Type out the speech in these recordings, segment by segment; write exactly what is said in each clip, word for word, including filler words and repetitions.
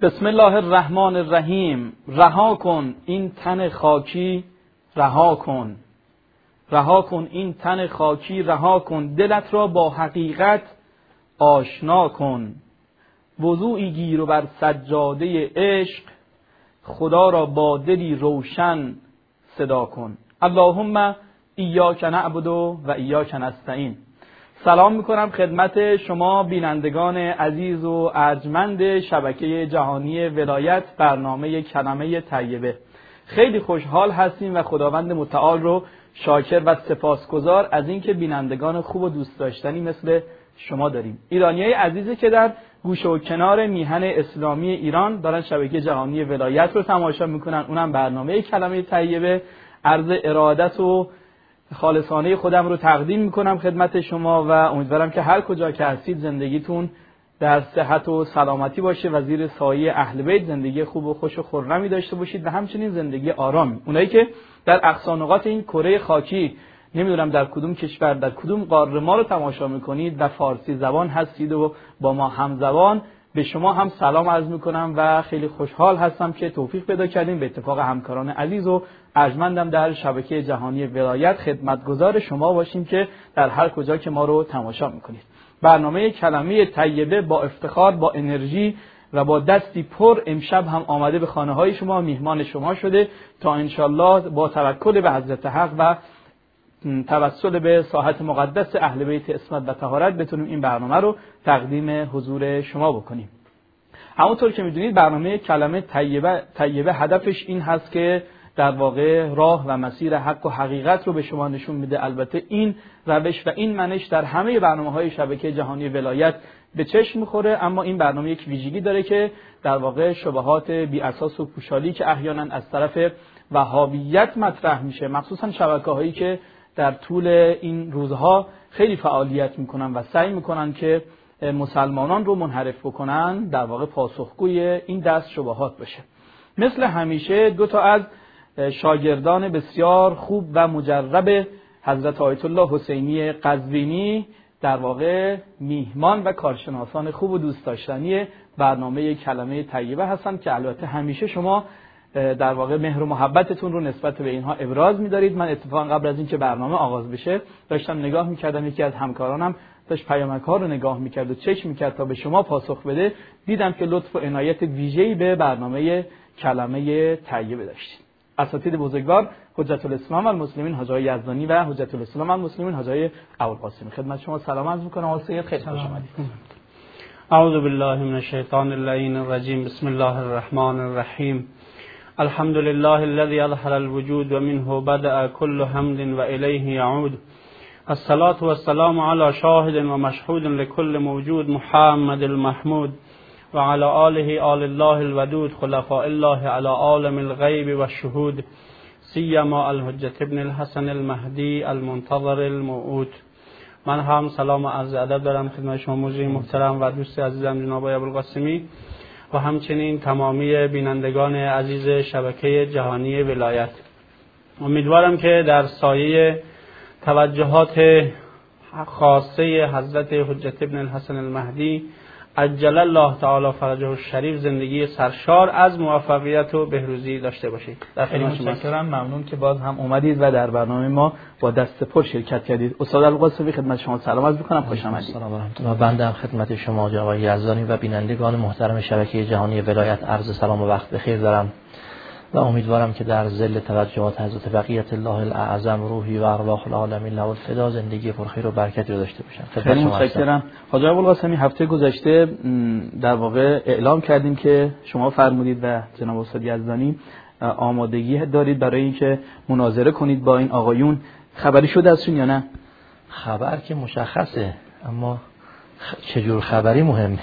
بسم الله الرحمن الرحیم. رها کن این تن خاکی، رها کن رها کن این تن خاکی، رها کن دلت را با حقیقت آشنا کن. وضوعی گیر و بر سجاده عشق، خدا را با دلی روشن صدا کن. اللهم ایاک نعبد و ایاک نستعین. سلام میکنم خدمت شما بینندگان عزیز و ارجمند شبکه جهانی ولایت، برنامه کلمه طیبه. خیلی خوشحال هستیم و خداوند متعال رو شاکر و سپاسگزار از اینکه بینندگان خوب و دوست داشتنی مثل شما داریم. ایرانیای عزیزی که در گوشه و کنار میهن اسلامی ایران دارن شبکه جهانی ولایت رو تماشا میکنن، اونم برنامه کلمه طیبه. عرض ارادت و خالصانه خودم رو تقدیم میکنم خدمت شما و امیدوارم که هر کجا که هستید زندگیتون در صحت و سلامتی باشه و زیر سایه اهل بیت زندگی خوب و خوش و خرمی داشته باشید و همچنین زندگی آرامی. اونایی که در اقصا نقاط این کره خاکی، نمیدونم در کدوم کشور، در کدوم قاره ما رو تماشا میکنید و فارسی زبان هستید و با ما همزبان، به شما هم سلام عرض میکنم و خیلی خوشحال هستم که توفیق پیدا کردیم به اتفاق همکاران عزیز و ارجمندم در شبکه جهانی ولایت خدمتگزار شما باشیم که در هر کجا که ما رو تماشا میکنید. برنامه کلمه طیبه با افتخار، با انرژی و با دستی پر امشب هم آمده به خانه های شما، میهمان شما شده تا انشالله با توکل به حضرت حق و توسل به ساحت مقدس اهل بیت عصمت و طهارت بتونیم این برنامه رو تقدیم حضور شما بکنیم. همونطور که میدونید برنامه کلمه طیبه طیبه هدفش این هست که در واقع راه و مسیر حق و حقیقت رو به شما نشون میده. البته این روش و این منش در همه برنامه‌های شبکه جهانی ولایت به چشم میخوره، اما این برنامه یک ویژگی داره که در واقع شبهات بی اساس و پوشالی که احیانا از طرف وهابیت مطرح میشه، مخصوصا شبکه‌هایی که در طول این روزها خیلی فعالیت میکنن و سعی میکنن که مسلمانان رو منحرف بکنن، در واقع پاسخگوی این دست شبهات بشه. مثل همیشه دو تا از شاگردان بسیار خوب و مجرب حضرت آیت الله حسینی قزوینی در واقع میهمان و کارشناسان خوب و دوست داشتنی برنامه کلمه طیبه هستند که البته همیشه شما در واقع مهر و محبتتون رو نسبت به اینها ابراز می‌دارید. من اتفاقا قبل از اینکه برنامه آغاز بشه داشتم نگاه می‌کردم، یکی از همکارانم داشت پیامک‌ها رو نگاه می‌کرد و چک می‌کرد تا به شما پاسخ بده. دیدم که لطف و عنایت ویژه‌ای به برنامه کلمه طیبه داشتید. اساتید بزرگوار حجت الاسلام المسلمین حاج آقای یزدانی و حجت الاسلام المسلمین حاج آقای ابوالقاسمی، خدمت شما سلام عرض می‌کنم. آقای خیلی خوش آمدید. اعوذ بالله من الشیطان اللعین الرجیم. بسم الله الرحمن الرحیم. الحمد لله الذي أظهر الوجود ومنه بدأ كل حمد وإليه يعود. الصلاة والسلام على شاهد ومشهود لكل موجود محمد المحمود وعلى آله آل الله الودود خلفاء الله على عالم الغيب والشهود سيما الحجة ابن الحسن المهدي المنتظر الموعود. من هم سلام و عرض ادب دارم خدمت شما مجری محترم و دوست عزیزم جناب آقای ابوالقاسمی و همچنین تمامی بینندگان عزیز شبکه جهانی ولایت. امیدوارم که در سایه توجهات خاصه حضرت حجت ابن الحسن المهدی عجل الله تعالی فرجه الشریف زندگی سرشار از موفقیت و بهروزی داشته باشید. در خیلی متشکرم، ممنون که باز هم اومدید و در برنامه ما با دست پر شرکت کردید. استاد القاسمی خدمت شما سلام عرض می‌کنم، خوش آمدید. سلام و رحمت الله. بنده هم خدمت شما جناب آقای یزدانی و بینندگان محترم شبکه جهانی ولایت عرض سلام و وقت بخیر دارم و امیدوارم که در ظل توجهات حضرت بقیت الله الاعظم روحی و ارواح العالمین له الفدا زندگی پرخیر و برکتی رو داشته باشم. خیلی متشکرم. حاج ابوالقاسمی هفته گذشته در واقع اعلام کردیم که شما فرمودید و جناب استاد یزدانی آمادگی دارید برای اینکه مناظره کنید با این آقایون. خبری شده ازشون یا نه؟ خبر که مشخصه، اما چجور خبری مهمه.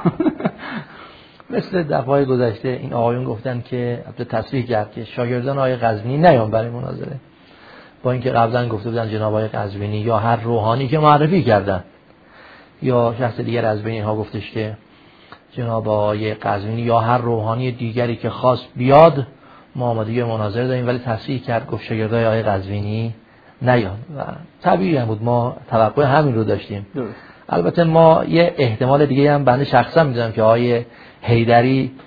مثل دفعه گذشته این آقایون گفتن که البته تصریح کرد که شاگردان آقای قزوینی نیان برای مناظره، با اینکه قبلا گفته بودن جناب آقای قزوینی یا هر روحانی که معرفی کردن یا شخص دیگر از بین اینها گفتش که جناب آقای قزوینی یا هر روحانی دیگری که خواست بیاد ما آمادگی مناظره داریم، ولی تصریح کرد گفت شاگردای آقای قزوینی نیان و طبیعی هم بود، ما توقع همین رو داشتیم. البته ما یه احتمال دیگه هم بنده شخصا می‌دونم که آقای حیدری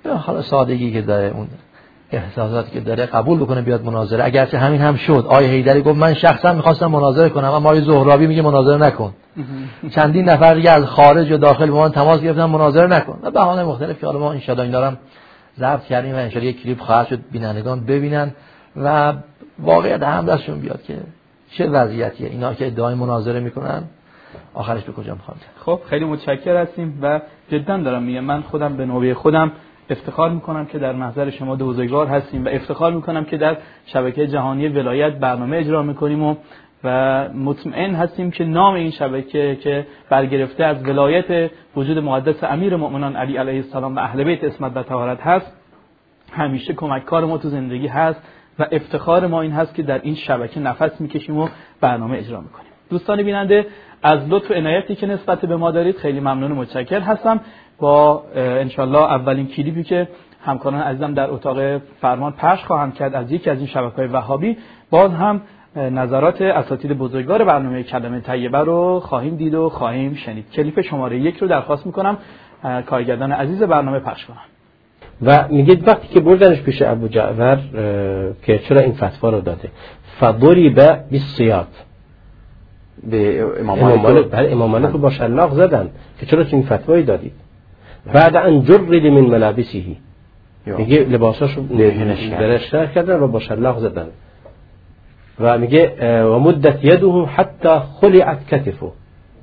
حالا سادگی که داره، اون احساساتی که داره قبول بکنه بیاد مناظره. اگرچه همین هم شد، آیه حیدری گفت من شخصا میخواستم مناظره کنم اما آیه زهرابی میگه مناظره نکن. چندین نفر دیگه از خارج و داخل با من تماس گرفتن مناظره نکن و بهانه مختلف که حالا ما ان شاء الله این دارم ضبط کردیم و ان شاء الله یک کلیپ خواهد شد بینندگان ببینن و واقعیت هم دستشون بیاد که چه وضعیتیه. اینا که ادعای مناظره میکنن آخرش به کجا میخواد. خب خیلی متشکر هستیم و جدا دارم میگم من خودم به نوبه خودم افتخار میکنم که در محضر شما دو بزرگوار هستیم و افتخار میکنم که در شبکه جهانی ولایت برنامه اجرا میکنیم و و مطمئن هستیم که نام این شبکه که برگرفته از ولایت وجود مقدس امیر مؤمنان علی علیه السلام و اهل بیت عصمت و طهارت هست، همیشه کمککار ما تو زندگی هست و افتخار ما این هست که در این شبکه نفس میکشیم و برنامه اجرا میکنیم. دوستان بیننده از لطف و عنایتی که نسبت به ما دارید خیلی ممنون و متشکر هستم. با انشالله اولین کلیپی که همکاران عزیزم در اتاق فرمان پخش خواهم کرد از یکی از این شبکه‌های وهابی، باز هم نظرات اساتید بزرگوار برنامه کلمه طیبه رو خواهیم دید و خواهیم شنید. کلیپ شماره یک رو درخواست میکنم کارگردان عزیز برنامه پخش کنم. و میگید وقتی که بردنش پیش ابو جعفر که چرا این فتوا رو داده، فضریب بالسیاط، به امام مالک برای امام مالک با شلاق زدن که چرا این فتوایی دادید. بعد ان جرد من ملابسه، میگه لباساشو درش کردن و با شلاق زدن و میگه و مدت یده حتی خلعت کتفه،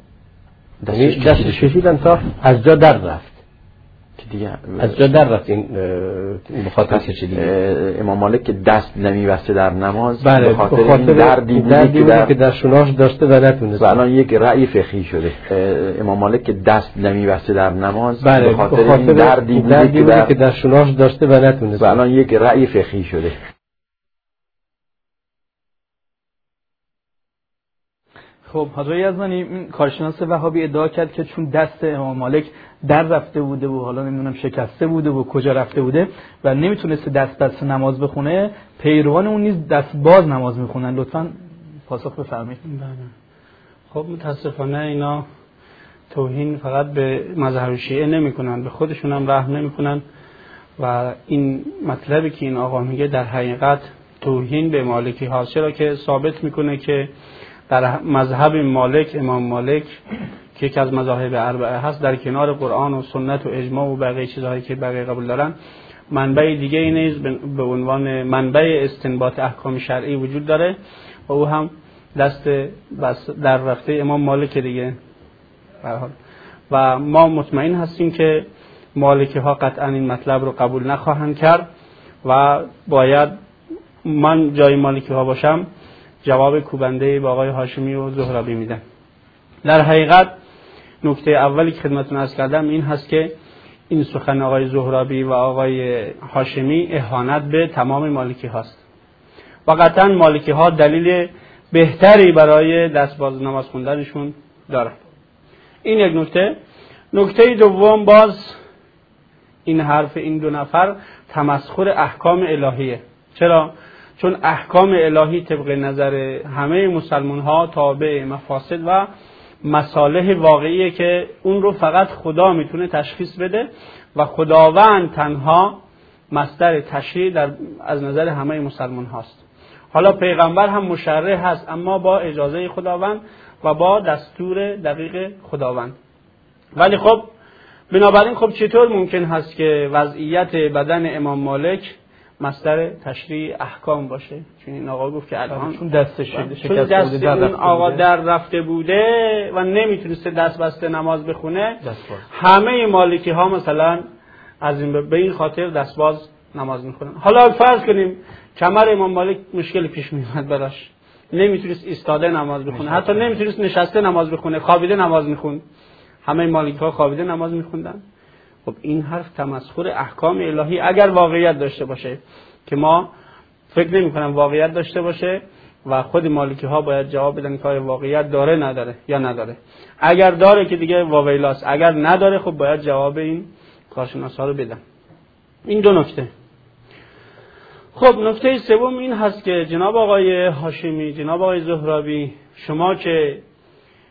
دستش کشیدن تا از جا در رفت دیگه از جا در رفت. این بخاطر چه دیگه امام مالک که دست نمی‌بسته در نماز به خاطر دردی بودی که در شناش داشته و نتونست. و الان یک رأی فقهی شده امام مالک که دست نمی‌بسته در نماز به خاطر دردی بودی که در شناش داشته و نتونست. و الان یک رأی فقهی شده. خب حضرت یزدانی این کارشناس وهابی ادعا کرد که چون دست امام مالک در رفته بوده و حالا نمیدونم شکسته بوده و کجا رفته بوده و نمیتونسته دست دست نماز بخونه، پیروان اون نیز دست باز نماز میخونن. لطفاً پاسخ بفرمایید. خب متاسفانه اینا توهین فقط به مذهب شیعه نمیکنن، به خودشون هم رحم نمیکنن و این مطلبی که این آقا میگه در حقیقت توهین به مالکی هاست، چرا که ثابت میکنه که در مذهب مالک، امام مالک که یکی از مذاهب اربعه هست، در کنار قرآن و سنت و اجماع و بقیه چیزهایی که بقیه قبول دارن، منبع دیگه ای نیز به عنوان منبع استنباط احکام شرعی وجود داره و او هم دست بس در رفته امام مالک دیگه. و ما مطمئن هستیم که مالکی ها قطعا این مطلب رو قبول نخواهند کرد و باید من جای مالکی ها باشم جواب کوبنده به آقای هاشمی و زهرابی میدن. در حقیقت نکته اولی که خدمتتون عرض کردم این هست که این سخن آقای زهرابی و آقای هاشمی اهانت به تمام مالکی هاست و قطعا مالکی ها دلیل بهتری برای دستباز نماز خوندنشون دارن. این یک نکته. نکته دوم، باز این حرف این دو نفر تمسخر احکام الهیه. چرا؟ چون احکام الهی طبق نظر همه مسلمان ها تابع مفاسد و مصالح واقعیه که اون رو فقط خدا میتونه تشخیص بده و خداوند تنها مصدر تشریع در از نظر همه مسلمان هاست. حالا پیغمبر هم مشرع هست اما با اجازه خداوند و با دستور دقیق خداوند. ولی خب بنابراین خب چطور ممکن هست که وضعیت بدن امام مالک مصدر تشریع احکام باشه؟ چون این آقا گفت که الان چون دستش چون دست اون آقا در رفته بوده و نمیتونسته دست بسته نماز بخونه، همه مالکی ها مثلا از این به این خاطر دستباز نماز میخونن. حالا فرض کنیم کمر امام مالک مشکل پیش میاد براش، نمیتونست ایستاده نماز بخونه، حتی نمیتونست نشسته نماز بخونه، خوابیده نماز میخوند. همه مالکی ها خوابیده نماز میخوندن. خب این حرف تمسخر احکام الهی اگر واقعیت داشته باشه که ما فکر نمی کنم واقعیت داشته باشه و خود مالکی ها باید جواب بدن که واقعیت داره نداره یا نداره. اگر داره که دیگه واویلاست، اگر نداره خب باید جواب این کارشناسا رو بدن. این دو نکته. خب نکته سوم این هست که جناب آقای هاشمی، جناب آقای زهرابی، شما که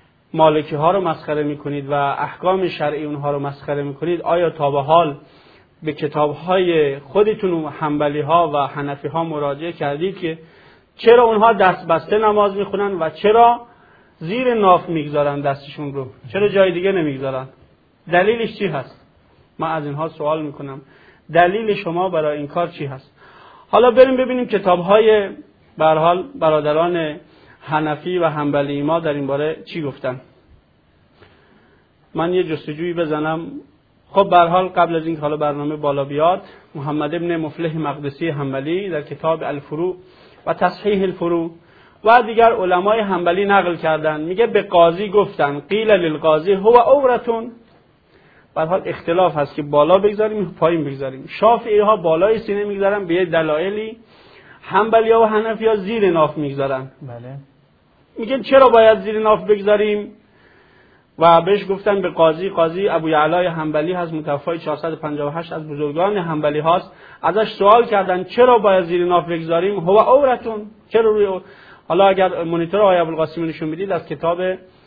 مالکی ها رو مسخره میکنید و احکام شرعی اونها رو مسخره میکنید، آیا تا به حال به کتاب‌های خودتون و حنبلی‌ها و حنفی‌ها مراجعه کردید که چرا اونها دست بسته نماز میخونن و چرا زیر ناف میگذارن دستشون رو، چرا جای دیگه نمیگذارن؟ دلیلش چی هست؟ من از اینها سوال میکنم دلیل شما برای این کار چی هست؟ حالا بریم ببینیم کتاب‌های به هر حال برادران حنفی و حنبلی ما در این باره چی گفتن. من یه جستجویی بزنم. خب به هر حال قبل از اینکه حالا برنامه بالا بیاد، محمد ابن مفلح مقدسی حنبلی در کتاب الفروع و تصحیح الفروع و دیگر علمای حنبلی نقل کردن، میگه به قاضی گفتن قیل للقاضی هو عورتون. به هر حال اختلاف هست که بالا بگذاریم پایین بگذاریم. شافعی ها بالای سینه میگذارن به دلایلی، حنبلی ها و حنفی ها زیر ناف میگذارن. بله. میگن چرا باید زیر ناف بگذاریم؟ و بهش گفتن به قاضی، قاضی ابو یعلا حنبلی هست، متوفی چهارصد و پنجاه و هشت، از بزرگان حنبلی هاست. ازش سوال کردن چرا باید زیر ناف بگذاریم؟ هو عورتون، چرا روی. حالا اگر مانیتور آقای ابوالقاسم نشون بدید از کتاب،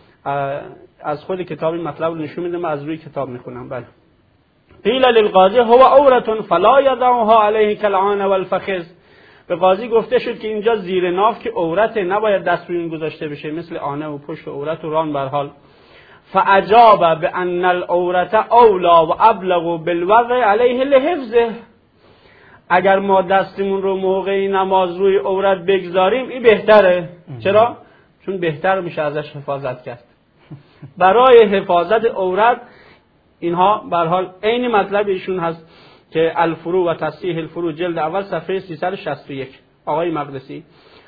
از خود کتاب این مطلب رو نشون میدم، از روی کتاب میخونم. بله. قیل للقاضی هو عورتون فلا یضعها علیه کالعانه والفخذ. به قاضی گفته شد که اینجا زیر ناف که عورت نباید دست روی این گذاشته بشه، مثل آنه و پشت و عورت و ران. به هر حال فاجاب بان العورت اولا و ابلغ بالوضع علیه لحفظه. اگر ما دستمون رو موقع نماز روی عورت بگذاریم این بهتره. چرا؟ چون بهتر میشه ازش حفاظت کرد. برای حفاظت عورت اینها به هر حال عین مطلب ایشون هست که الفروع و تصحیح الفروع جلد اول صفحه سیصد و شصت و یک آقای مقدسی،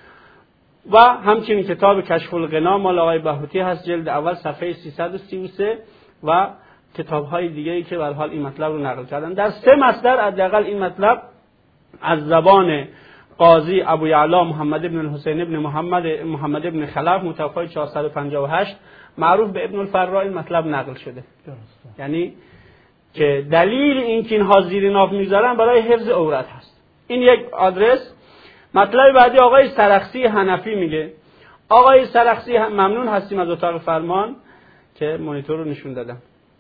و همچنین کتاب کشف الغنا مال آقای بهوتی هست جلد اول صفحه سیصد و سی و سه و کتاب‌های دیگه‌ای که به هر حال این مطلب رو نقل کردن. در سه مصدر حداقل این مطلب از زبان قاضی ابو یعلا محمد ابن الحسین ابن محمد محمد ابن خلف متوفی چهارصد و پنجاه و هشت معروف به ابن الفراء این مطلب نقل شده. یعنی که دلیل این که اینها زیر ناف میذارن برای حفظ عورت هست. این یک آدرس. مطلب بعدی آقای سرخسی حنفی میگه. آقای سرخسی ممنون هستیم از اتاق فرمان که مانیتور رو نشون دادم.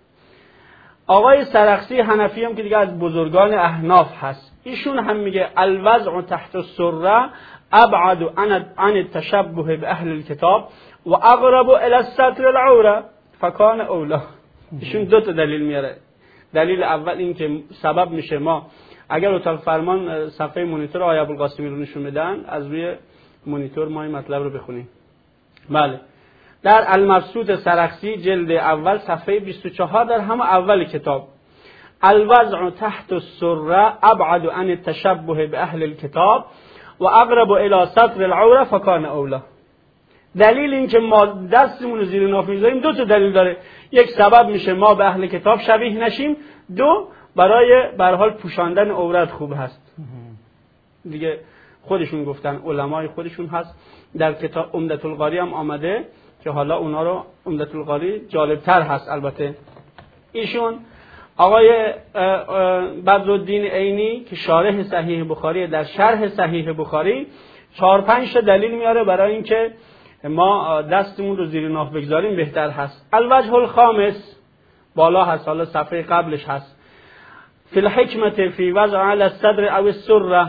آقای سرخسی حنفی هم که دیگه از بزرگان احناف هست، ایشون هم میگه الوضع تحت السره ابعد عن التشبه باهل الكتاب و اقرب الى الستر العوره فکان اولا. ایشون دو تا دلیل میاره. دلیل اول این که سبب میشه ما اگر اتاق فرمان صفحه مانیتور آقای ابوالقاسمی رو نشون بدن از روی مانیتور ما این مطلب رو بخونیم. بله. در المبسوط سرخسی جلد اول صفحه بیست و چهار در همه اول کتاب الوضع تحت السره ابعد عن التشبه باهل الكتاب و اقرب الى ستر العوره فکان اولا. دلیل این که ما دستمون رو زیر ناف میذاریم دو تا دلیل داره. یک سبب میشه ما به اهل کتاب شبیه نشیم، دو برای به هر حال پوشاندن عورت خوب هست. دیگه خودشون گفتن، علمای خودشون هست. در کتاب عمدة القاری هم آمده که حالا اونا رو عمدة القاری جالبتر هست. البته ایشون آقای بدرالدین عینی که شارح صحیح بخاری در شرح صحیح بخاری چهار پنج تا دلیل میاره برای اینکه ما دستمون رو زیر ناف بگذاریم بهتر هست. الوجه الخامس بالا هست، حالا صفحه قبلش هست. فی الحکمت فی وضع علی الصدر او السره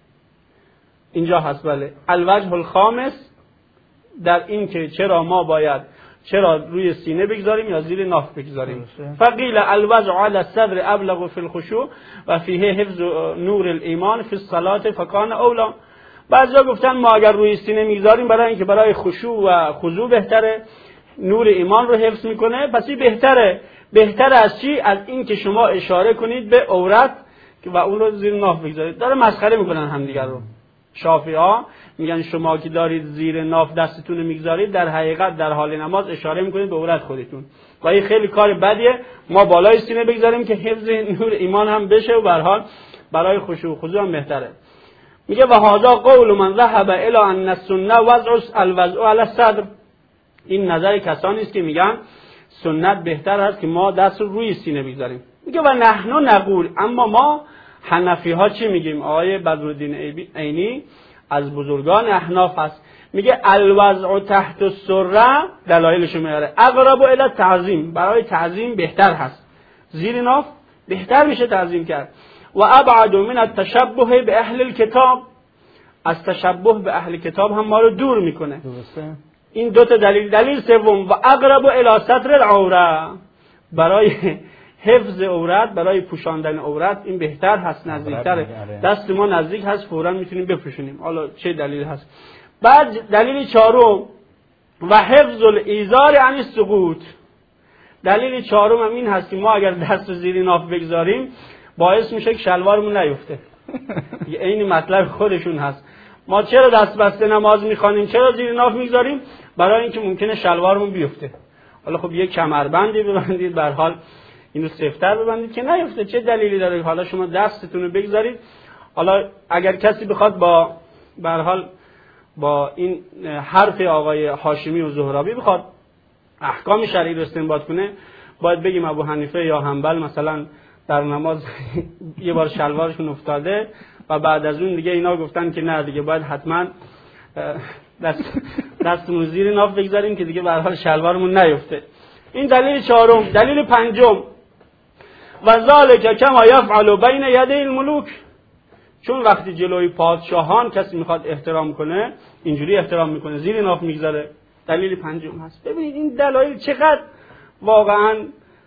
اینجا هست. بله. الوجه الخامس در این که چرا ما باید چرا روی سینه بگذاریم یا زیر ناف بگذاریم. فقیل الوضع علی الصدر ابلغ فی الخشوع و فیه حفظ نور الایمان فی الصلاه فکان اولا. بعضیا گفتن ما اگر روی سینه میگذاریم برای اینکه برای خشوع و خضوع بهتره، نور ایمان رو حفظ میکنه، پس این بهتره. بهتر از چی؟ از این که شما اشاره کنید به عورت و اون رو زیر ناف بگذارید. داره مسخره میکنن همدیگر رو. شافعی ها میگن شما که دارید زیر ناف دستتون رو میگذارید در حقیقت در حال نماز اشاره میکنید به عورت خودتون و این خیلی کار بدیه. ما بالای سینه بگذاریم که حفظ نور ایمان هم بشه و به هر حال برای خشوع و خضوع هم بهتره. میگه و هذا قول من ذهب الى ان السنه وضع الوضع علی الصدر. این نظر کسانی است که میگن سنت بهتر است که ما دست رو روی سینه بگذاریم. میگه و نحن نقول، اما ما حنفی ها چی میگیم؟ آقای بدرالدین عینی از بزرگان احناف است، میگه الوضع تحت السره دلایلش میاره اقرب الی تعظیم، برای تعظیم بهتر هست. زیر ناف بهتر میشه تعظیم کرد. و ابعد من التشبه به اهل الکتاب، از تشبه به اهل کتاب هم ما رو دور میکنه. درسته. این دو تا دلیل. دلیل سوم، و اقرب الی ستر العوره، برای حفظ عورت، برای پوشاندن عورت این بهتر هست، نزدیکتره. دست ما نزدیک هست، فوراً میتونیم بپوشونیم. حالا چه دلیل هست؟ بعد دلیل چهارم، و حفظ الایزار عن السقوط. دلیل چهارم هم این هست که ما اگر دست رو زیر ناف بگذاریم باعث میشه که شلوارمون نیفته. این مطلب خودشون هست. ما چرا دست بسته نماز میخوانیم، چرا زیر ناف میگذاریم؟ برای اینکه ممکنه شلوارمون بیفته. حالا خب یک کمربندی ببندید، به هر حال اینو سفتر ببندید که نیفته. چه دلیلی داره حالا شما دستتون رو بگذارید؟ حالا اگر کسی بخواد با به هر حال با این حرف آقای هاشمی و زهرابی بخواد احکام شرعی رو استنباط کنه، باید بگیم ابو حنیفه یا حنبل مثلا در نماز یه بار شلوارشون افتاده و بعد از اون دیگه اینا گفتن که نه دیگه باید حتما دست دستمون زیر ناف بگذاریم که دیگه به هر حال شلوارمون نیفته. این دلیل چهارم. دلیل پنجم، و ذالک کما یفعل بین یدی الملوک، چون وقتی جلوی پادشاهان کسی میخواد احترام کنه اینجوری احترام میکنه، زیر ناف میگذاره. دلیل پنجم هست. ببینید این دلایل چقدر واقعا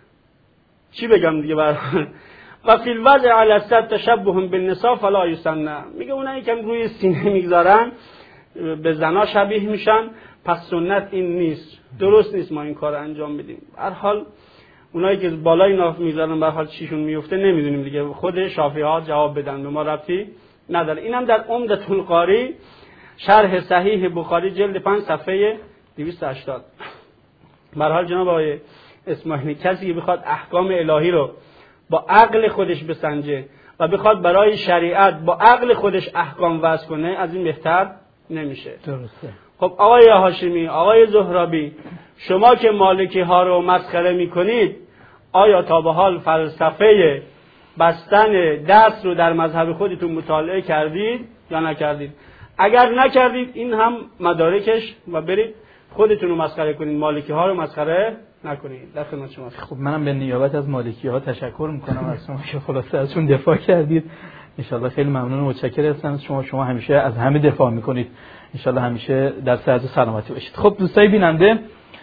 چی بگم دیگه برای و فی الوضع علی الصد تشبه بالنساء فلا یسن، میگه اونایی که روی سینه میگذارن به زنا شبیه میشن، پس سنت این نیست، درست نیست ما این کار انجام بدیم. به هر حال اونایی که بالای ناف میذارن به هر حال چیشون میفته نمیدونیم دیگه، خود شافعی ها جواب بدن، به ما ربطی نداره. اینم در عمدة القاری شرح صحیح بخاری جلد پنج صفحه دویست و هشتاد. به هر حال جناب آقای اسماعیلی، کسی که بخواد احکام الهی رو با عقل خودش بسنجه و بخواد برای شریعت با عقل خودش احکام وضع کنه، از این بهتر نمیشه. درسته. خب آقای هاشمی، آقای زهرابی، شما که مالکی ها رو مسخره میکنید، آیا تا به حال فلسفه بستن دست رو در مذهب خودتون مطالعه کردید یا نکردید؟ اگر نکردید این هم مدارکش و برید خودتون رو مسخره کنید، مالکی ها رو مسخره نکنید. در خدمت شما. خب منم به نیابت از مالکی ها تشکر میکنم از شما که خلاصه ازشون دفاع کردید. انشالله خیلی ممنون و متشکر هستم از شما. شما همیشه از همه دفاع میکنید، انشالله همیشه در صحت و سلامتی باشید. خب دوستای بیننده،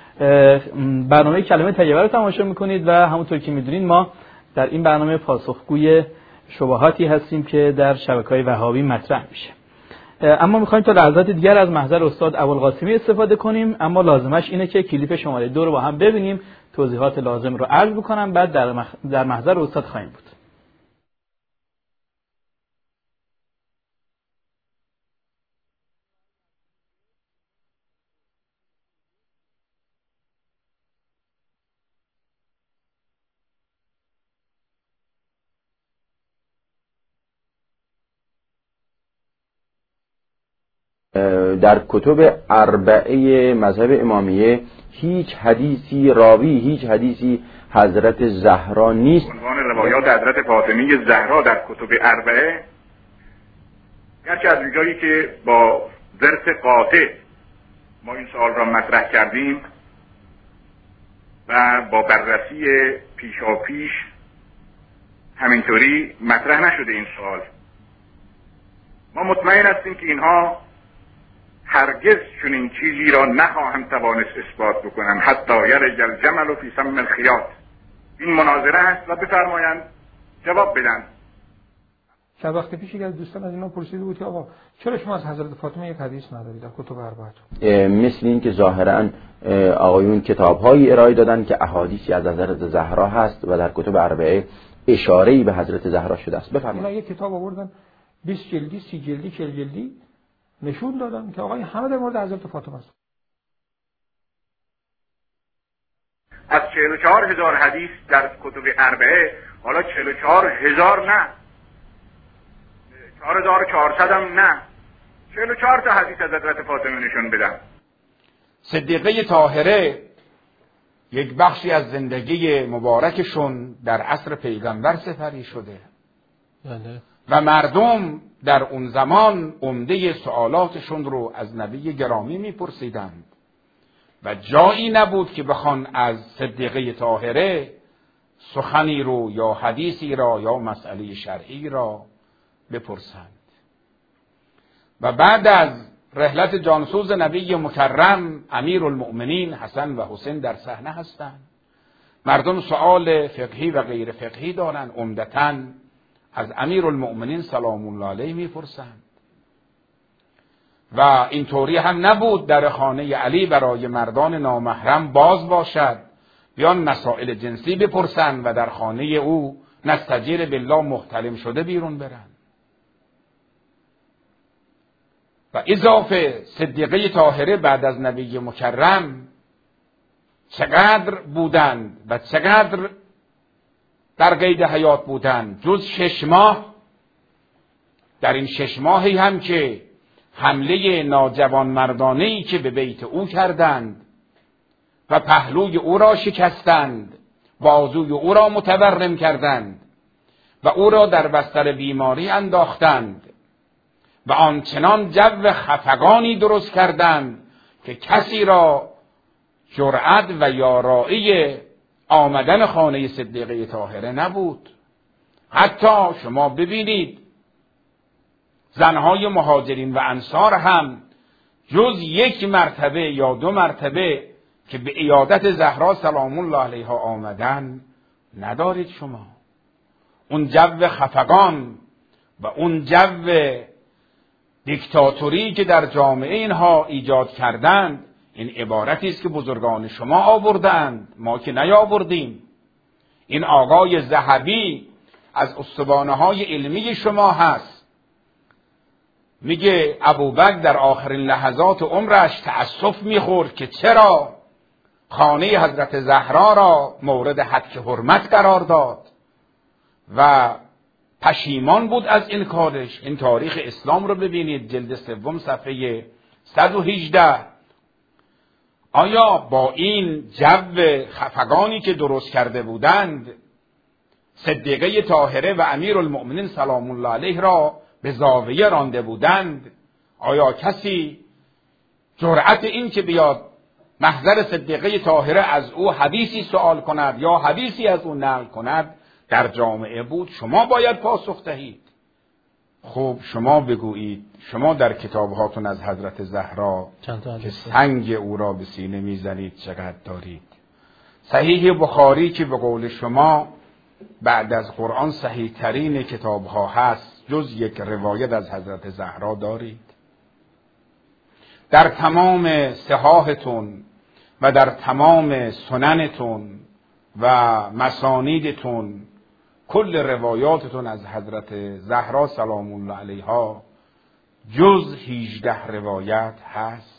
برنامه کلمه طیبه رو تماشا میکنید و همونطور که میدونید ما در این برنامه پاسخگوی شبهاتی هستیم که در شبکه‌های وهابی مطرح میشه. اما میخوایم تا لحظات دیگر از محضر استاد ابوالقاسمی استفاده کنیم، اما لازمش اینه که کلیپ شماره دو رو با هم ببینیم، توضیحات لازم رو عرض بکنم، بعد در مخ... در محضر استاد خواهیم بود. در کتب اربعه مذهب امامیه هیچ حدیثی راوی هیچ حدیثی حضرت زهرا نیست. عنوان روایات حضرت فاطمه زهرا در کتب اربعه، گرچه از اونجایی که با ورث قاطع ما این سوال را مطرح کردیم و با بررسی پیشا پیش همینطوری مطرح نشده این سوال، ما مطمئن هستیم که اینها هرگز چنین چیزی را نخواهند توانست اثبات بکنند، حتی یرج الجمل فی سم الخیاط. این مناظره است و بفرمایند جواب بدن. چند وقت پیش یک از دوستان از اینا پرسیده بود که آقا چرا شما از حضرت فاطمه یک حدیث ندارید در کتب اربعه؟ مثل این که ظاهرا آقایون کتاب‌هایی ارائه دادن که احادیثی از حضرت زهرا هست و در کتب اربعه اشاره‌ای به حضرت زهرا شده است. بفرمایید. اینا یک کتاب آوردن بیست جلدی، سی جلدی، چهل جلدی نشون دادن که آقای همه در مورد حضرت فاطمه است. از چهل و چهار هزار حدیث در کتب اربعه، حالا چهل و چهار هزار نه، چهار هزار و چهارصد هم نه، چهل و چهار تا حدیث از حضرت فاطمه نشون بدن. صدیقه طاهره یک بخشی از زندگی مبارکشون در عصر پیغمبر سپری شده بله. و مردم در اون زمان عمده سوالاتشون رو از نبی گرامی میپرسیدند و جایی نبود که بخوان از صدیقه طاهره سخنی رو یا حدیثی را یا مسئله شرعی را بپرسند. و بعد از رحلت جانسوز نبی مکرم امیرالمؤمنین حسن و حسین در صحنه هستند. مردم سؤال فقهی و غیر فقهی دارند، عمدتاً از امیرالمؤمنین سلام الله علیه میپرسند. و اینطوری هم نبود در خانه علی برای مردان نامحرم باز باشد، بیان مسائل جنسی بپرسند و در خانه او نستجیر بالله محتلم شده بیرون برند. و اضافه صدیقه طاهره بعد از نبی مکرم چقدر بودند و چقدر در قید حیات بودند؟ جز شش ماه. در این شش ماهی هم که حمله ناجوان مردانه‌ای که به بیت او کردند و پهلوی او را شکستند، بازوی او را متورم کردند و او را در بستر بیماری انداختند و آنچنان جو خفگانی درست کردند که کسی را جرأت و یارایی آمدن خانه صدیقه طاهره نبود. حتی شما ببینید زنهای مهاجرین و انصار هم جز یک مرتبه یا دو مرتبه که به عیادت زهرا سلام الله علیها آمدن ندارید شما. اون جو خفگان و اون جو دیکتاتوری که در جامعه اینها ایجاد کردند، این عبارتی است که بزرگان شما آوردند، ما که نیاوردیم. این آقای ذهبی از استوانه‌های علمی شما هست. میگه ابوبکر در آخرین لحظات عمرش تأسف میخورد که چرا خانه حضرت زهرا را مورد حد حرمت قرار داد و پشیمان بود از این کارش. این تاریخ اسلام رو ببینید، جلد سوم صفحه صد و هجده. آیا با این جو خفگانی که درست کرده بودند صدیقه طاهره و امیرالمؤمنین سلام الله علیه را به زاویه رانده بودند، آیا کسی جرأت این که بیاد محضر صدیقه طاهره از او حدیثی سوال کند یا حدیثی از او نقل کند در جامعه بود؟ شما باید پاسخ دهید. خب شما بگویید، شما در کتابهاتون از حضرت زهرا که سنگ او را به سینه میزنید چقدر دارید؟ صحیح بخاری که به قول شما بعد از قرآن صحیح ترین کتابها هست، جز یک روایت از حضرت زهرا دارید؟ در تمام صحاحتون و در تمام سننتون و مسانیدتون کل روایاتتون از حضرت زهرا سلام الله علیها جز هجده روایت هست.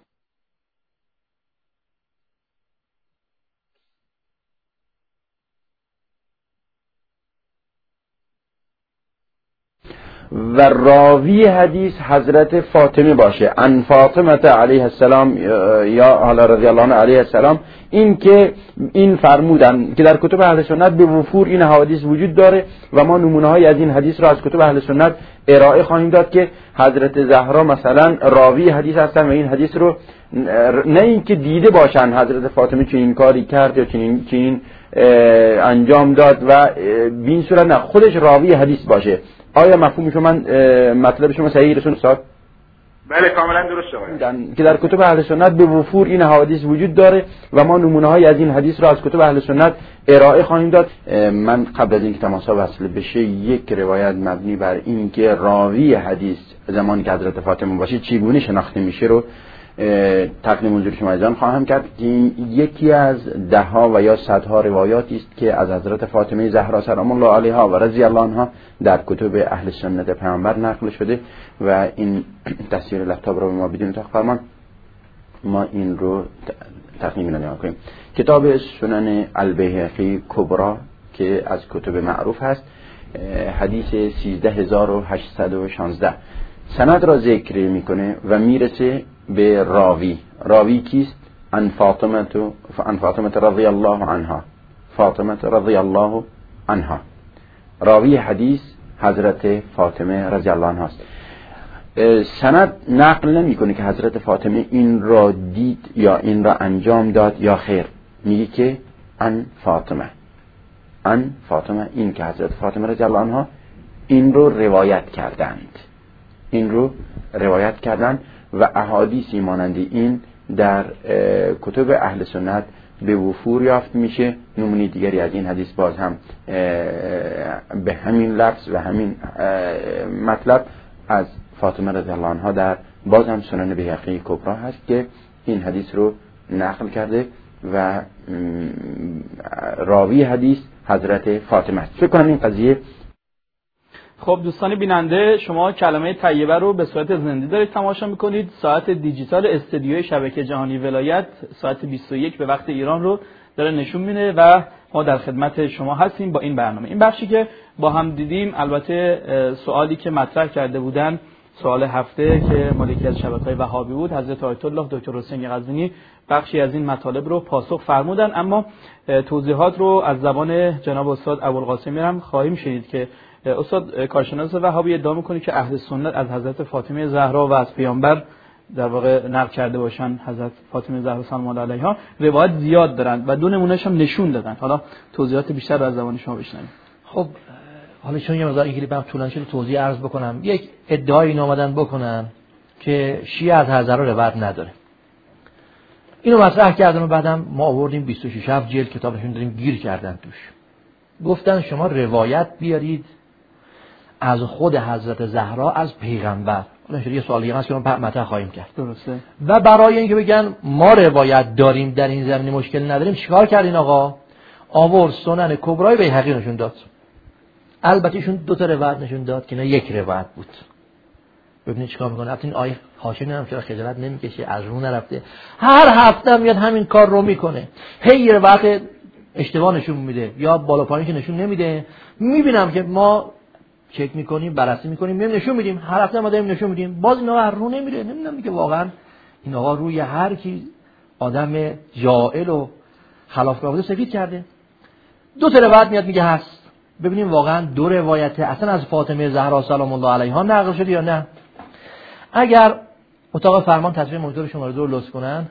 و راوی حدیث حضرت فاطمه باشه، ان فاطمه علیه السلام یا حالا رضی الله عنها علیه السلام. این که این فرمودن که در کتب اهل سنت به وفور این حدیث وجود داره و ما نمونه های از این حدیث را از کتب اهل سنت ارائه خواهیم داد که حضرت زهرا مثلا راوی حدیث هستن و این حدیث رو نه اینکه دیده باشن حضرت فاطمه چنین کاری کرد یا چنین چنین انجام داد و به این صورت نه، خودش راوی حدیث باشه. آیا مفهوم شما مطلب شما صحیح رسول استاد؟ بله کاملا درسته آقای. که در کتب اهل سنت به وفور این حدیث وجود داره و ما نمونه های از این حدیث را از کتب اهل سنت ارائه خواهیم داد. من قبل از اینکه تماسا وصل بشه یک روایت مبنی بر این که راوی حدیث زمانی که حضرت فاطمه باشه چگونه شناخته میشه رو تقدیم حضور شما عزیزان خواهم کرد. این یکی از ده ها و یا صدها روایاتی است که از حضرت فاطمه زهرا سلام الله علیها و رضی الله عنها در کتب اهل سنت پیامبر نقل شده و این تصویر لپتاپ رو ما بدون اتاق فرمان ما این رو تقدیم نمی‌کنیم کنیم. کتاب سنن البیهقی کبرا که از کتب معروف هست، حدیث سیزده هزار و هشتصد و شانزده سند را ذکر میکنه و میرسه به راوی. راوی کیست؟ ان فاطمه ان فاطمه رضی الله عنها، فاطمه رضی الله عنها. راوی حدیث حضرت فاطمه رضی الله عنها است. سند نقل نمیکنه که حضرت فاطمه این را دید یا این را انجام داد یا خیر، میگه که ان فاطمه. ان فاطمه، این که حضرت فاطمه رضی الله عنها این رو روایت کردند، این رو روایت کردند و احادیثی مانند این در کتب اهل سنت به وفور یافت میشه. نمونه دیگری از این حدیث باز هم به همین لفظ و همین مطلب از فاطمه رضی الله عنها در باز هم سنن بیهقی کبرا هست که این حدیث رو نقل کرده و راوی حدیث حضرت فاطمه است. فکر کنم این قضیه. خب دوستان بیننده، شما کلمه طیبه رو به صورت زنده دارید تماشا میکنید. ساعت دیجیتال استودیوی شبکه جهانی ولایت ساعت بیست و یک به وقت ایران رو داره نشون میده و ما در خدمت شما هستیم با این برنامه. این بخشی که با هم دیدیم البته سوالی که مطرح کرده بودن سوال هفته که مالکی از شبکه‌های وهابی بود، حضرت آیت الله دکتر حسین قزوینی بخشی از این مطالب رو پاسخ فرمودن، اما توضیحات رو از زبان جناب استاد ابوالقاسمی هم خواهیم شنید که استاد کارشناس وهابی ادعا می‌کنه که اهل سنت از حضرت فاطمه زهرا و از پیامبر در واقع نقل کرده باشن حضرت فاطمه زهرا سلام الله علیها روایت زیاد دارن و دو نمونهش هم نشون دادن. حالا توضیحات بیشتر رو از زبان شما بشنویم. خب حالا چون یه مقدار این کلیپ هم طولانی شده توضیح عرض بکنم. یک ادعای این اومدن بکنن که شیعه از هزارا روایت نداره. اینو مطرح کردن و بعدم ما آوردیم بیست و شش جلد کتابشون داریم گیر کردن توش. گفتن شما روایت بیارید از خود حضرت زهرا از پیغمبر. حالا یه سوالی هست که ما مطرح خواهیم کرد. درسته. و برای اینکه بگن ما روایت داریم در این زمینه مشکل نداریم چیکار کردین آقا؟ آورد سنن کبرای بیهقی نشون داد. البته ایشون دو تا روایت نشون داد که نه یک روایت بود. ببینید چیکار میکنه. البته این آیه هاشمی هم چرا خجالت نمیکشه، از رو نرفته، هر هفته میاد همین کار رو میکنه. هی روایت اشتباه نشون میده یا بالا پایین که نشون نمیده. میبینم که ما چک میکنیم، بررسی میکنیم، میایم نشون میدیم، هر هفته ما داریم نشون میدیم، باز این آقا رو نمیره. نمیدونم دیگه واقعا این آقا روی هر کی آدم جاهل و خلافکار بوده سفید کرده. دو تا روایت میاد میگه هست. ببینیم واقعا دو روایت اصلا از فاطمه زهرا سلام الله علیها نقل شده یا نه. اگر اتاق فرمان تصویر مونیتور شماره دو رو لطف کنن.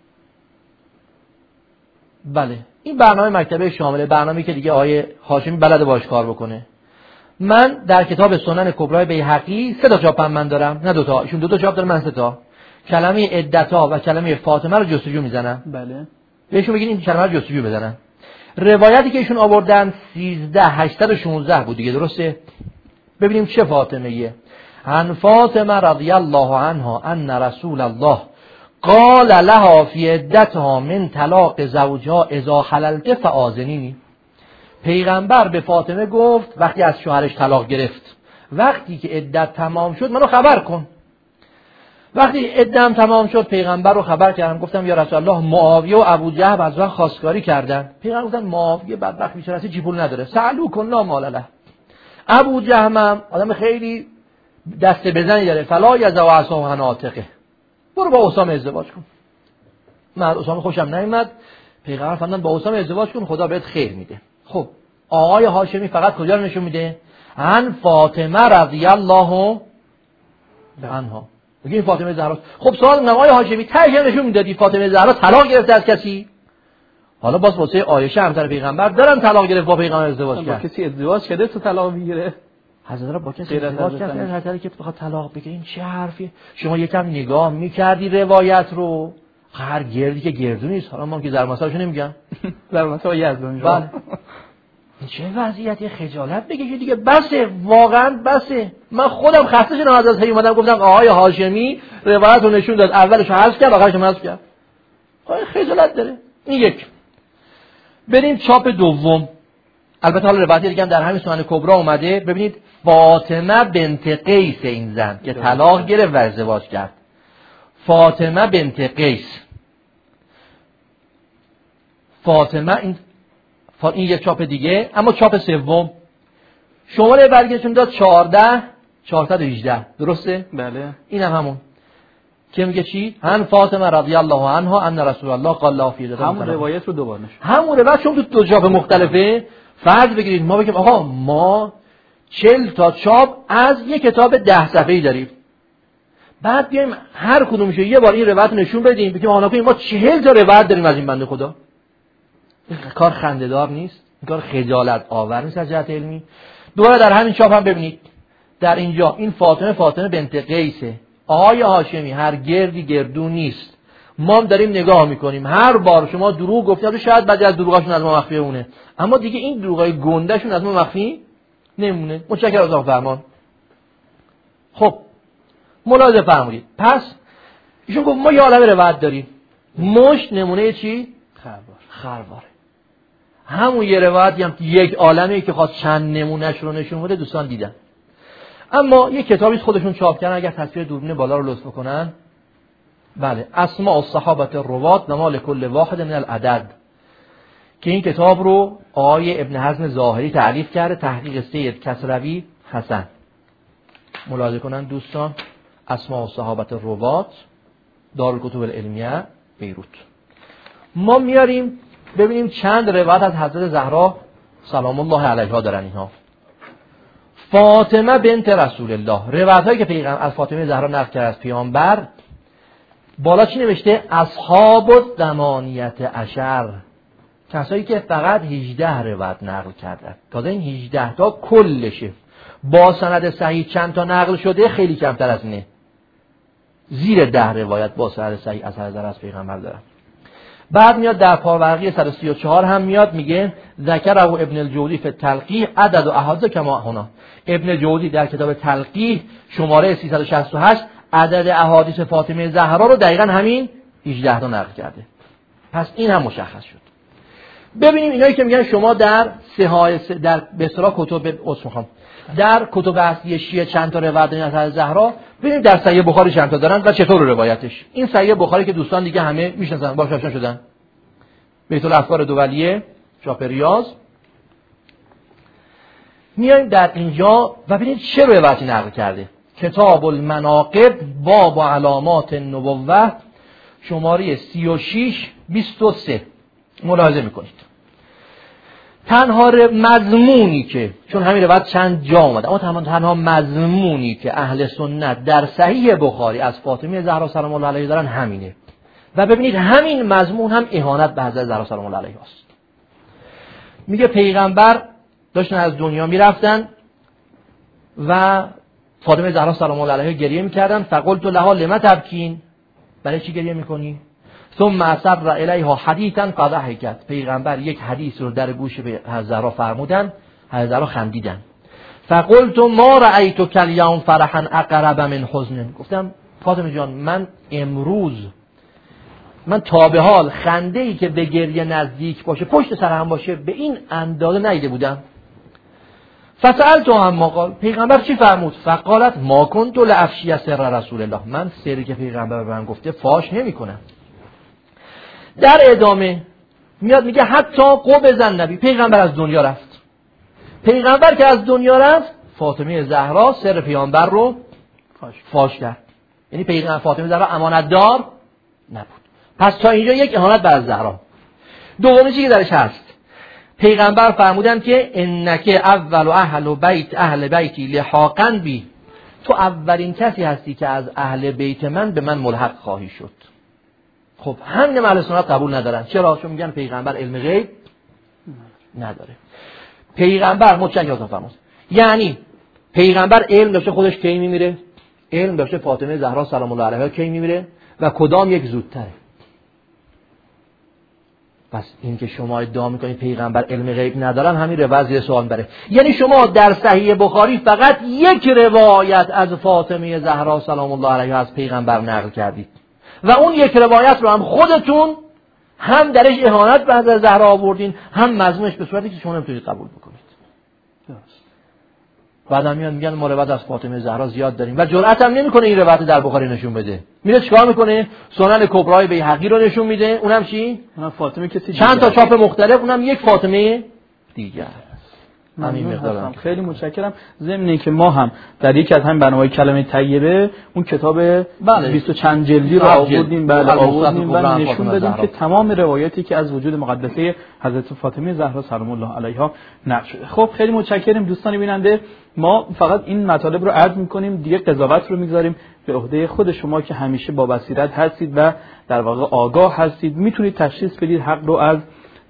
بله این برنامه مکتبه شامله، برنامه‌ای که دیگه آقای هاشمی بلد باش کار بکنه. من در کتاب سنن کبرای بیهقی سه تا چاپم من دارم، نه دو تا، ایشون دو تا چاپ داره، من سه تا. کلمه عدتا و کلمه فاطمه رو جستجو میزنم. بله. بهشون بگین این کلمه رو جستجو بزنن. روایتی که ایشون آوردن سیزده هشتصد و شانزده بود دیگه، درسته؟ ببینیم چه فاطمه ایه. عن فاطمه رضی الله عنها ان رسول الله قال لها فی عدتها من طلاق زوجها اذا حللت فآذنینی. پیغمبر به فاطمه گفت وقتی از شوهرش طلاق گرفت وقتی که عدت تمام شد منو خبر کن. وقتی عدتم تمام شد پیغمبر رو خبر کردم، گفتم یا رسول الله معاویه و ابو جهل از من خواستگاری کردن. پیغمبر گفتن معاویه بدبخت بیچاره است، چی پول نداره، سالو کن لا مال له. ابو جهل هم آدم خیلی دست بزنی داره، فلا یزو عصا حناطقه، برو با اسامه ازدواج کن. من اسامه خوشم نیامد، پیغمبر فرمودن با اسامه ازدواج کن خدا بهت خیر میده. خب آقای هاشمی فقط کجا رو نشون میده؟ عن فاطمه رضی الله عنها. میگه این فاطمه زهرا. خب سوال آقای هاشمی تاش نشون میدادی فاطمه زهرا طلاق گرفته از کسی؟ حالا باز واسه عایشه همسر پیغمبر دارن طلاق گرفت با پیغمبر ازدواج کرد. با کسی ازدواج کرده تو طلاق میگیره؟ حضرت با کسی ازدواج کرد هر طرفی که بخواد طلاق بگیره این چه حرفیه؟ شما یکم نگاه میکردی روایت رو، هر گردی که گردو نیست. حالا ما که در مسائلش نمیگم در مسائل یزدان. بله چه وضعیتی، خجالت بکشید دیگه، بسه واقعا بسه. من خودم خسته شدم از هی اومدم گفتم آقای هاشمی روایت رو نشون داد، اولش رو حذف کرد آخرش رو حذف کرد. خجالت داره. این یک. بریم چاپ دوم. البته حالا روایت دیگه هم در همین سنن کبرا اومده. ببینید فاطمه بنت قیس این زن که طلاق گرفت و ازدواج کرد. فاطمه بنت قیس. فاطمه این این یک چاپ دیگه. اما چاپ سوم شماره برگشتون داد چهارده چهارصد و هجده، درسته؟ بله. این هم همون که میگه چی؟ هم فاطمه رضی الله عنها ان رسول الله قال لا فی ذلک. همون روایت رو دوباره نشون. همون روایت چون تو دو چاپ مختلفه. فرض بگیرید ما بگیم آقا ما چهل تا چاپ از یک کتاب ده صفحه‌ای داریم، بعد بیایم هر کدومش یه بار این روایت نشون بدیم، بگیم آقا ما چهل تا روایت داریم از این بنده خدا. این کار خنده‌دار نیست؟ این کار خجالت آور نیست از جهت علمی. دوباره در همین چاپ هم ببینید در اینجا این فاطمه فاطمه بنت قیسه. آقای هاشمی هر گردی گردون نیست. ما هم داریم نگاه میکنیم هر بار شما دروغ گفتید شاید بعضی از دروغاشون از ما مخفی مونه، اما دیگه این دروغای گندهشون از ما مخفی نمونه. متشکرم از آقا فرمان. خب ملاحظه فرمودید. پس ایشون گفت ما یه عالمه روایت داریم. مشت نمونه چی؟ خروار. خرواره. همون یه روایتی هم یک عالمه که خواست چند نمونهش رو نشون بده دوستان دیدن. اما یه کتابی خودشون چاپ کردن، اگر تصویر دوربین بالا رو لطف کنن. بله، اسماء الصحابه الروات و مال کل واحد من العدد، که این کتاب رو آقای ابن حزم ظاهری تألیف کرده، تحقیق سید کسروی حسن. ملاحظه کنن دوستان، اسماء الصحابه الروات، دارالکتب العلمیه بیروت. ما میاریم ببینیم چند روایت از حضرت زهرا سلام الله علیها دارن اینها. فاطمه بنت رسول الله، روایت هایی که پیغمبر از فاطمه زهرا نقل کرده از پیامبر، بالا چی نوشته؟ اصحاب الثمانیت عشر، کسایی که فقط هجده روایت نقل کردن. تازه این هجده تا کلشه، با سند صحیح چند تا نقل شده؟ خیلی کمتر از اینه، زیر ده روایت با سند صحیح از حضرت از پیغمبر دارن. بعد میاد در پاورقی صد و سی و چهار هم میاد میگه ذکره ابن الجوزی فی التلقیح عدد و احادیث کما هنا. ابن جوزی در کتاب تلقیح شماره سیصد و شصت و هشت عدد احادیث فاطمه زهرا رو دقیقاً همین هجده تا نقل کرده. پس این هم مشخص شد. ببینیم اینایی که میگن شما در سهای در به اصطلاح کتب اصفهان در کتب اصلی شیعه چند تا روایت دارن از زهرا، ببینیم در صحیح بخاری چند تا دارن و چطور روایتش. این صحیح بخاری که دوستان دیگه همه میشناسن، باهاش آشنا شدن. بیت الافکار دولیه، چاپ ریاض. میایم در اینجا و ببینید چه روایتی نقل کرده. کتاب المناقب باب علامات النبوه، شماره سی و شش بیست و سه. ملاحظه میکنید تنها مضمونی که، چون همین روایت چند جا اومده، اما تنها تنها مضمونی که اهل سنت در صحیح بخاری از فاطمه زهرا سلام الله علیها دارن همینه. و ببینید همین مضمون هم اهانت به حضرت زهرا سلام الله علیها است. میگه پیغمبر داشتن از دنیا میرفتن و فاطمه زهرا سلام الله علیها گریه میکردن. فقلت لها لما تبکین، برای چی گریه میکنی؟ ثم اصر الیها حدیثا فضحکت، پیغمبر یک حدیث رو در گوش به حضرت زهرا فرمودن، حضرت زهرا خندیدن. فقلت ما رأیتک الیوم فرحا اقرب من حزن، گفتم فاطمه جان من امروز من تا به حال خنده ای که به گریه نزدیک باشه، پشت سر هم باشه، به این اندازه ندیده بودم. فسألت عما قال، پیغمبر چی فرمود؟ فقالت ما کنت لافشی سر رسول الله، من سری که پیغمبر به من گفته فاش نمیکنم. در ادامه میاد میگه حتی قبض النبی، پیغمبر از دنیا رفت. پیغمبر که از دنیا رفت، فاطمه زهرا سر پیامبر رو فاش, فاش کرد. یعنی پیغمبر فاطمه زهرا امانت دار نبود. پس تا اینجا یک اهانت بر زهرا. دومی چیزی که درش هست، پیغمبر فرمودن که انک اول اهل بیت اهل بیتی لحاقا بی، تو اولین کسی هستی که از اهل بیت من به من ملحق خواهی شد. خب همین اهل سنت قبول ندارن. چرا؟ چون میگن پیغمبر علم غیب نداره. پیغمبر متشکرم فرمود، یعنی پیغمبر علم داشته خودش کی میمیره، علم داشته فاطمه زهرا سلام الله علیها کی میمیره و کدام یک زودتره. پس این که شما ادعا میکنید پیغمبر علم غیب ندارن، همین روایت زیر سوال بره. یعنی شما در صحیح بخاری فقط یک روایت از فاطمه زهرا سلام الله علیها از پیغمبر نقل کردید و اون یک روایت رو هم خودتون هم درش اهانت به حضرت زهرا آوردین، هم مضمونش به صورتی که شما نمیتونید قبول بکنید. بعدم میان میگن ما روایت از فاطمه زهرا زیاد داریم و جرأت هم نمیکنه این روایت در بخاری نشون بده. میره چیکار میکنه؟ سنن کبرای بیهقی رو نشون میده، اونم چی؟ اونم فاطمه کسی چند تا چاپ مختلف، اونم یک فاطمه دیگر. همین مقدارم. خیلی متشکرم. ضمن اینکه ما هم در یکی از همین برنامه‌های کلمه طیبه اون کتاب بیست و چند جلدی رو آوردیم، بله آوردیم و نشون دادیم که تمام روایاتی که از وجود مقدسه حضرت فاطمه زهرا سلام الله علیها نقل شده. خب خیلی متشکرم دوستان بیننده. ما فقط این مطالب رو عرض می‌کنیم، دیگه قضاوت رو می‌گذاریم به عهده خود شما که همیشه با بصیرت هستید و در واقع آگاه هستید، میتونید تشخیص بدید حق رو از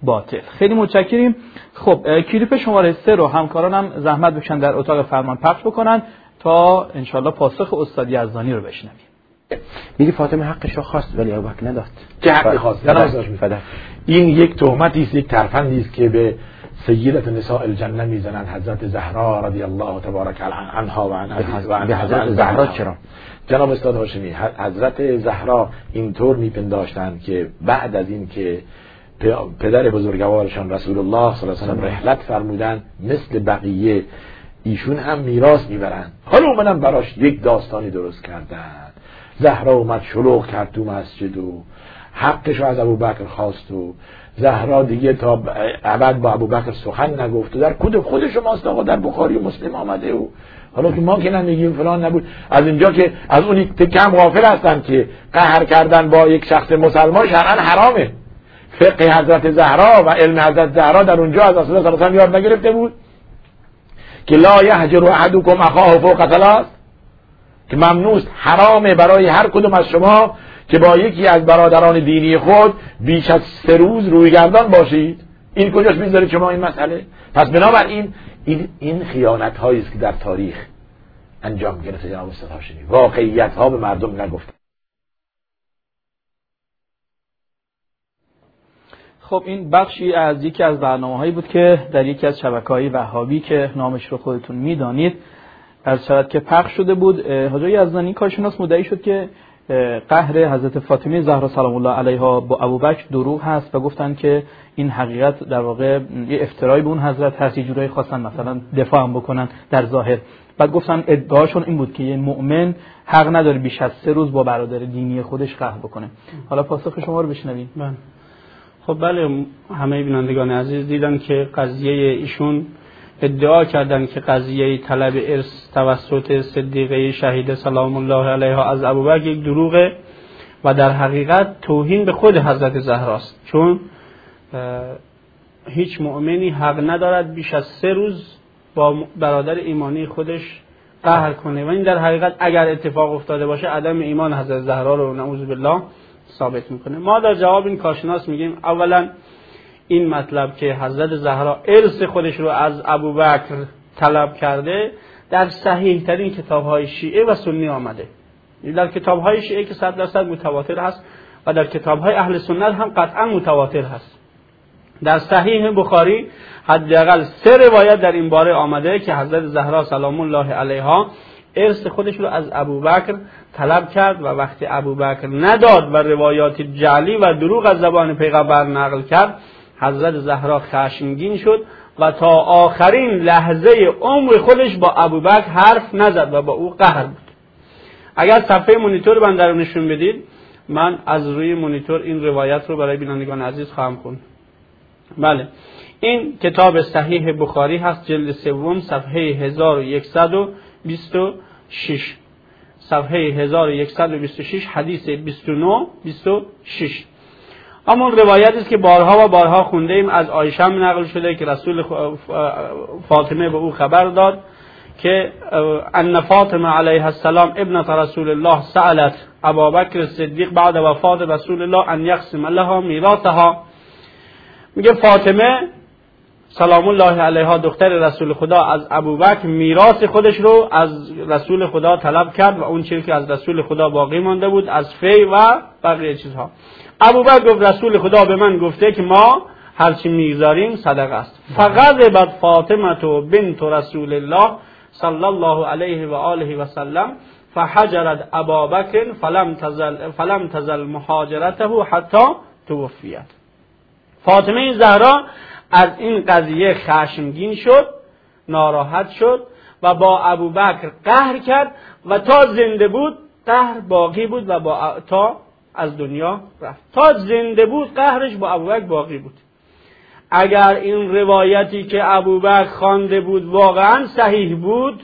باطل. خیلی متشکریم. خب کلیپ شماره سه رو همکارانم زحمت بکشن در اتاق فرمان پخش بکنن تا انشالله پاسخ استاد یزدانی رو بشنویم. میگه فاطمه حقش رو خواست ولی ابوبکر نداد. چه حقی خواست؟ این یک تهمتی است، یک ترفندی است که به سیدت نساء الجنه میزنن حضرت زهرا رضی الله تبارک عنها و عن به حضرت زهرا. چرا جناب استاد هاشمی حضرت زهرا اینطور میپنداشتند که بعد از این که پدر بزرگوارشان رسول الله صلی الله علیه و آله رحلت فرمودن مثل بقیه ایشون هم میراث میبرن. حالا اومدن براش یک داستانی درست کردن. زهرا اومد شلوغ کرد تو مسجد و حقش رو از ابوبکر خواست و زهرا دیگه تا ابد با ابوبکر سخن نگفت و در کتب خود شماست آقا، در بخاری و مسلم آمده. و حالا که ما که نمیگیم فلان نبود، از اینجا که از اون کم غافل هستن که قهر کردن با یک شخص مسلمان شرعا حرامه. فقه حضرت زهرا و علم حضرت زهرا در اونجا از رسول الله صلی الله علیه و آله یاد نگرفته بود که لا یهجر احدکم اخاه فوق ثلاث، که ممنوع است، حرامه برای هر کدوم از شما که با یکی از برادران دینی خود بیش از سه روز رویگردان باشید. این کجاش میذارید شما این مسئله؟ پس بنابراین این این خیانت هایی است که در تاریخ انجام گرفته جناب استاد هاشمی. واقعیت ها به مردم نگفته. خب این بخشی از یکی از برنامه‌هایی بود که در یکی از شبکه‌های وهابی که نامش رو خودتون میدانید از شرط که پخش شده بود. حاجی یزدانی کارشناس مدعی شد که قهر حضرت فاطمه زهرا سلام الله علیها با ابوبکر دروغ هست و گفتن که این حقیقت در واقع یه افترایی به اون حضرت هست، یه جورایی خواستن مثلا دفاع هم بکنن در ظاهر. بعد گفتن ادعاشون این بود که یه مؤمن حق نداره بیش از سه روز با برادر دینی خودش قهر بکنه. حالا پاسخ شما رو بشنویم. بله. خب بله، همه بینندگان عزیز دیدن که قضیه ایشون ادعا کردن که قضیه طلب ارث توسط صدیقه شهیده سلام الله علیها از ابوبکر یک دروغه و در حقیقت توهین به خود حضرت زهراست، چون هیچ مؤمنی حق ندارد بیش از سه روز با برادر ایمانی خودش قهر کنه و این در حقیقت اگر اتفاق افتاده باشه عدم ایمان حضرت زهرا رو نعوذ بالله ثابت میکنه. ما در جواب این کارشناس میگیم اولا این مطلب که حضرت زهرا ارث خودش رو از ابوبکر طلب کرده در صحیح ترین کتاب های شیعه و سنی آمده. در کتاب های شیعه که صد درصد متواتر هست و در کتاب های اهل سنت هم قطعا متواتر هست. در صحیح بخاری حداقل سه روایت در این باره آمده که حضرت زهرا سلام الله علیها ارث خودش رو از ابوبکر طلب کرد و وقتی ابوبکر نداد و روایات جعلی و دروغ از زبان پیغمبر نقل کرد، حضرت زهرا خشمگین شد و تا آخرین لحظه عمر خودش با ابوبکر حرف نزد و با او قهر بود. اگر صفحه مونیتور بنده رو نشون بدید، من از روی مونیتور این روایت رو برای بینندگان عزیز خواهم خوند. بله، این کتاب صحیح بخاری هست، جلد سوم، صفحه هزار و صد و بیست و شش، صفحه هزار و صد و بیست و شش، حدیث بیست و نه بیست و شش. همون روایتی است که بارها و بارها خونده ایم، از عایشه نقل شده که رسول فاطمه به او خبر داد که ان فاطمه علیها السلام ابنت رسول الله سألت ابابکر صدیق بعد وفات رسول الله ان یقسم لها میراثها. میگه فاطمه سلام الله علیها دختر رسول خدا از ابوبکر میراث خودش رو از رسول خدا طلب کرد و اون چیزی که از رسول خدا باقی مانده بود از فی و بقیه چیزها. ابوبکر گفت رسول خدا به من گفته که ما هرچی میگذاریم صدقه است. فغضبت فاطمه بنت رسول الله صلی الله علیه و آله و سلم فحجرت ابابکر فلم تزل فلم تزل محاجرته حتی توفیت. فاطمه زهرا از این قضیه خشمگین شد، ناراحت شد و با ابوبکر قهر کرد و تا زنده بود قهر باقی بود و با تا از دنیا رفت. تا زنده بود قهرش با ابوبکر باقی بود. اگر این روایتی که ابوبکر خوانده بود واقعا صحیح بود،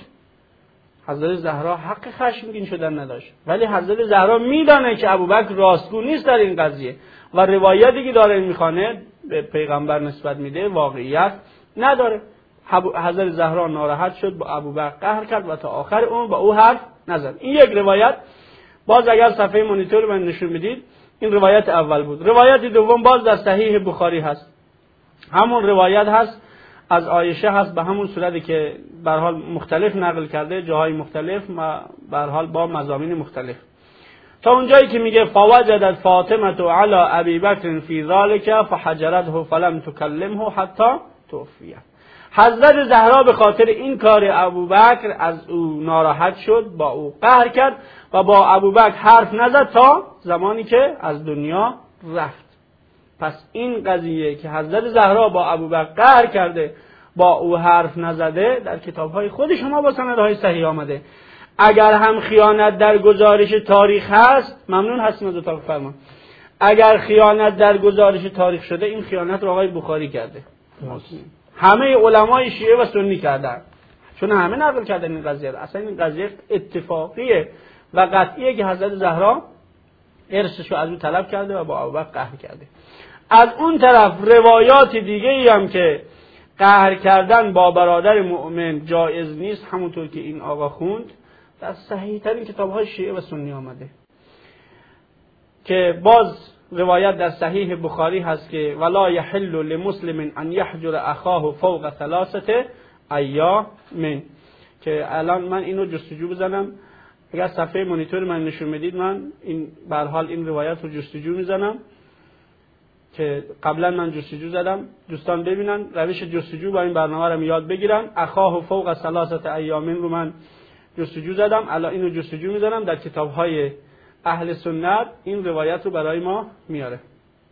حضرت زهرا حق خشمگین شدن نداشت، ولی حضرت زهرا میدانه که ابوبکر راستگو نیست در این قضیه و روایتی که داره میخوانه به پیغمبر نسبت میده واقعیت نداره. حضرت زهرا ناراحت شد، با ابوبکر قهر کرد و تا آخر اون با او حرف نزد. این یک روایت. باز اگر صفحه مونیتور من نشون بدید، این روایت اول بود. روایت دوم باز در صحیح بخاری هست. همون روایت هست از عایشه هست به همون صورتی که به هر حال مختلف نقل کرده، جاهای مختلف به هر حال با مضامین مختلف، تا اونجایی که میگه فوجدت فاطمه علی ابی بکر فی ذلک فحجرته فلم تکلمه حتی توفی. حضرت زهرا به خاطر این کار ابوبکر از او ناراحت شد، با او قهر کرد و با ابوبکر حرف نزد تا زمانی که از دنیا رفت. پس این قضیه که حضرت زهرا با ابوبکر قهر کرده با او حرف نزده در کتاب‌های خود شما با سندهای صحیح آمده. اگر هم خیانت در گزارش تاریخ هست، ممنون هستیم از اتاق فرمان، اگر خیانت در گزارش تاریخ شده این خیانت رو آقای بخاری کرده، همه علمای شیعه و سنی کردن، چون همه نقل کردن این قضیه. اصلا این قضیه اتفاقیه و قطعیه که حضرت زهرا ارثش رو از او طلب کرده و با ابوبکر قهر کرده. از اون طرف روایات دیگه ای هم که قهر کردن با برادر مؤمن جایز نیست، همونطور که این آقا خوند، در صحیح ترین کتاب های شیعه و سنی آمده که باز روایت در صحیح بخاری هست که ولا یحل لمسلم ان یحجر اخاه فوق ثلاثه ایام، که الان من اینو جستجو بزنم، اگر صفحه مانیتور من نشون بدید من این به هر حال این روایت رو جستجو میزنم که قبلا من جستجو زدم، دوستان ببینن روش جستجو با این برنامه رو یاد بگیرن. اخاه فوق ثلاثه ایام رو من جستجو زدم، الان اینو جستجو میزنم در کتاب‌های اهل سنت این روایت رو برای ما میاره.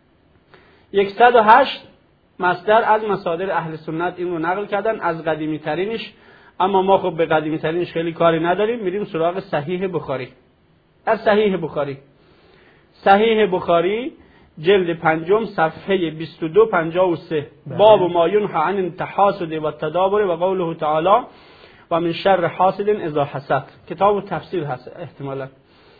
صد و هشت مصدر از مصادر اهل سنت این رو نقل کردن از قدیمی ترینش، اما ما خب به قدیمی ترینش خیلی کاری نداریم، میریم سراغ صحیح بخاری. از صحیح بخاری صحیح بخاری جلد پنجم صفحه بیست و دو پنجاه و سه باب ما ینهی عن التحاسد و التدابر و قوله تعالی و من شر حاسد اذا حسد. کتاب و تفسیر هست احتمالا.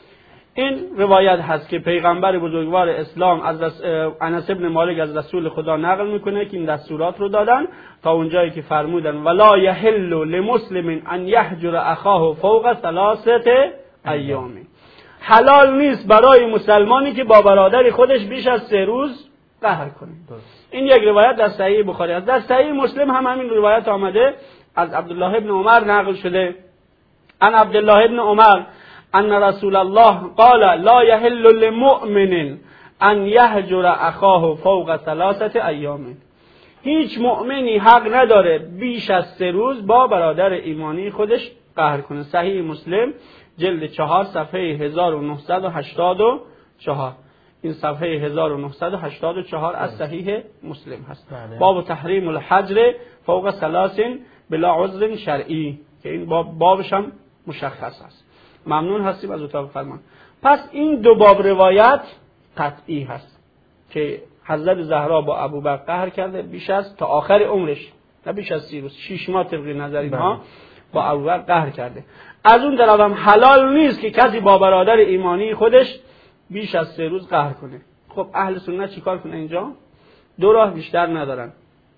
این روایت هست که پیغمبر بزرگوار اسلام از انس ابن مالک از رسول خدا نقل میکنه که این دستورات رو دادن تا اونجایی که فرمودن ولا یحل لمسلم ان یحجر اخاه فوق ثلاثه ایام. حلال نیست برای مسلمانی که با برادر خودش بیش از سه روز قهر کنه. این یک روایت در صحیح بخاری است. در صحیح مسلم هم همین روایت آمده، از عبدالله ابن عمر نقل شده. ان عبدالله ابن عمر ان رسول الله قال لا يحل للمؤمن ان يهجر اخاه فوق ثلاثه ایام. هیچ مؤمنی حق نداره بیش از سه روز با برادر ایمانی خودش قهر کنه. صحیح مسلم جلد چهار صفحه هزار و نهصد و هشتاد و چهار. این صفحه هزار و نهصد و هشتاد و چهار از صحیح مسلم هست. باب تحریم الحجر فوق ثلاث بلا عذر شرعی، که این باب بابش هم مشخص است. ممنون هستیم از اتاق فرمان. پس این دو باب روایت قطعی هست که حضرت زهرا با ابوبکر قهر کرده بیش از تا آخر عمرش، نه بیش از سی روز، شش ماه طبق نظر اینها با ابوبکر قهر کرده. از اون طرف هم حلال نیست که کسی با برادر ایمانی خودش بیش از سه روز قهر کنه. خب اهل سنت چیکار کنه اینجا؟ دو راه بیشتر ندارن.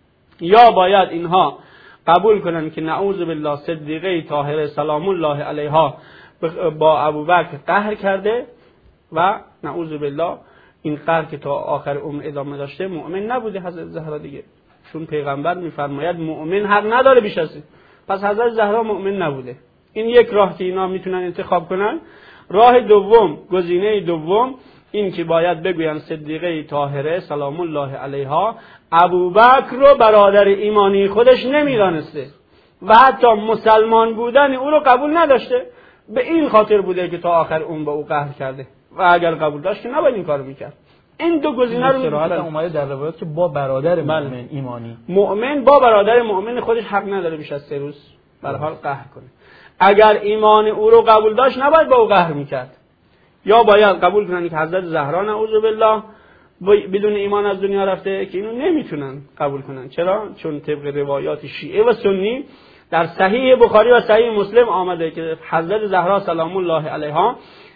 یا باید اینها قبول کنن که نعوذ بالله صدیقه طاهره سلام الله علیها با ابوبکر قهر کرده و نعوذ بالله این قهر که تا آخر عمر ادامه داشته مؤمن نبوده حضرت زهرا دیگه، چون پیغمبر میفرماید مؤمن حق نداره بیش از این. پس حضرت زهرا مؤمن نبوده. این یک راه که اینا میتونن انتخاب کنن. راه دوم، گزینه دوم این که باید بگوین صدیقه طاهره سلام الله علیها ابوبکر رو برادر ایمانی خودش نمیدانسته و حتی مسلمان بودن او رو قبول نداشته، به این خاطر بوده که تا آخر اون با او قهر کرده و اگر قبول داشت که نباید این کارو میکرد. این دو گزینه رو صراحت اومده در روایات که با برادر مؤمن ایمانی، مؤمن با برادر مؤمن خودش حق نداره بیش از سه روز به هر حال قهر کنه. اگر ایمان او رو قبول داشت نباید با او قهر میکرد. یا باید قبول کنن که حضرت زهرا نعوذ بالله بدون ایمان از دنیا رفته، که اینو نمیتونن قبول کنن. چرا؟ چون طبق روایات شیعه و سنی در صحیح بخاری و صحیح مسلم آمده که حضرت زهرا سلام الله علیها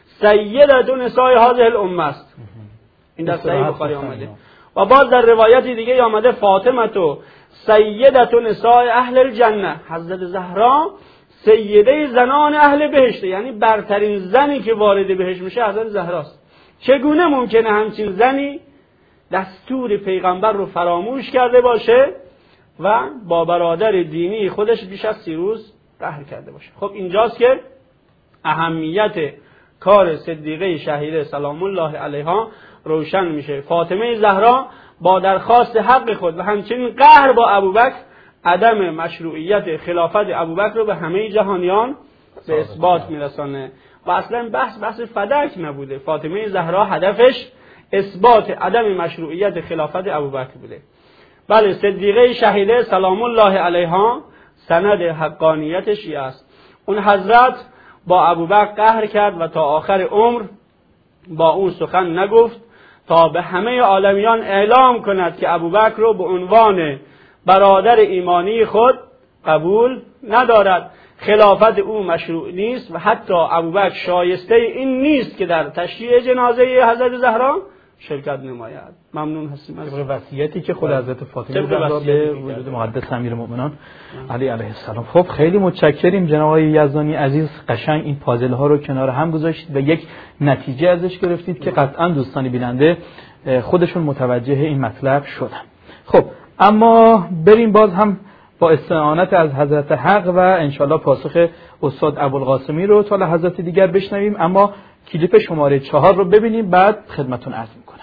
سیدة نساء هذه الامه است. این در صحیح بخاری آمده. و باز در روایت دیگه آمده فاطمه تو سیدة نساء اهل الجنه، حضرت زهرا سیده زنان اهل بهشت، یعنی برترین زنی که وارد بهشت میشه حضرت زهراست. چگونه ممکنه همچین زنی دستور پیغمبر رو فراموش کرده باشه و با برادر دینی خودش بیش از سی روز قهر کرده باشه. خب اینجاست که اهمیت کار صدیقه شهیده سلام الله علیها روشن میشه. فاطمه زهرا با درخواست حق خود و همچنین قهر با ابوبکر عدم مشروعیت خلافت ابوبکر رو به همه جهانیان به اثبات میرسانه و اصلا بحث بحث فدک نبوده. فاطمه زهرا هدفش اثبات عدم مشروعیت خلافت ابوبکر بوده. بله، صدیقه شهیده سلام الله علیها سند حقانیت شیعه است. اون حضرت با ابوبکر قهر کرد و تا آخر عمر با اون سخن نگفت تا به همه عالمیان اعلام کند که ابوبکر رو به عنوان برادر ایمانی خود قبول ندارد، خلافت او مشروع نیست و حتی ابوبکر شایسته این نیست که در تشییع جنازه حضرت زهرا شرکت نماید. ممنون هستیم از وصیتی که خود حضرت فاطمه زهرا به وجود مقدس امیرالمؤمنین علی علیه السلام. خب خیلی متشکریم جناب آقای یزدانی عزیز، قشنگ این پازل ها رو کنار هم گذاشتید و یک نتیجه ازش گرفتید که قطعا دوستان بیننده خودشون متوجه این مطلب شدن. خب اما بریم باز هم با استعانت از حضرت حق و انشالله پاسخ استاد ابوالقاسمی رو تا لحظات دیگر بشنویم، اما کلیپ شماره چهار رو ببینیم بعد خدمتون عرض میکنم.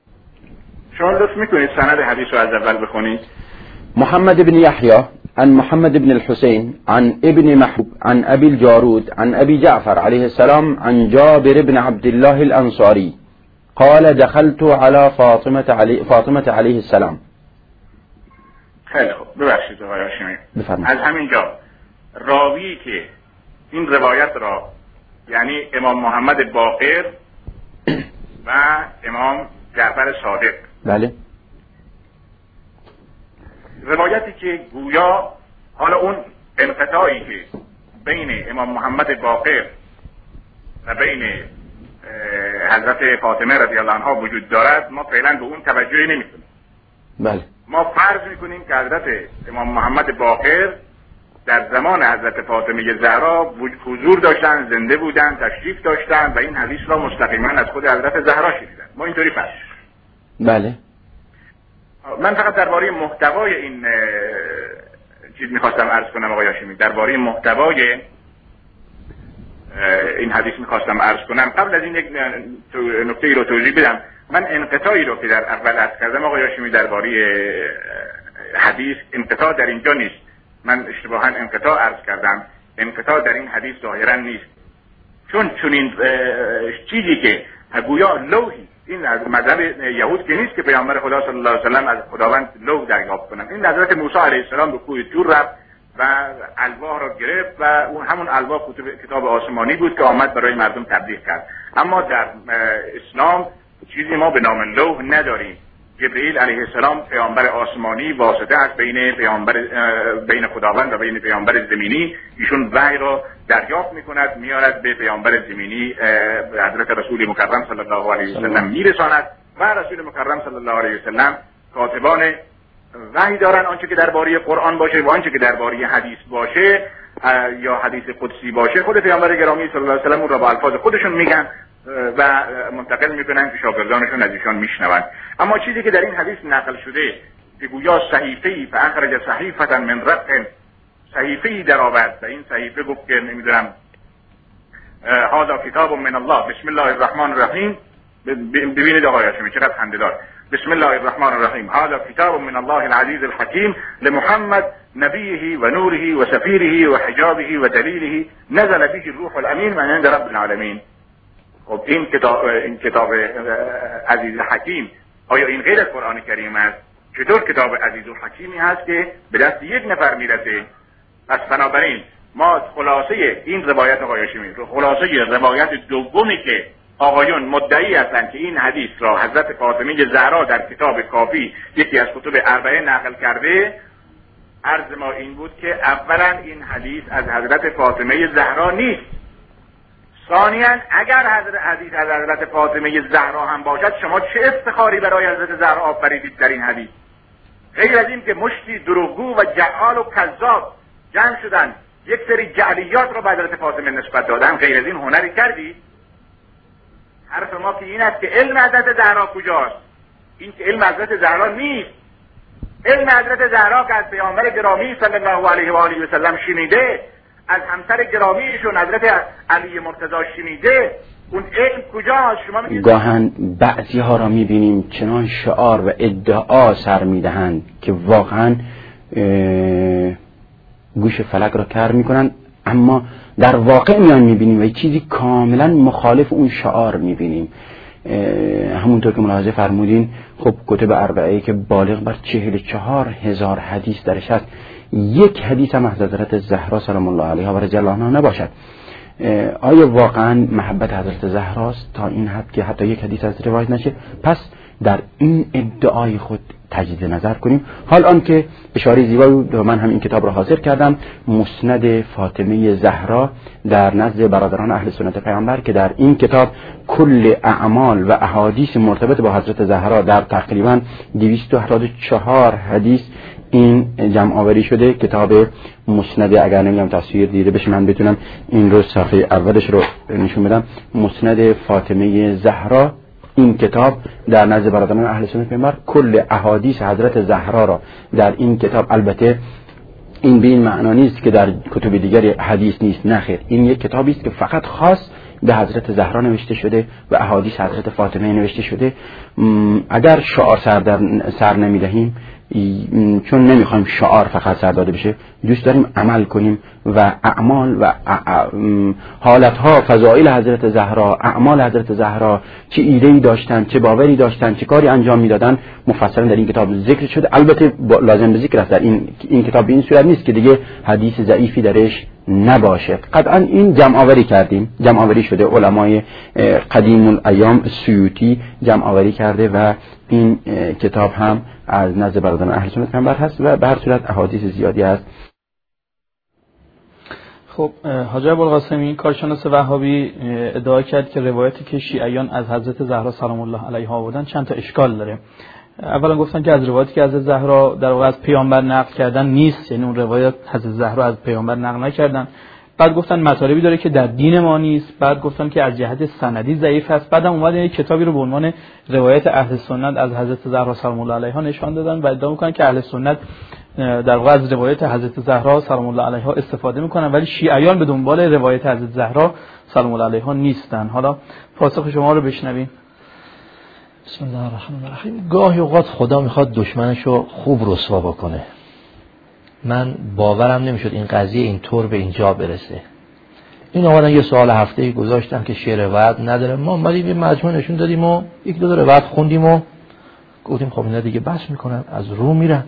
شما لطف میکنید سند حدیث رو از اول بخونید. محمد بن يحيى عن محمد بن الحسين عن ابن محبوب عن أبي الجارود عن أبي جعفر عليه السلام عن جابر بن عبد الله الأنصاري قال دخلت على فاطمة علي فاطمة عليه السلام. خیلی خوب، ببخشید آقای هاشمی، بفرمایید. از همینجا راوی که این روایت را یعنی امام محمد باقر و امام جعفر صادق، بله، روایتی که گویا حالا اون انقطاعی که بین امام محمد باقر و بین حضرت فاطمه رضی الله عنها وجود دارد، ما فعلا به اون توجهی نمی‌کنیم. بله، ما فرض می‌کنیم که حضرت امام محمد باقر در زمان حضرت فاطمه زهرا حضور داشتن، زنده بودن، تشریف داشتن و این حدیث را مستقیما از خود حضرت زهرا شنیدن. ما اینطوری فرض. بله. من فقط درباره محتوای این چیز میخواستم عرض کنم آقای هاشمی، درباره محتوای این حدیث میخواستم عرض کنم. قبل از این یک نکته ای رو توضیح بدم. من انقطاعی رو که در اول عرض کردم آقای هاشمی درباره حدیث، انقطاع در اینجا نیست. من اشتباها انقطاع عرض کردم. انقطاع در این حدیث ظاهرا نیست، چون چون این چیزی که گویا لوحی، این از مذهب یهود که نیست که پیامبر خدا صلی الله علیه و سلم از خداوند لوح دریافت کنن. این حضرت موسی علیه السلام به کوه طور رفت و الواح را گرفت و اون همون الواح کتاب آسمانی بود که آمد برای مردم تبلیغ کرد. اما در اسلام چیزی ما به نام لوح نداریم. جبرئیل علیه السلام پیامبر آسمانی واسطه است بین پیامبر بین خداوند و بین پیامبر زمینی. ایشون وحی را دریافت میکند، میارد به پیامبر زمینی حضرت رسول مکرم صلی الله علیه و سلم میرساند و رسول مکرم صلی الله علیه و سلم کاتبان وحی دارن، آنچه که درباره قرآن باشه و آنچه که درباره حدیث باشه یا حدیث قدسی باشه خود پیامبر گرامی صلی الله علیه و سلم اون را با الفاظ خودشون میگن و منتقل میکنن که شاگردانشون از ایشان میشنون. اما چیزی که در این حدیث نقل شده که گویا صحیفه‌ای فاخرج صحیفة من رق، صحیفه‌ای درآورد و این صحیفه گفت که نمیدونم هذا کتاب من الله بسم الله الرحمن الرحیم. ببینید آقای هاشمی چقدر خنده‌دار. بسم الله الرحمن الرحیم هذا کتاب من الله العزیز الحکیم لمحمد نبیه و نوره و سفیره و حجابه و دلیله نزل به الروح الامین من عند رب العالمین. خب این کتاب این کتاب عزیز حکیم آیا این غیر از قرآن کریم است؟ چطور کتاب عزیز و حکیمی هست که به دست یک نفر میرسه؟ پس بنابراین ما خلاصه این روایت آقای هاشمی، خلاصه روایت دومی که آقایون مدعی هستند که این حدیث را حضرت فاطمه زهرا در کتاب کافی یکی از کتب اربعه نقل کرده، عرض ما این بود که اولا این حدیث از حضرت فاطمه زهرا نیست. ثانیاً اگر حضرت حدیث از حضرت فاطمه زهرا هم باشد، شما چه افتخاری برای حضرت زهرا آفریدید در این حدیث؟ غیر از این که مشتی دروغگو و جعال و کذاب جمع شدن یک سری جعلیات را به حضرت فاطمه نسبت دادن، غیر از این هنری کردید؟ حرف ما که این است که علم حضرت زهرا کجاست؟ این که علم حضرت زهرا نیست. علم حضرت زهرا که از پیامبر گرامی صلی الله علیه و آله و سلم شنیده، از همسر گرامیشون حضرت علی مرتضی شنیده، اون علم کجاست؟ شما میگید گاهن بعضی ها را میبینیم چنان شعار و ادعا سر میدهند که واقعا گوش فلک را کر میکنن، اما در واقع میان میبینیم و چیزی کاملا مخالف اون شعار میبینیم. همونطور که ملاحظه فرمودین، خب کتب اربعه که بالغ بر چهل چهار هزار حدیث درش هست، یک حدیث هم از حضرت زهرا سلام الله علیها و رضی الله عنها نباشد. آیا واقعا محبت حضرت زهراست تا این حد که حتی یک حدیث از روایت نشه؟ پس در این ادعای خود تجدید نظر کنیم. حال آن که اشاره زیبایی بود و من هم این کتاب را حاضر کردم، مسند فاطمه زهرا در نزد برادران اهل سنت پیامبر، که در این کتاب کل اعمال و احادیث مرتبط با حضرت زهرا در تقریبا دویست و هفتاد و چهار حدیث این جمع آوری شده. کتاب مسند، اگر نمیدونم تصویر دیده بشه من بتونم این رو صفحه اولش رو نشون بدم، مسند فاطمه زهرا. این کتاب در نزد برادران اهل سنت پیامبر کل احادیث حضرت زهرا را در این کتاب، البته این به این معنا نیست که در کتب دیگری حدیث نیست، نه خیر، این یک کتابی است که فقط خاص به حضرت زهرا نوشته شده و احادیث حضرت فاطمه نوشته شده. اگر شعار سر, در سر نمیدهیم، چون نمیخوایم شعار فقط سر داده بشه، دوست داریم عمل کنیم و اعمال و حالتها، فضائل حضرت زهرا، اعمال حضرت زهرا، چه ایده‌ای داشتن، چه باوری داشتن، چه کاری انجام میدادن، مفصلا در این کتاب ذکر شده. البته لازم به ذکر است در این این کتاب به این صورت نیست که دیگه حدیث ضعیفی درش نباشه. قطعا این جمع آوری کردیم، جمع آوری شده، علمای قدیم الایام سیوطی جمع آوری کرده و این کتاب هم از نزد برادران اهل سنت پیامبر هست و به هر صورت احادیث زیادی هست. خب حاجی ابوالقاسمی، این کارشناس وهابی ادعا کرد که روایتی که شیعیان از حضرت زهرا سلام الله علیها آوردن چند تا اشکال داره. اولا گفتن که از روایتی که از زهرا در واقع از پیامبر نقل کردن نیست، یعنی اون روایت حضرت زهرا از پیامبر نقل نکردن. بعد گفتن مطالبی داره که در دین ما نیست. بعد گفتن که از جهت سندی ضعیف است. بعدم اومدن یک کتابی رو به عنوان روایت اهل سنت از حضرت زهرا سلام الله علیها نشان دادن و ادعا میکنن که اهل سنت در واقع از روایت حضرت زهرا سلام الله علیها استفاده میکنن، ولی شیعیان به دنبال روایت حضرت زهرا سلام الله علیها نیستن. حالا پاسخ شما رو بشنویم. بسم الله الرحمن الرحیم. گاهی اوقات خدا میخواد دشمنشو خوب رسوا بکنه. من باورم نمیشد این قضیه اینطور به اینجا برسه. این آمدن یه سوال هفته‌ای گذاشتن که شعر روایت نداره، ما اومدیم یه مجموعه نشون دادیم و یک دو تا روایت خوندیم و گفتیم خب اینا دیگه بس میکنن، از رو میرن.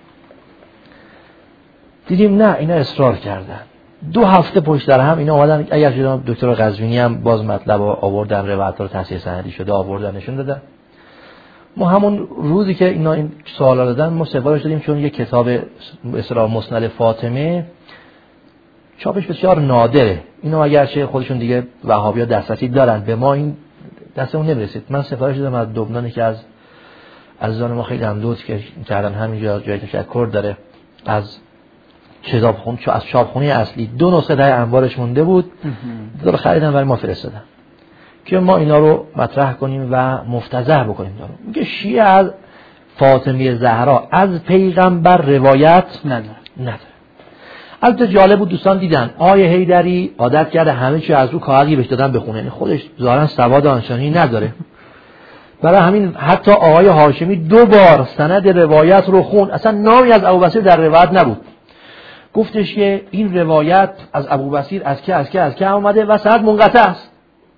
دیدیم نه، اینا اصرار کردن. دو هفته پشت در هم اینا اومدن، اگر جناب دکتر قزوینی هم باز مطلب آوردن، روایت رو تصحیح سندی شده آوردن نشون دادن. ما همون روزی که اینا این سوالا دادن ما سفارش دادیم، چون یک کتاب اصطلاح مسند فاطمه چاپش بسیار نادره. اینا اگرچه خودشون دیگه وهابی‌ها دسترسی دارن، به ما این دستمون نمیرسید. من سفارش دادم از لبنان که از عزیزان ما خیلی هم لطف کردن، همینجا جای تشکر داره، از چاپخونه، چون از چاپخونه اصلی دو نسخه در انبارش مونده بود، دور خریدن برای ما فرستادن که ما اینا رو مطرح کنیم و مفتضح بکنیم. دارو میگه شیعه از فاطمه زهرا از پیغمبر روایت نداره. نداره. البته جالب بود، دوستان دیدن آیه حیدری عادت کرده همه چی از رو کاغذی بهش دادن بخونه، یعنی خودش ظاهرا سواد آنچنانی نداره. برای همین حتی آقای هاشمی دو بار سند روایت رو خون، اصلا نامی از ابوبصیر در روایت نبود. گفتش که این روایت از ابوبصیر از که از که از که اومده و سند منقطع است.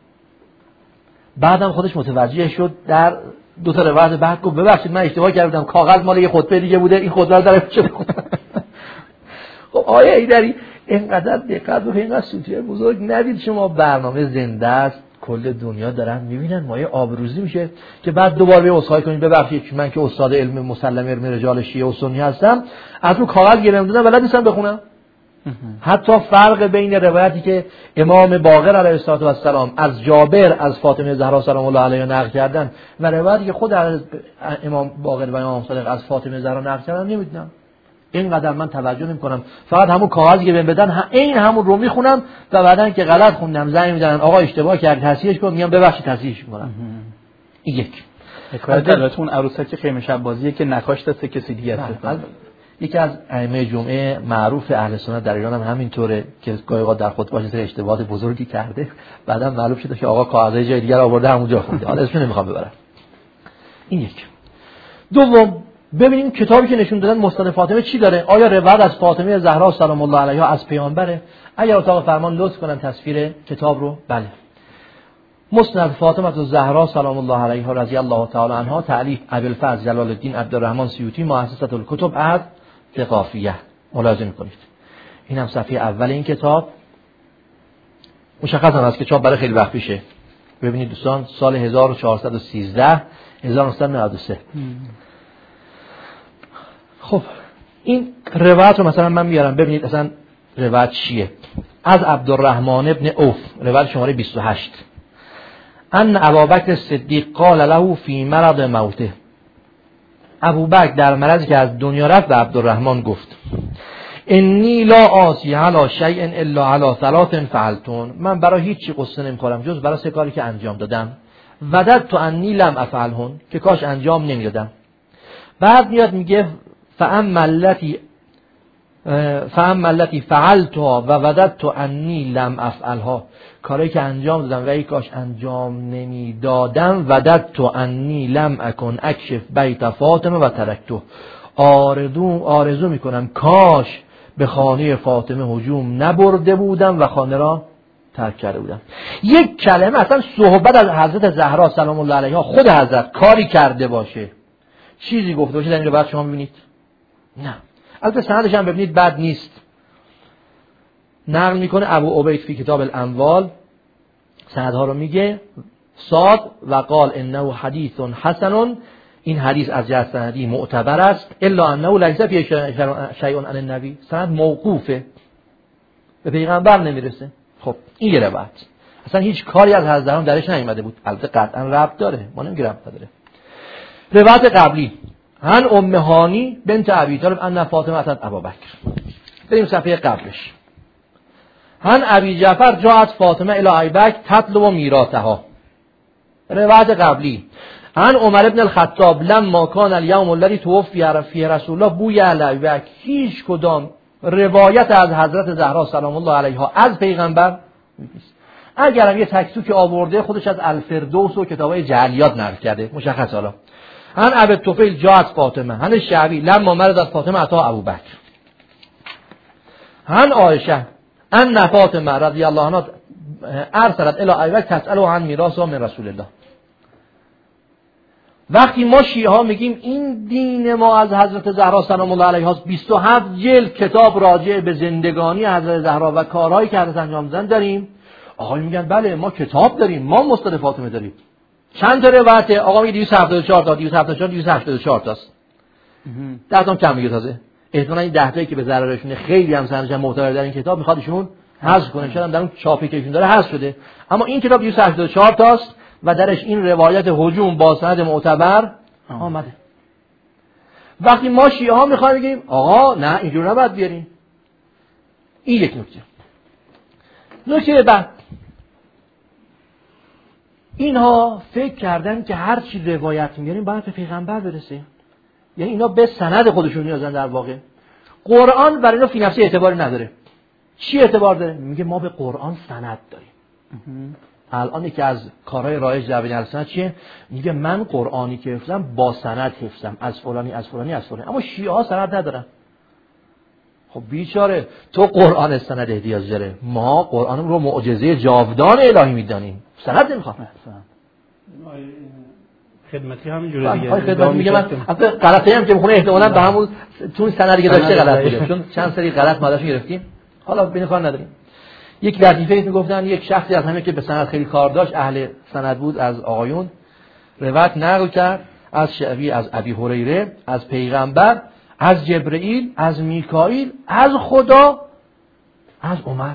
بعدم خودش متوجه شد در دو تا روایت بعد گفت ببخشید من اشتباه کردم، کاغذ مال یه خطبه دیگه بوده، این خطبه رو درش شده. خب آیه ایدری اینقدر دقت و اینقدر سوتیه بزرگ ندید شما، برنامه زنده است، کل دنیا دارن میبینن، مایه آبروزی میشه که بعد دوباره به عذرخواهی کنید ببخشید من که استاد علم مسلم علم رجال شیعه و سنی هستم از رو کاغذ گرفتم دادم بلد نیستم بخونم. حتی فرق بین روایتی که امام باقر علیه السلام از جابر از فاطمه زهرا سلام الله علیها نقل کردن و روایتی که خود امام باقر و امام صادق از فاطمه زهرا نقل کردن نمیدونم. اینقدر من توجه نمی‌کنم، فقط همون کاغذی که بهم بدن این همون رو میخونم و بعدن که غلط خوندم زنگ میزنن آقا اشتباه کردی تصحیحش کن، میگم ببخشید تصحیحش میکنم. این یک. حکایت البته اون عروسک خیمه شب بازیه که نقاش دست کسی دیگه است. یکی از ائمه جمعه معروف اهل سنت در ایران هم همینطوره که گاهی اوقات در خطبه‌اش سر اشتباهات بزرگی کرده، بعدا معلوم شده که آقا کاغذای جای دیگر آورده همونجا خونده. حالا اسمش نمیخوام ببرم. این یک. دوم، ببینیم کتابی که نشون دادن مسند فاطمه چی داره. آیا روایت از فاطمه زهرا سلام الله علیها از پیامبره؟ اگر اتاق فرمان لطف کنن تصویر کتاب رو. بله، مسند فاطمه زهرا سلام الله علیها رضی الله تعالی عنها، تألیف ابوالفضل جلال الدین عبدالرحمن سیوطی، مؤسسة الکتب از ثقافیه. ملاحظه میکنید این هم صفحه اول این کتاب. مشخص هم هست که چاپ برای خیلی وقت پیشه. ببینید دوستان، سال هزار و چهارصد و سیزده هزار و نهصد و نود و سه. خب این روایت رو مثلا من میارم ببینید اصلا روایت چیه. از عبدالرحمن ابن عوف، روایت شماره بیست و هشت. ان ابابکر صدیق قال له فی مرض موته، ابوبکر در مرضی که از دنیا رفت به عبدالرحمن گفت انی لا آسی علی شیء الا علی ثلاث فعلتون، من برای هیچ چی قصه نمیخورم جز برای سه کاری که انجام دادم. وددت انی لم افعلهن، که کاش انجام نمیدادم. بعد میاد میگه فاما التی فاما التی فعلتها و وددت انی لم افعلها، کاری که انجام دادم و ای کاش انجام نمیدادم. وددت انی لم اکن اکشف بیت فاطمه و ترکته، آرزو آرزو میکنم کاش به خانه فاطمه هجوم نبرده بودم و خانه را ترک کرده بودم. یک کلمه اصلا صحبت از حضرت زهرا سلام الله علیها، خود حضرت کاری کرده باشه، چیزی گفته باشه در این روایت شما ببینید نه. البته سندش هم ببینید بد نیست. نقل میکنه ابو عبید فی کتاب الاموال، سندها رو میگه صاد و قال انه حدیث حسن، این حدیث از جهت سندی معتبر است، الا انه لیس فی شیء عن النبی، سند موقوفه، به پیغمبر نمیرسه. خب این یه روایت، اصلا هیچ کاری از حضرت درش نیامده بود. البته قطعا ربط داره، ما نمیگیم ربط نداره. روایت قبلی هن ام هانی بنت ابی طالب ان فاطمه اتت ابابکر، بریم صفحه قبلش. هن ابی جعفر جاءت فاطمه الی ابیبکر تطلب میراثها، روایت قبلی. هن عمر ابن الخطاب لما کان الیوم الذی توفی فیه رسول الله بوی علی ابیبکر، هیچ کدام روایت از حضرت زهرا سلام الله علیها از پیغمبر نیست. اگرم یه تکسو که آورده خودش از الفردوس و کتابای جعلیات نقل کرده، مشخص. حالا هن ابی طفیل جاءت فاطمه، هن شعبی لما مرضت فاطمه اتا ابوبکر، هن عایشه ان فاطمه رضی الله عنها ارسلت الی ابیبکر تسأله عن میراث من رسول الله. وقتی ما شیعه ها میگیم این دین ما از حضرت زهرا سلام الله علیها بیست و هفت جلد کتاب راجع به زندگانی حضرت زهرا و کارهایی که حضرت انجام دادن داریم، آقا میگن بله ما کتاب داریم، ما مسند فاطمه داریم. چند تا روایت؟ آقا میگه دویست و هفتاد و چهار تا، دویست و هفتاد و چهار دویست و هشتاد و چهار تاست. ده تا کم میگه تازه. احتمالاً این ده تایی که به ضررشونه خیلی هم سندش معتبر در این کتاب میخواد ایشون حذف کنه، شاید هم در اون چاپی که ایشون داره حذف شده. اما این کتاب دویست و هشتاد و چهار تاست و درش این روایت هجوم با سند معتبر آمده. وقتی ما شیعه ها میخوایم بگیم آقا نه اینجور نباید بیاریم. این یک نکته. نکته بعد، اینها فکر کردن که هر چی روایت میاریم باید به پیغمبر برسه، یعنی اینا به سند خودشون نیازن. در واقع قرآن برای اینا فی نفسی اعتباری نداره. چی اعتبار داره؟ میگه ما به قرآن سند داریم. الان یکی از کارهای رایج در بین اهل چیه؟ میگه من قرآنی که حفظم با سند حفظم، از فلانی از فلانی از فلانی. اما شیعه ها سند ندارن. خب بیچاره، تو قرآن سند احتیاج داره، ما قرآن رو معجزه جاودان الهی میدانیم، سند نمیخوام. خدمتی همینجوره دیگه. خدمت میگه من البته غلطی هم که میخونه احتمالاً به همون چون سندی که داشته غلط بوده، چون چند سری غلط مادرش گرفتیم. حالا بین کار نداریم. یک لطیفه میگفتن یک شخصی از همه که به سند خیلی کار داشت، اهل سند بود، از آقایون روایت نقل کرد از شعبی، از ابی هریره، از پیغمبر، از جبرئیل، از میکائیل، از خدا، از عمر.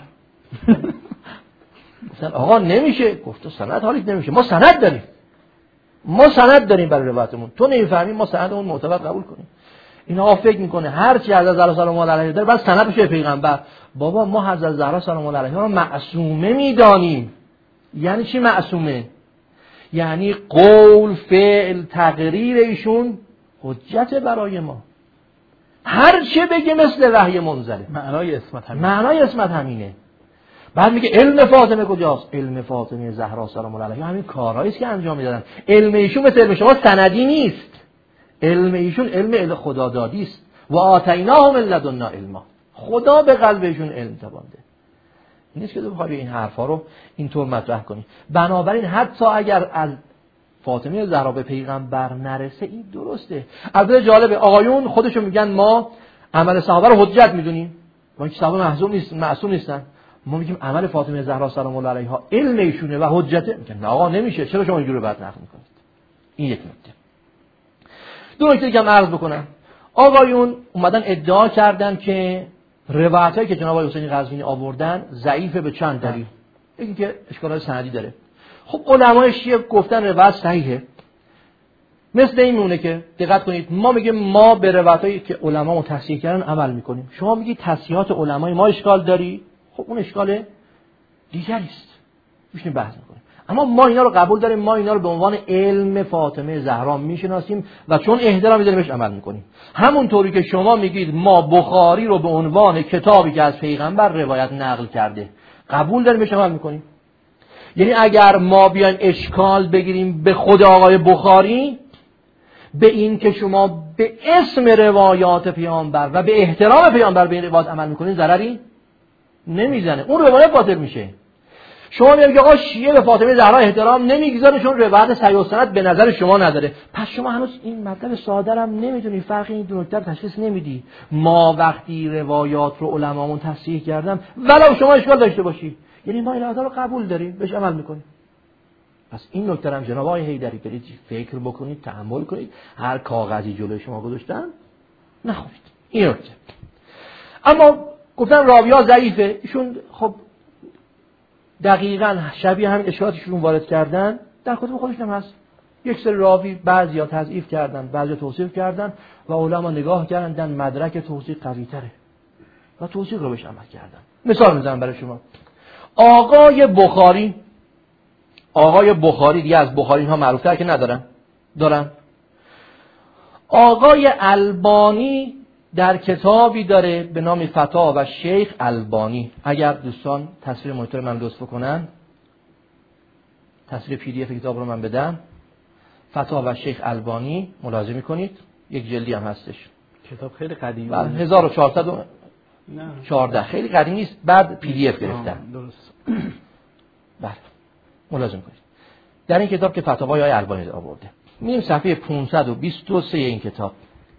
مثلا آقا نمیشه، گفت سند حالی نمیشه، ما سند داریم، ما سند داریم برای روایتمون، تو نمیفهمی ما سندمون معتبر قبول کنیم. اینا فکر میکنه هر چی حضرت زهرا سلام الله علیها داره بعد سند بشه پیغمبر. بابا ما حضرت زهرا سلام الله علیها رو معصومه میدانیم. یعنی چی معصومه؟ یعنی قول، فعل، تقریر ایشون حجت برای ما. هر چه بگه مثل وحی منزله. معنای اسمت همینه. معنای اسمت همینه. بعد میگه علم فاطمه کجاست؟ علم فاطمه زهرا سلام الله علیها همین کارهایی است که انجام میدادن. علم ایشون مثل علم شما سندی نیست. علم ایشون علم خدا دادی است. و آتیناهم من لدنا علما. خدا به قلب ایشون علم تابانده. این نیست که تو بخوای این حرفا رو اینطور مطرح کنی. بنابراین حتی اگر از فاطمه زهرا به پیغمبر نرسه این درسته. البته جالبه آقایون خودشون میگن ما عمل صحابه رو حجت میدونیم. ما اینکه صحابه معصوم نیست، معصوم نیستن. ما میگیم عمل فاطمه زهرا سلام الله علیها علم ایشونه و حجته. میگن نه آقا نمیشه. چرا شما اینجوری بعد نقل میکنید؟ این یک نکته. دو نکته دیگه هم عرض بکنم. آقایون اومدن ادعا کردن که روایتایی که جناب آقای حسینی قزوینی آوردن ضعیفه به چند دلیل. یکی که اشکالات سندی داره. خب علمای شیعه گفتن روایت صحیحه. مثل این مونه که دقت کنید ما میگیم ما به روایتایی که علما تصحیح کردن عمل میکنیم. شما میگید تصحیحات علمای ما اشکال داری؟ خب اون اشکال دیگری است. میشیم بحث میکنیم. اما ما اینا رو قبول داریم، ما اینا رو به عنوان علم فاطمه زهرا میشناسیم و چون احترام میذاریم بهش عمل میکنیم. همونطوری که شما میگید ما بخاری رو به عنوان کتابی که از پیغمبر روایت نقل کرده قبول داریم بهش عمل میکنیم. یعنی اگر ما بیایم اشکال بگیریم به خود آقای بخاری به این که شما به اسم روایات پیامبر و به احترام پیامبر به این روایت عمل میکنین ضرری نمیزنه، اون روایت باطل میشه. شما میگید آقا شیعه به فاطمه زهرا احترام نمیگذاره چون روایت صحیح السند به نظر شما نداره. پس شما هنوز این مطلب ساده رو نمیدونی، فرق این دو نکته تشخیص نمیدی. ما وقتی روایات رو علمامون تصحیح کردن ولو شما اشکال داشته باشی، یعنی ما این روایت رو قبول داریم بهش عمل میکنیم. پس این نکته هم جناب آقای حیدری برید فکر بکنید، تأمل کنید. هر کاغذی جلوی شما گذاشتن نخونید. این نکته. اما گفتن راوی‌ها ضعیفه، ایشون خب دقیقاً شبیه همین اشاراتشون وارد کردن در کتب خودشون هم هست. یک سری راوی بعضیا تضعیف کردن، بعضیا توصیف کردن و علما نگاه کردن مدرک توصیف قوی‌تره و توصیف رو بهش عمل کردن. مثال میزنم برای شما. آقای بخاری آقای بخاری دیگه از بخاری ها معروف‌تر که ندارن دارن. آقای البانی در کتابی داره به نام فتا و شیخ البانی. اگر دوستان تصویر مانیتور من لطف کنن، تصویر پی دی اف کتاب رو من بدم. فتا و شیخ البانی ملاحظه می‌کنید یک جلدی هم هستش. کتاب خیلی قدیمی، بله هزار و چهارصد و چهارده، خیلی قدیمی نیست. بعد پی دی اف گرفتن. درست. بله ملاحظه کنید. در این کتاب که فتاوای آقای البانی آورده، میریم صفحه پانصد و بیست و سه این کتاب.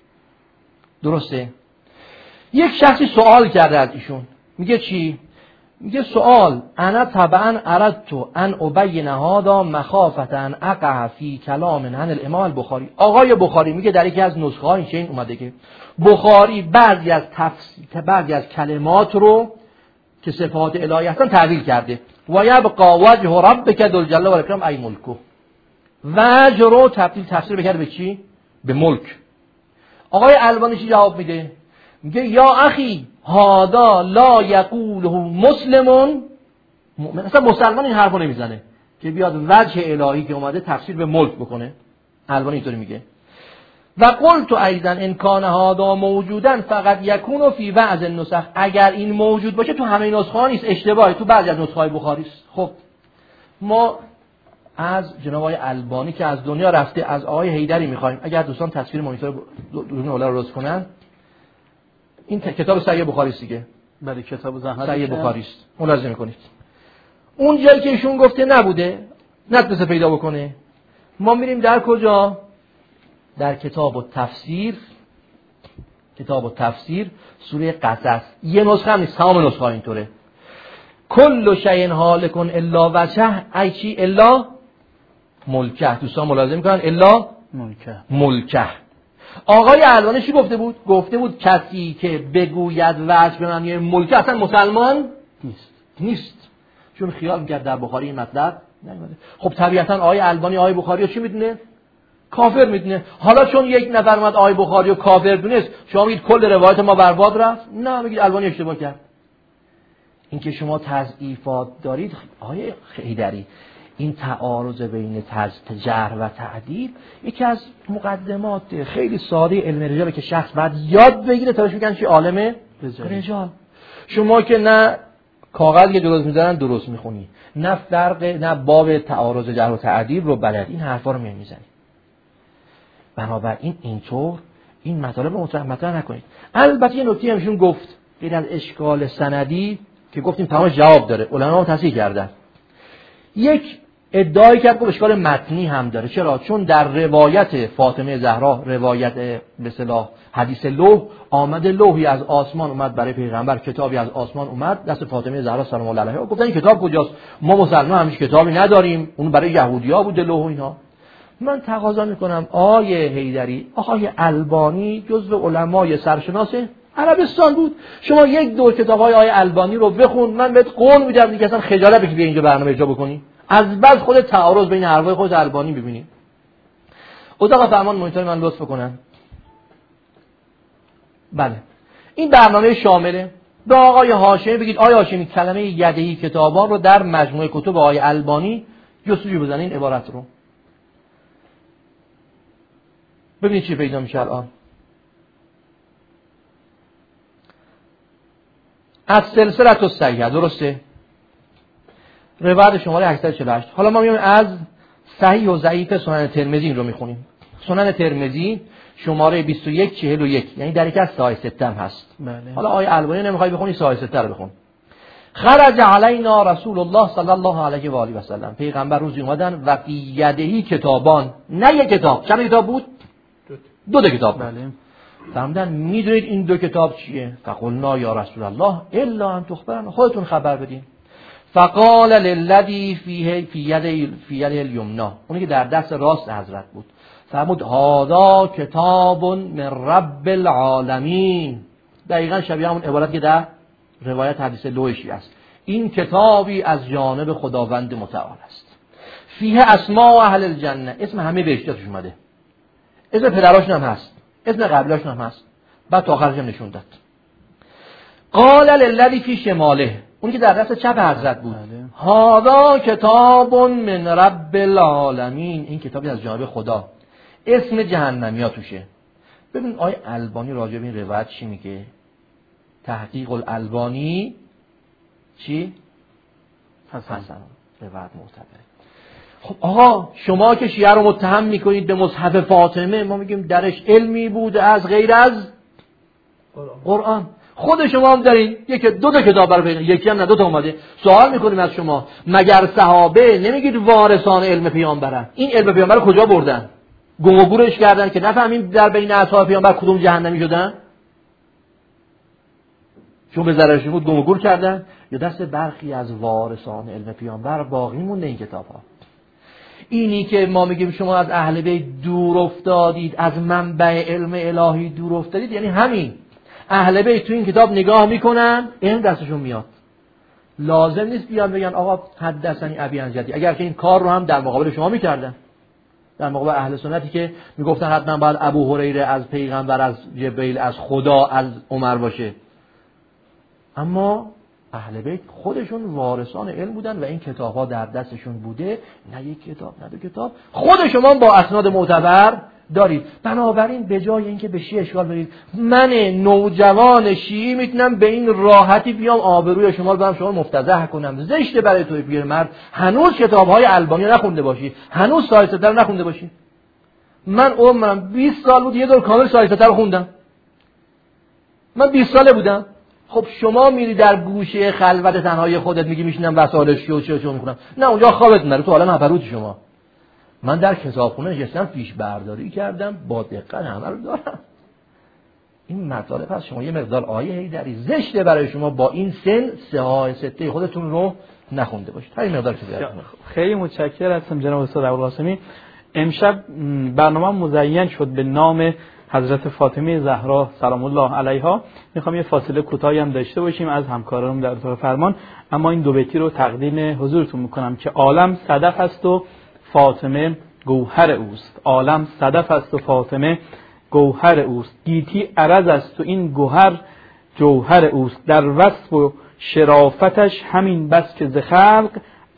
درسته؟ یک شخصی سوال کرده از ایشون، میگه چی؟ میگه سوال انا طبعا اردت ان ابین هذا مخافه ان اقع فی کلام عن الامام البخاری. آقای بخاری میگه در یکی از نسخه ها این چنین اومده که بخاری بعضی از تفسیر بعضی از کلمات رو که صفات الهی هستن تعبیر کرده. و یبقى وجه ربک ذو الجلال و الاکرام ای ملکه. وجه رو تبدیل تفسیر بکرده به چی؟ به ملک. آقای البانی چی جواب میده؟ میگه یا اخی هادا لا یقوله مسلمون مؤمن. اصلا مسلمان این حرفو نمیزنه که بیاد وجه الهی که اومده تفسیر به ملک بکنه. البانی اینطوری میگه. و قلت ایضا ان کان هادا موجودا فقط یکون فی بعض النسخ. اگر این موجود باشه تو همه نسخه ها نیست، اشتباهی تو بعضی از نسخه های بخاری است. خب ما از جناب آقای البانی که از دنیا رفته از آقای حیدری میخوایم اگر دوستان تصویر مانیتور دوربین اولا رو روز کنن، این کتاب صحیح بخاری است دیگه. بله کتاب زحمت صحیح بخاری است. ملاحظه میکنید اون جایی که ایشون گفته نبوده نتونسته پیدا بکنه. ما میریم در کجا؟ در کتاب التفسیر. کتاب التفسیر سوره قصص. یه نسخه هم نیست، تمام نسخه ها اینطوره. کل شیء هالک الا وجهه ای چی؟ الا ملکه. دوستان ملاحظه میکنن الا ملکه. ملکه. آقای البانی چی گفته بود؟ گفته بود کسی که بگوید وجه به معنی ملکه اصلا مسلمان نیست. نیست. چون خیال میکرد در بخاری این مطلب نیومده. خب طبیعتا آقای البانی آقای بخاری رو چی میدونه؟ کافر میدونه. حالا چون یک نفر اومد آقای بخاری رو کافر دونست شما میگید کل روایت ما برباد رفت؟ نه، میگید البانی اشتباه کرد. این که شما تضعیفات دارید آقای حیدری، این تعارض بین جرح و تعدیل یکی از مقدمات خیلی ساده علم رجاله که شخص باید یاد بگیره تا بهش میگن چی عالم رجال. شما که نه کاغذ که درست میذارن درست میخونی، نه فرق، نه باب تعارض جرح و تعدیل رو بلد، این حرفا رو میزنی. بنابراین اینطور این مطالب رو مطرح مطرح نکنید. البته یه نکته همشون گفت غیر از اشکال سندی که گفتیم تمام جواب داره، علما تصحیح کردن. یک ادعایی کرد که اشکال متنی هم داره. چرا؟ چون در روایت فاطمه زهرا، روایت به اصطلاح حدیث لوح، آمده لوحی از آسمان اومد برای پیغمبر، کتابی از آسمان اومد دست فاطمه زهرا سلام الله علیها. گفتن این کتاب کجاست؟ ما مسلمان همیشه کتابی نداریم، اون برای یهودیا بوده لوح و اینا. من تقاضا میکنم آیه حیدری، آقای البانی جزو علمای سرشناس عربستان بود، شما یک دور کتاب‌های آیه البانی رو بخون، من بهت قول میدم دیگه اصلا خجالت بکشی اینجا برنامه اجرا بکنی. از بس خود تعارض بین حرفای خود البانی ببینید. اتاق فرمان مونیتور من لطف کنن. بله. این برنامه شامله. به آقای هاشمی بگید آقای هاشمی کلمه یدهی کتابان رو در مجموعه کتب آیه البانی جستجو بزنین این عبارت رو. ببینید چی پیدا میشه الان. از سلسله الصحیحه، درسته؟ روایت شماره هشتصد و چهل و هشت. حالا ما میایم از صحیح و ضعیف سنن ترمذی این رو میخونیم. سنن ترمذی شماره بیست و یک چهل و یک، یعنی در یک از صحیح سته هم هست. بله. حالا آیه البانی نمیخوای بخونی، صحیح سته رو بخون. خرج علینا رسول الله صلی الله علیه و آله و سلم. پیغمبر روزی اومدن و فی یدهی کتابان، نه یک کتاب، چند کتاب بود؟ دو تا کتاب. بله. فرمودن میدونید این دو کتاب چیه؟ فقلنا یا رسول الله الا ان تخبرنا، خودتون خبر بدین. فقال للذی فیه فی ید فی ید الیمنا، اونی که در دست راست حضرت بود، فرمود هذا کتاب من رب العالمین. دقیقاً شبیه همون عبارت که در روایت حدیث لوحی است. این کتابی از جانب خداوند متعال است. فیه اسماء اهل الجنه، اسم همه بهشتیاتش اومده، اسم پدراشون هم هست، اسم قبیله‌شون هم هست، بعد تا آخرش هم نشون داد. قال للذی فی شماله، اون که در دست چپ حضرت بود، هذا کتاب من رب العالمین، این کتابی از جانب خدا، اسم جهنمیا توشه. ببین آیه البانی راجع به این روایت چی میگه؟ تحقیق الالبانی چی؟ حسن روایت معتبره. خب آقا شما که شیعه رو متهم میکنید به مصحف فاطمه، ما میگیم درش علمی بوده از غیر از قرآن. خود شما هم دارین یک دو تا کتاب برای پیغمبر، یکی هم نه دو تا اومده. سوال میکنیم از شما، مگر صحابه نمیگید وارثان علم پیامبرن؟ این علم پیامبر رو کجا بردن؟ گم و گورش کردن که نفهمیم در بین اصحاب پیامبر کدوم جهنمی شدن؟ چون به ضررشون بود گم و گور کردن، یا دست برخی از وارثان علم پیامبر باقی مونده این کتاب‌ها؟ اینی که ما میگیم شما از اهل بیت دور افتادید، از منبع علم الهی دور افتادید، یعنی همین. اهل بیت تو این کتاب نگاه میکنن، این دستشون میاد. لازم نیست بیان بگن آقا حدثنی ابی عن جدی، اگر که این کار رو هم در مقابل شما میکردن، در مقابل اهل سنتی که میگفتن حتما باید ابو هریره از پیغمبر، از جبرئیل، از خدا، از عمر باشه. اما اهل بیت خودشون وارثان علم بودن و این کتاب ها در دستشون بوده، نه یک کتاب نه دو کتاب. خود شما با اسناد معتبر دارید. بنابراین به جای اینکه به شیعه اشکال برید، من نوجوان شیعی میتونم به این راحتی بیام آبروی شما رو برم شما مفتضح کنم. زشته برای توی پیرمرد هنوز کتاب های البانی نخونده باشی، هنوز سایسته رو نخونده باشی. من عمرم بیست سال بود یه دور کامل سایسته رو خوندم. من بیست ساله بودم. خب شما میری در گوشه خلوت تنهای خودت میگی میشینم وسایل شیعه چه چه میکنم، نه اونجا خوابت نره، تو عالم هپروت شما. من در کتابخونه نشستم پیش برداری کردم، با دقت همه رو دارم. این مطالب هست. شما یه مقدار آیه حیدری زشته برای شما با این سن سه سته خودتون رو نخونده باشید. همین مقدار که خیلی متشکرم هستم جناب استاد ابوالقاسمی. امشب برنامه مزین شد به نام حضرت فاطمه زهرا سلام الله علیها. میخوام یه فاصله کوتاهی هم داشته باشیم از همکارانم در اتاق فرمان، اما این دو بیتی رو تقدیم حضورتون میکنم که عالم صدف است و فاطمه گوهر اوست. عالم صدف است و فاطمه گوهر اوست. گیتی عرض است و این گوهر جوهر اوست. در وصف و شرافتش همین بس که ز خلق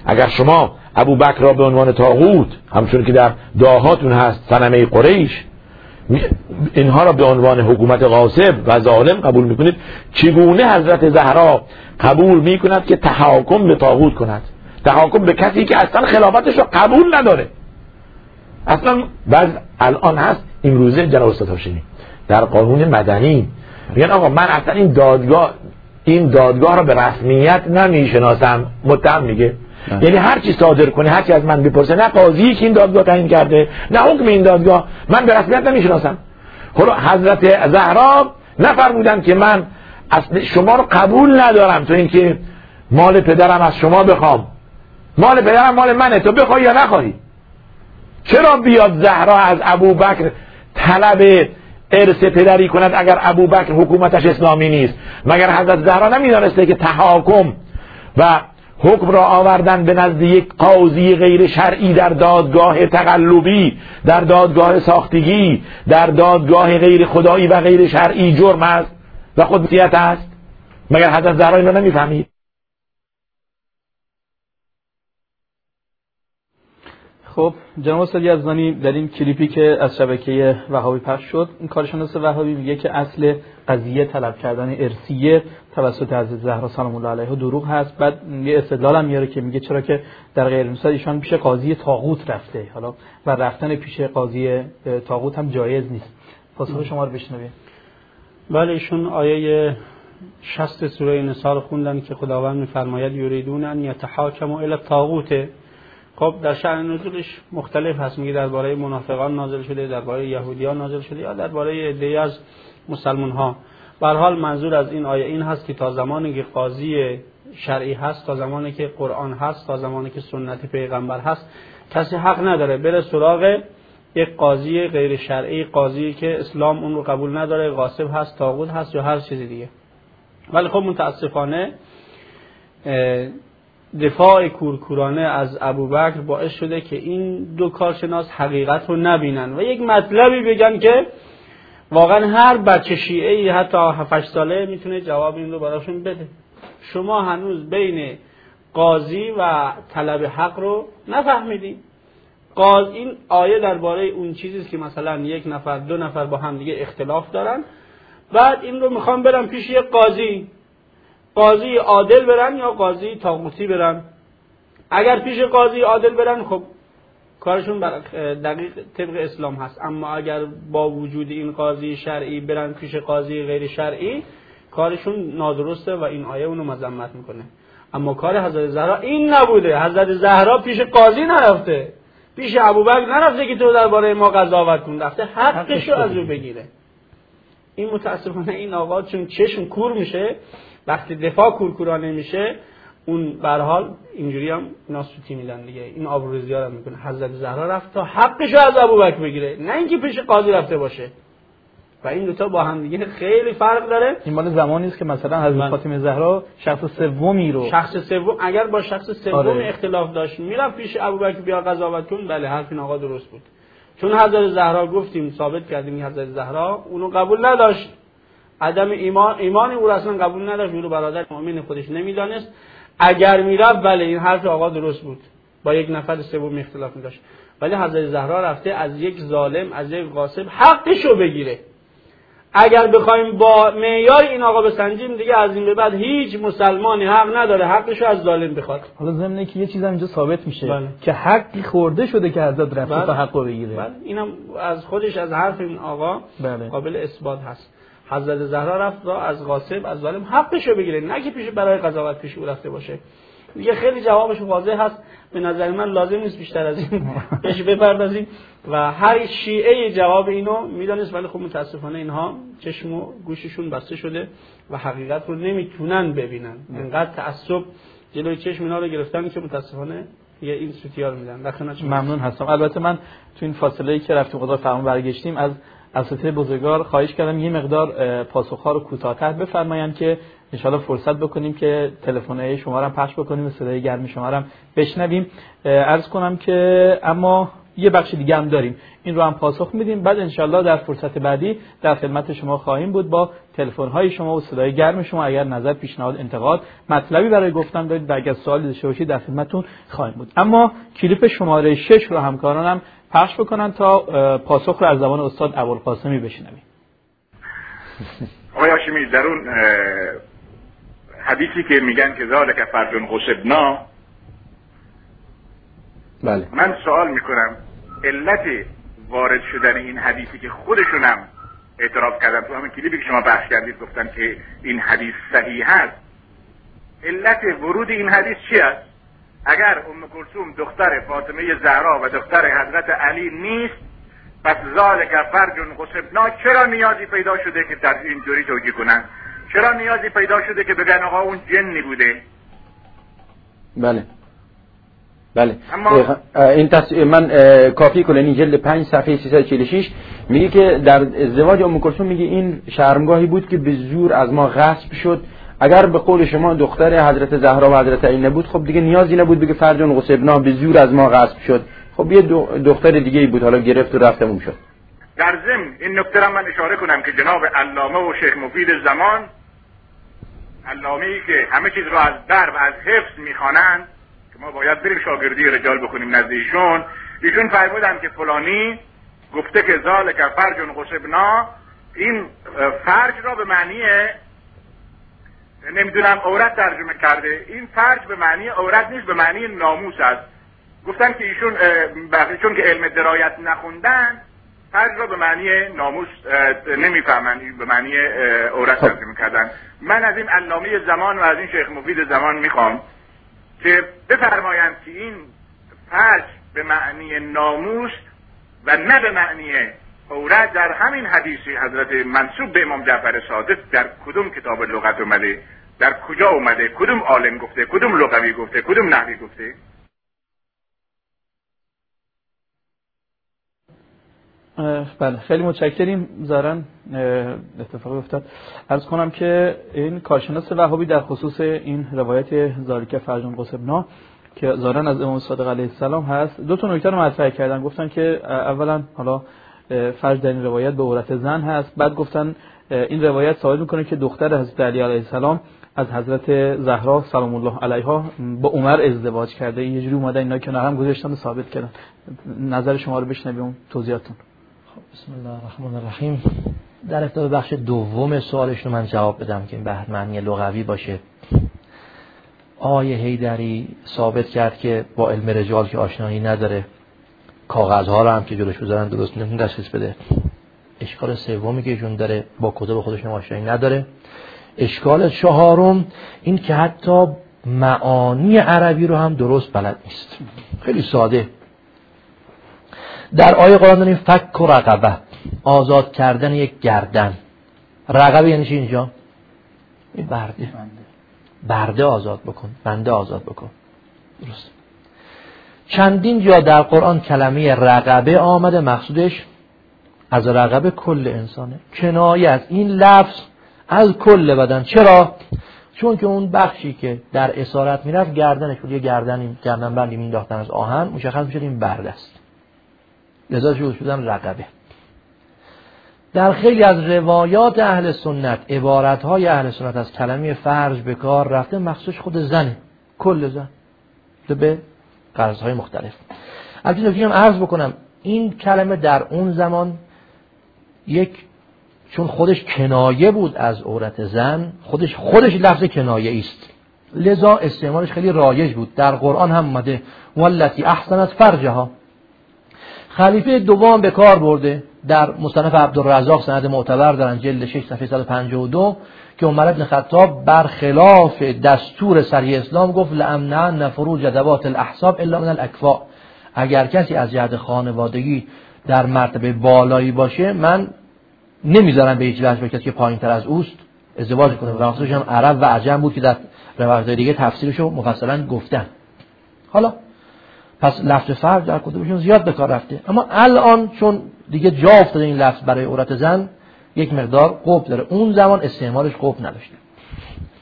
اگر شما ابو بکر را به عنوان طاغوت، همچون که در دعاهاتون هست صنمه قریش، اینها را به عنوان حکومت غاصب و ظالم قبول میکنید، چگونه حضرت زهرا قبول میکند که تحاکم به طاغوت کند، تحاکم به کسی که اصلا خلافتش را قبول نداره؟ اصلا بعد الان هست امروزه جناب استاد هاشمی در قانون مدنی میگن آقا من اصلا این دادگاه این دادگاه را به رسمیت نمیشناسم. متهم میگه یعنی هر چی صادر کنه، هر چی از من بپرسه، نه قاضی که این دادگاه تعیین کرده، نه حکم این دادگاه، من به رسمیت نمیشناسم. حالا حضرت زهرا نفرمودن که من اصلا شما رو قبول ندارم، تو اینکه مال پدرم از شما بخوام، مال پدرم مال منه، تو بخوای یا نخوای. چرا بیاد زهرا از ابوبکر طلب ارث پدری کند اگر ابوبکر حکومتش اسلامی نیست؟ مگر حضرت زهرا نمیدانسته که تحاکم و حکم را آوردن به نزد یک قاضی غیر شرعی در دادگاه تقلبی، در دادگاه ساختگی، در دادگاه غیر خدایی و غیر شرعی جرم است و خودسیت است؟ مگر حضرت زهرا این را نمیفهمید؟ خب جناب استاد یزدانی در این کلیپی که از شبکه وهابی پخش شد، این کارشناس وهابی میگه که اصل قضیه طلب کردن ارثیه توسط حضرت زهرا سلام الله علیها دروغ هست. بعد یه استدلال هم میاره که میگه چرا که در غیر مسلمان ایشان پیش قاضی طاغوت رفته، حالا و رفتن پیش قاضی طاغوت هم جایز نیست. پاسخ شما رو بشنویم. بله، ایشون آیه شصت سوره نساء رو خوندن که خداوند میفرماید یریدون ان یتحاکموا الی الطاغوت. خب در شأن نزولش مختلف هست، میگه درباره منافقان نازل شده، درباره یهودیان نازل شده، یا درباره عده‌ای از مسلمان ها. به هر حال منظور از این آیه این هست که تا زمانی که قاضی شرعی هست، تا زمانی که قرآن هست، تا زمانی که سنت پیغمبر هست، کسی حق نداره بره سراغ یک قاضی غیر شرعی، قاضی که اسلام اون رو قبول نداره، غاصب هست، طاغوت هست یا هر چیزی دیگه. ولی خب متاسفانه دفاع کورکورانه از ابوبکر باعث شده که این دو کارشناس حقیقت رو نبینن و یک مطلبی بگن که واقعا هر بچه شیعه‌ای حتی هفت هشت ساله میتونه جواب این رو براشون بده. شما هنوز بین قاضی و طلب حق رو نفهمیدین. قاضی این آیه درباره اون چیزیست که مثلا یک نفر دو نفر با هم دیگه اختلاف دارن، بعد این رو میخوام برن پیش یک قاضی، قاضی عادل برن یا قاضی طاغوتی برن. اگر پیش قاضی عادل برن خب کارشون دقیق طبق اسلام هست، اما اگر با وجود این قاضی شرعی برن پیش قاضی غیر شرعی، کارشون نادرسته و این آیه اونو مذمت میکنه. اما کار حضرت زهرا این نبوده. حضرت زهرا پیش قاضی نرفته، پیش ابوبکر نرفته که تو درباره ما قضاوت کن، رفته حقشو از او بگیره. این متاسفانه این آقا چون چشم کور میشه، وقتی دفاع کورکورانه میشه، اون به هر حال اینجوری هم ناسوتی میدن دیگه، این آبروریزی ها رو میکنه. حضرت زهرا رفت تا حقشو از ابوبکر بگیره، نه اینکه پیش قاضی رفته باشه. و این دو تا با هم دیگه خیلی فرق داره. این مال زمانی است که مثلا حضرت فاطمه زهرا شخص سومی رو شخص سوم اگر با شخص سوم آره. اختلاف داشت میرفت پیش ابوبکر بیا قضاوت کن، بله حرف این آقا درست بود. چون حضرت زهرا گفتیم ثابت کردیم حضرت زهرا اونو قبول نداشت، عدم ایمان ایمان او اصلا قبول نداشت، اونو برادر مؤمن خودش نمیدانست. اگر میرفت بله این حرف آقا درست بود، با یک نفر سوم اختلاف داشت. ولی حضرت زهرا رفته از یک ظالم، از یک غاصب حقشو بگیره. اگر بخوایم با معیار این آقا بسنجیم دیگه از این به بعد هیچ مسلمانی حق نداره حقشو از ظالم بخواد. حالا ضمن که یه چیز هم اینجا ثابت میشه بله. که حقی خورده شده که حضرت رفته بله. تا حقو بگیره. بله. اینم از خودش از حرف این آقا بله. قابل اثبات هست. حضرت زهرا رفت را از غاصب از ظالم حقشو بگیره، نه که پیش برای قضاوت پیش او رفته باشه. دیگه خیلی جوابش واضح هست، به نظر من لازم نیست بیشتر از این بهش بپردازیم و هر شیعه جواب اینو میدونست. ولی خب متاسفانه اینها چشم و گوششون بسته شده و حقیقت رو نمیتونن ببینن. اینقدر تعصب جلوی چشم اینا رو گرفتن که متاسفانه یه این سوتیار میدن. ممنون هستم. البته من تو این فاصله ای که رفتیم قضا فرمان برگشتیم از اساتید بزرگوار خواهش کردم یه مقدار پاسخ‌ها رو کوتاه‌تر بفرمایند که ان شاءالله فرصت بکنیم که تلفن‌های شما رو هم پخش بکنیم و صدای گرم شما رو هم بشنویم. عرض کنم که اما یه بخش دیگه هم داریم، این رو هم پاسخ میدیم. بعد انشالله در فرصت بعدی در خدمت شما خواهیم بود با تلفن های شما و صدای گرم شما. اگر نظر، پیشنهاد، انتقاد، مطلبی برای گفتن دارید و اگر سوالی داشته باشید در خدمتتون خواهیم بود. اما کلیپ شماره شش رو همکارانم پخش بکنن تا پاسخ رو از زبان استاد ابوالقاسمی بشنویم. آقای هاشمی، در اون حدیثی که میگن که ذالک فرد غصبنا، بله، من سوال میکنم علت وارد شدن این حدیثی که خودشونم اعتراف کردن تو همین کلیپی که شما بحث کردید گفتن که این حدیث صحیح است، علت ورود این حدیث چی است؟ اگر ام کلثوم دختر فاطمه زهرا و دختر حضرت علی نیست، پس ذالک فرج غصبنا چرا نیازی پیدا شده که در اینجوری توجیه کنن؟ چرا نیازی پیدا شده که بگن آقا اون جنی بوده؟ بله بله. اما این تص... من کافی کلینی جلد پنج صفحه سیصد و چهل و شش میگه که در ازدواج ام کلثوم میگه این شرمگاهی بود که به زور از ما غصب شد. اگر به قول شما دختر حضرت زهرا و حضرت علی نبود، خب دیگه نیازی نبود بگه فرج غصبنا به زور از ما غصب شد. خب یه دختر دیگه ای بود، حالا گرفت و رفتمون شد. در ضمن این نکته را من اشاره کنم که جناب علامه و شیخ مفید زمان، علامه‌ای که همه چیز رو از در و از حفظ میخوانند که ما باید بریم شاگردی رجال بکنیم نزد ایشون، ایشون فرمودن که فلانی گفته که ذالک فرج غصبنا، این فرج را به معنی نمیدونم عورت ترجمه کرده. این فرج به معنی عورت نیست، به معنی ناموس است. گفتن که ایشون چون که علم درایت نخوندن، فرج را به معنی ناموس نمیفهمن، به معنی عورت ترجمه کردن. من از این علامه زمان و از این شیخ مفید زمان میخوام که بفرمایند که این فرج به معنی ناموس و نه به معنی عورت در همین حدیثی حضرت منسوب به امام جعفر صادق در کدوم کتاب لغت اومده، در کجا اومده، کدوم عالم گفته، کدوم لغوی گفته، کدوم نحوی گفته؟ بله، خیلی متشکریم. ظاهرا اتفاقی افتاد. عرض کنم که این کارشناس وهابی در خصوص این روایت ذالک فرج غصبنا که ظاهرا از امام صادق علیه السلام هست، دو تا نکته رو مطرح کردن. گفتن که اولا حالا فرج در این روایت به عورت زن هست، بعد گفتن این روایت ثابت میکنه که دختر حضرت علی علیه السلام از حضرت زهرا سلام الله علیها با عمر ازدواج کرده. یه جوری اومدن اینا کنار هم گذاشتن و ثابت کردن. نظر شما رو بشنویم، توضیحاتون. بسم الله الرحمن الرحیم. در ابتدا بخش دوم سوالش رو من جواب بدم که این به معنی لغوی باشه. آیه حیدری ثابت کرد که با علم رجال که آشنایی نداره، کاغذها رو هم که جلوش بذارن درست نمیتونه تشخیص بده. اشکال سومی که ایشون داره با کتب خودش آشنایی نداره. اشکال چهارم این که حتی معانی عربی رو هم درست بلد نیست. خیلی ساده. در آیه قرآن داریم فک و رقبه، آزاد کردن یک گردن. رقبه یعنی چی اینجا؟ این برده. برده آزاد بکن، بنده آزاد بکن. درست. چندین جا در قرآن کلمه رقبه آمده، مقصودش از رقبه کل انسانه، کنایه از این لفظ از کل بدن. چرا؟ چون که اون بخشی که در اسارت میرفت گردنش بود، یه گردنی گردن بندی مینداختن از آهن، مشخص میشد این برده است، لذا شروع شدن رقبه. در خیلی از روایات اهل سنت، عبارتهای اهل سنت از کلمه فرج به کار رفته، مخصوص خود زنه، کل زن به غرضهای مختلف. البته نکته هم عرض بکنم، این کلمه در اون زمان یک، چون خودش کنایه بود از عورت زن، خودش خودش لفظ کنایه است، لذا استعمالش خیلی رایج بود. در قرآن هم اومده والتی احسنت فرجها. خلیفه دوم به کار برده در مصنف عبدالرزاق، سند معتبر دارن، جلد شش صفحه صد و پنجاه و دو، که عمر بن خطاب برخلاف دستور سری اسلام گفت لامنعن فروج ذوات الاحساب الا من الاکفاء. اگر کسی از جهت خانوادگی در مرتبه بالایی باشه، من نمیذارم به هیچ وجه با کسی که پایین تر از اوست ازدواج کنه. و مخصوصا هم عرب و عجم بود که در روایت دیگه تفسیرشو مفصلا گفتن. حالا پس لفظ فرج در کتبشون زیاد به کار رفته، اما الان چون دیگه جا افتاده این لفظ برای عورت زن، یک مقدار قوب داره. اون زمان استعمالش قوب نداشته.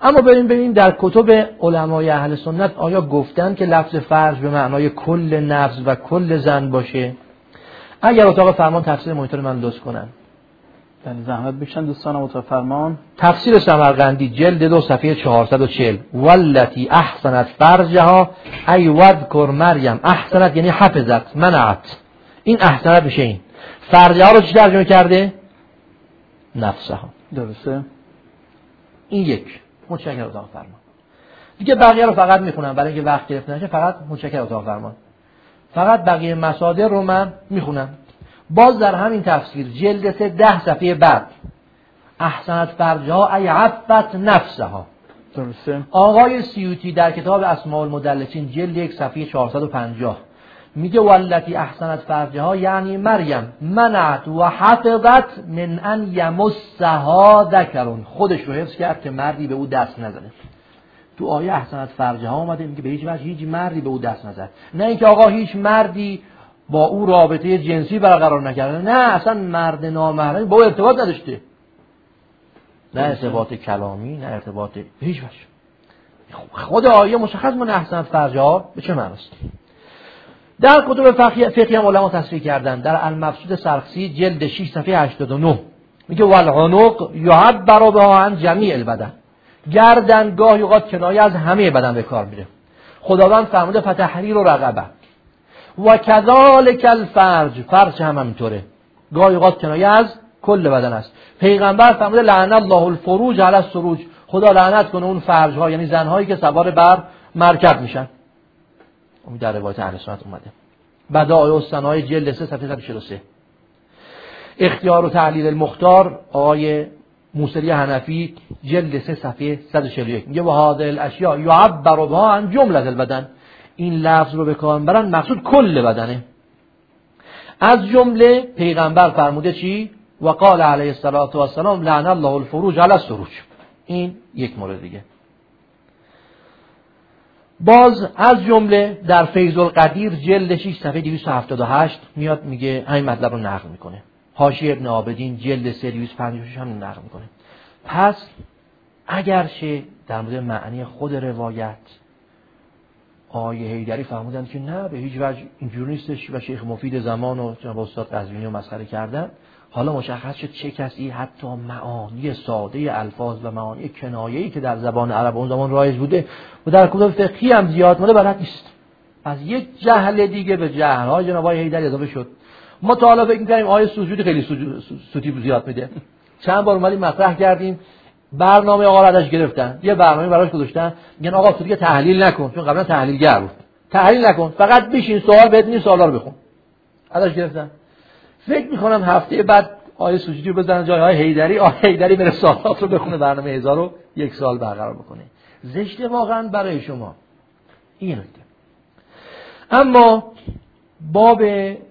اما بریم ببینیم در کتب علمای اهل سنت آیا گفتن که لفظ فرج به معنای کل نفس و کل زن باشه؟ اگر اتاق فرمان تفسیر مانیتور من لطف کنن. یعنی زحمت بکشن دوستان اتاق فرمان. تفسیر سمرقندی جلد دو صفحه چهارصد و چهل. والتی احسنت فرجها ای وذکر مریم. احسنت یعنی حفظت، منعت. این احسنت میشه. این فرجها رو چی ترجمه کرده؟ نفسها. درسته. این یک. متشکرم اتاق فرمان. دیگه بقیه رو فقط میخونم برای اینکه وقت گرفته نشه. فقط متشکرم اتاق فرمان. فقط بقیه مصادر رو من میخونم. باز در همین تفسیر جلد سه ده صفحه بعد احسنت فرجها ای عفت نفسها. درسته. آقای سیوطی در کتاب اسماء المدلسین جلد یک صفحه چهارصد و پنجاه میگه والتی احسنت فرجها یعنی مریم منعت و حفظت من ان یمسها ذکرون. خودش رو حفظ کرد که مردی به او دست نزنه. تو آیه احسنت فرجها اومده میگه به هیچ وجه هیچ مردی به او دست نزد. نه اینکه آقا هیچ مردی با او رابطه جنسی برقرار نکرده، نه اصلا مرد نامحرم با او ارتباط نداشته، نه ارتباط کلامی نه ارتباط هیچ وجه. خود آیه مشخص من احسنت فرجها به چه معناست. در کتب فقهی فقهی هم علما تصریح کردن. در المبسوط سرخسی جلد شش صفحه هشتاد و نه میگه والعنق یعبر بها عن جمیع البدن. گردن گاهی اوقات کنایه از همه بدن به کار میره. خداوند فرموده فتحریر و رقبه و کذالک الفرج. فرج هم همینطوره، گاهی اوقات کنایه از کل بدن است. پیغمبر فرموده لعن الله الفروج علی السروج. خدا لعنت کنه اون فرج ها، یعنی زن هایی که سوار بر مرکب میشن. اون در روایت اهل سنت اومده. بدائع الصنایع جلد سه صفحه صد و چهل و سه. اختیار و تعلیل المختار آقای موسری حنفی جلد سه صفحه صد و چهل و یک میگه و هذه الاشیاء یعبر بها عن جمله البدن. این لفظ رو به کار میبرن مقصود کل بدنه. از جمله پیغمبر فرموده چی؟ و قال علیه الصلاة و السلام لعن الله الفروج علی السروج. این یک مورد دیگه. باز از جمله در فیض القدیر جلد شش صفحه دویست و هفتاد و هشت میاد میگه همین مطلب رو نقل میکنه. حاشیه ابن عابدین جلد سه دویست و پنجاه و شش هم نقل میکنه. پس اگرچه در مورد معنی خود روایت آیه حیدری فهمیدن که نه به هیچ وجه اینجوری نیستش و شیخ مفید زمان و جناب استاد قزوینی رو مسخره کردن، حالا مشخص شد چه کسی حتی معانی ساده الفاظ و معانی کنایه‌ای که در زبان عرب اون زمان رایج بوده و در کتب فقهی هم زیاد مونده بلد نیست. از یک جهل دیگه به جهل‌های جناب آقای حیدری اضافه شد. ما تا حالا فکر می‌کردیم آیه سجود خیلی سوتی زیاد میده. چند بار اومدیم مطرح کردیم، برنامه آقا ردش گرفتن، یه برنامه براش گذاشتن، میگن آقا تو دیگه تحلیل نکن، چون قبلا تحلیلگر بود. تحلیل نکن، فقط بشین سوال بدونی سوالا رو بخون. ازش گرفتن. فکر می‌کنم هفته بعد آیه سجودی رو بزنن جای آیه حیدری، آیه حیدری بره سوالات رو بخونه، برنامه هزار و یک سال برقرار بکنه. زشته واقعا برای شما. این نکته. اما باب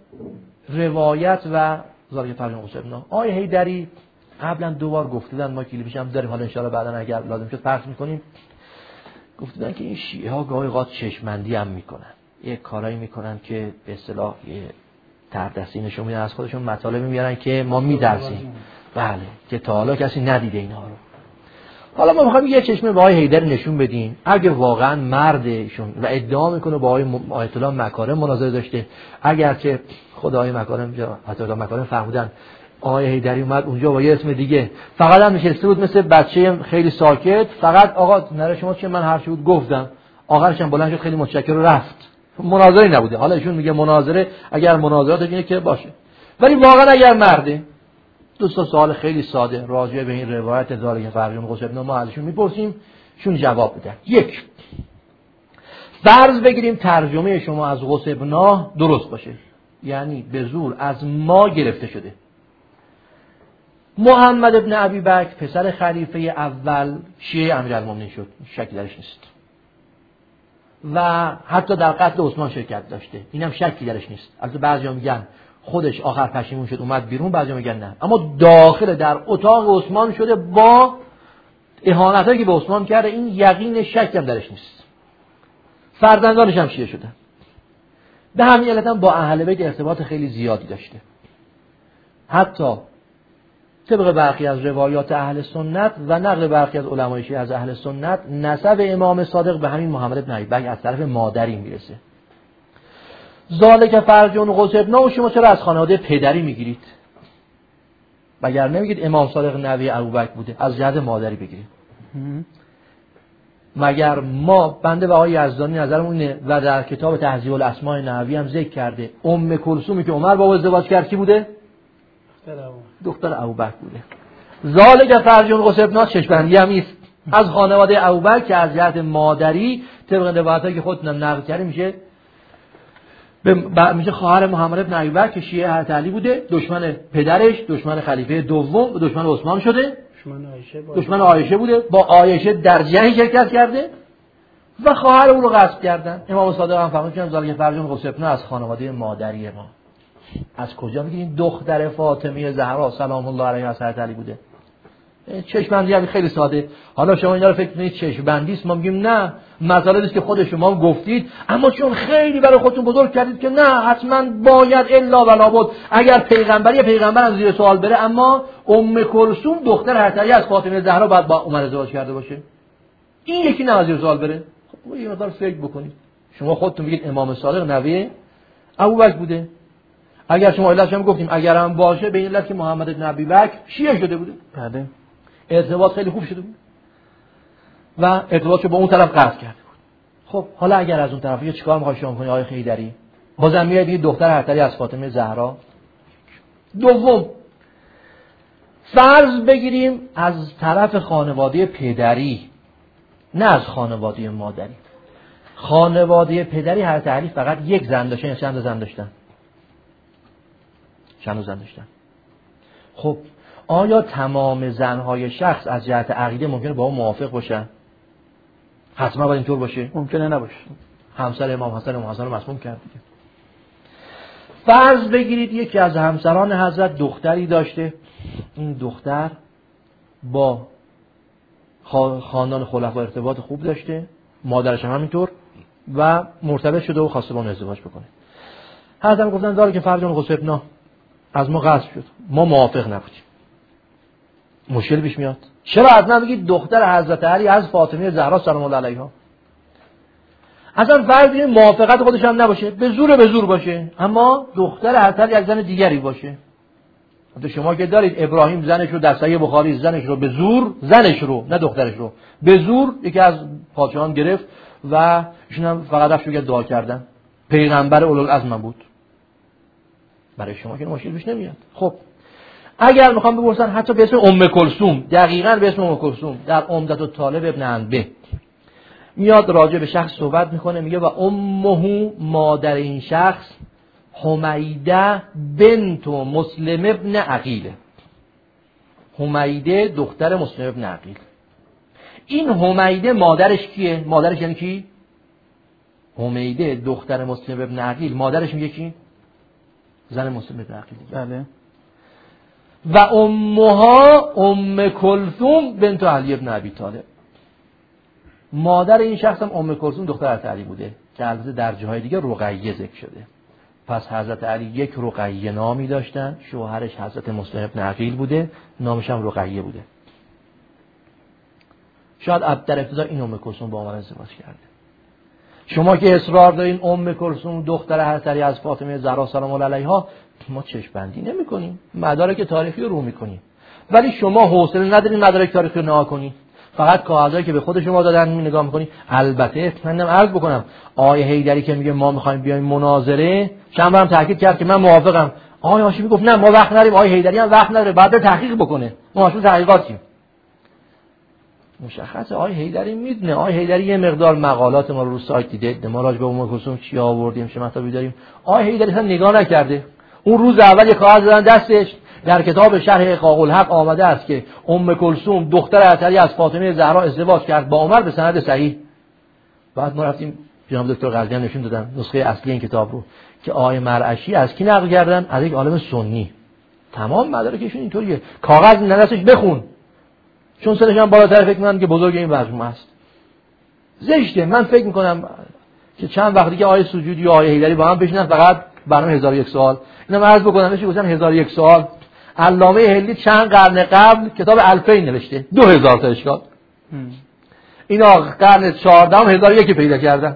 روایت و زارگ فرجان قصبنا آیه حیدری قبلا دو بار گفتن، ما کلیپش هم داریم، حالا ان شاء الله بعدا اگر لازم شد پخش می‌کنیم. گفتن که این شیعه ها گاهی اوقات چشمندی هم میکنن، یه کارایی میکنن که به اصطلاح یه تردستی نشون میدن، از خودشون مطالب میارن که ما میدرسیم، بله، که تا حالا کسی ندیده اینها رو. حالا ما میخوایم یه چشمه به آقای حیدری نشون بدیم، اگه واقعا مردشون و ادعا میکنه با آقای آیت الله مکارم مناظره داشته، اگرچه خدای مکارم جا آیت الله مکارم فهمیدن آقای حیدری اومد اونجا با یه اسم دیگه، فقط هم نشسته بود مثل بچه خیلی ساکت، فقط آقا نره شما چه من هر چی بود گفتم، آخرش هم بلند شد خیلی متشکر و رفت. مناظره نبوده. حالا ایشون میگه مناظره، اگر مناظرات اینه که باشه، ولی واقعا اگر مرده. دوستا سوال خیلی ساده راجع به این روایت زارگ فرجان قصبنا ما ازشون میپرسیم، شون جواب بدن. یک، فرض بگیریم ترجمه شما از قصبنا درست باشه، یعنی به زور از ما گرفته شده. محمد ابن ابی بکر پسر خلیفه اول شیعه امیرالمومنین شد، شکی درش نیست، و حتی در قتل عثمان شرکت داشته، اینم شکی درش نیست. البته بعضیا میگن خودش آخر پشیمون شد اومد بیرون، بعضیا میگن نه، اما داخل در اتاق عثمان شده با اهانتایی که به عثمان کرده، این یقین شک هم درش نیست. فرزندانش هم شیعه شدن. به همین علت هم با اهل بیت ارتباط خیلی زیادی داشته. حتی طبق برخی از روایات اهل سنت و نقل برخی از علمای شیعه از اهل سنت، نسب امام صادق به همین محمد بن ابی بکر از طرف مادری میرسه. ذالک فرجون قصبنا، و شما چرا از خانواده پدری میگیرید؟ مگر نمیگید امام صادق نوی ابوبکر بوده؟ از جهت مادری بگیرید. مگر ما بنده و آقای یزدانی نظرمون اینه و در کتاب تهذیب الاسماء نحوی هم ذکر کرده ام کلثومی که عمر با او ازدواج کرد کی بوده؟ دختر ابوبکر بوده. ذالک فرجون قصبنا چشم‌بندی هم نیست از خانواده ابوبکر که از جهت مادری طبق روایاتی که خودتون نقل کردید میشه میشه خواهر محمد بن ابی بکر که شیعه حضرت علی بوده، دشمن پدرش، دشمن خلیفه دوم و دشمن عثمان شده، دشمن عایشه دشمن عایشه بوده، با عایشه در جنگ شرکت کرده و خواهر او رو غصب کردن. امام صادق هم فرمودن ذالک فرجون قصبنا از خانواده مادری ما. از کجا میگین دختر فاطمه زهرا سلام الله علیها از حضرت علی بوده؟ چشم‌بندی هم خیلی ساده. حالا شما اینا رو فکر کنید چشم‌بندی است، ما میگیم نه، مسئله است که خود شما هم گفتید، اما چون خیلی برای خودتون بزرگ کردید که نه حتما باید الا ولا بد اگر پیغمبری پیغمبر از زیر سوال بره، اما ام کلثوم دختر حضرت علی از فاطمه زهرا بعد با عمر ازدواج کرده باشه، این یکی نه از زیر سوال بره. خب یه مقدار فکر بکنید. شما خودتون میگید امام صادق نوی ابوبکر بوده، اگر شما علتش هم گفتیم اگر هم باشه به این علت که محمد بن ابی بکر شیعه شده بوده، بله ارتباط خیلی خوب شده بود و ارتباطشو با اون طرف قطع کرده بود. خب حالا اگر از اون طرف یه چیکار می‌خوای شما کنی آقای حیدری؟ بازم میاد دیگه دختر حضرت علی از فاطمه زهرا. دوم فرض بگیریم از طرف خانواده پدری، نه از خانواده مادری. خانواده پدری حضرت علی فقط یک زن داشتن یا چند زن داشتن؟ چند زن داشتن؟ خب آیا تمام زنهای شخص از جهت عقیده ممکنه با اون موافق باشن؟ حتما باید اینطور باشه؟ ممکنه نباشه. همسر امام حسن امام حسن رو مسموم کرد دیگه. فرض بگیرید یکی از همسران حضرت دختری داشته، این دختر با خاندان خلفا ارتباط خوب داشته، مادرش هم همینطور و مرتبط شده و خواسته با اون ازدواج بکنه. حضرت گفتن داره که فرجون قصبنا از ما غصب شد، ما موافق نبودیم. مشکل پیش میاد. چرا از من بگید دختر حضرت علی از فاطمه زهرا سلام الله علیها؟ اصلا فرض بگیریم موافقت خودش هم نباشه، به زور به زور باشه، اما دختر حضرت علی از زن دیگری باشه. حتی شما که دارید ابراهیم زنش رو در صحیح بخاری زنش رو به زور، زنش رو نه دخترش رو به زور یکی از پادشاهان گرفت و ایشون هم فقط رفت شو دعا کردن. پیغمبر اولوالعزم بود. برای شما که مشکل پیش نمیاد. خب اگر میخوام بپرسن حتی به اسم ام کلثوم، دقیقاً به اسم ام کلثوم در عمدة الطالب ابن انبه میاد راجع به شخص صحبت میکنه، میگه و امه مادر این شخص حمیده بنت مسلم ابن عقیل. حمیده دختر مسلم ابن عقیل. این حمیده مادرش کیه؟ مادرش یعنی کی؟ حمیده دختر مسلم ابن عقیل مادرش میگه کی؟ زن مسلم ابن عقیل. بله. و امها ام کلثوم بنت علی ابن ابی طالب. مادر این شخص هم ام کلثوم دختر حضرت علی بوده که البته در جاهای دیگه رقیه ذکر شده. پس حضرت علی یک رقیه نامی داشتن، شوهرش حضرت مسلم ابن عقیل بوده، نامش هم رقیه بوده. شاید در ابتدا این ام کلثوم با عمر ازدواج کرده. شما که اصرار دارین ام کلثوم دختر حضرت علی از فاطمه زهرا سلام الله علیها، ما چشم بندی نمی کنیم، مدارک تاریخی رو رو میکنیم. ولی شما حوصله ندارین مدارک تاریخی رو نگاه کنید، فقط کاغذایی که به خود شما دادن می نگاه میکنید. البته منم عرض بکنم آقای حیدری که میگه ما میخوایم بیایم مناظره، چند بارم تاکید کرد که من موافقم. آقای هاشمی گفت نه ما وقت نداریم، آقای حیدری هم وقت نداره، بعد تحقیق بکنه، ما مسئول تحقیقاتیم. مشخصه آقای حیدری میدونه. آقای حیدری یه مقدار مقالات ما رو رو سایت دیده، ما راجع به ام کلثوم چی آوردیم چه مطلبی داریم. آقای حیدری اصلا نگاه نکرده. اون روز اول یه کاغذ دادن دستش، در کتاب شرح احقاق الحق آمده است که ام کلثوم دختر حضرت علی از فاطمه زهرا ازدواج کرد با عمر به سند صحیح. بعد ما رفتیم جناب دکتر غزنی هم نشون دادن نسخه اصلی این کتاب رو که آقای مرعشی از کی نقل کردن؟ از یک عالم سنی. تمام مدارکشون اینطوریه. کاغذ ننسش بخون، چون سنش هم بالاتر فکر می‌کنن که بزرگ این مجموعه است. زشته. من فکر می‌کنم که چند وقتی که آقای سجودی و آقای حیدری با هم بشینن فقط برنامه هزار و یک سوال، اینا عرض بکنم بشه گفتن هزار و یک سوال. علامه هلی چند قرن قبل کتاب الفین نوشته، دو هزار تا اشکال. اینا قرن چهاردهم هزار یکی پیدا کردن.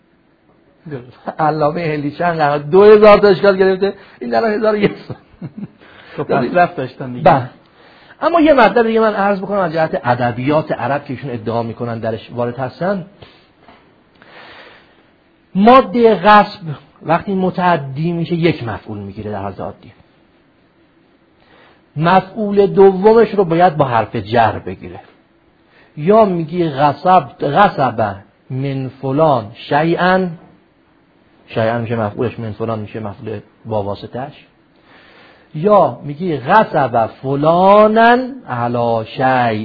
علامه هلی چند قرن دو هزار تا اشکال گرفته، این در هزار یک سال. خب پس داشتن دیگه. بله. اما یه مطلب دیگه من عرض بکنم از جهت ادبیات عرب که ایشون ادعا میکنن درش وارد هستن. ماده غصب وقتی متعدی میشه یک مفعول میگیره در حالت عادی. مفعول دومش رو باید با حرف جر بگیره. یا میگی غصب غصب من فلان شیئا، شیئا میشه مفعولش، من فلان میشه مفعول با واسطه‌اش. یا میگی غصب فلانن علی شیء،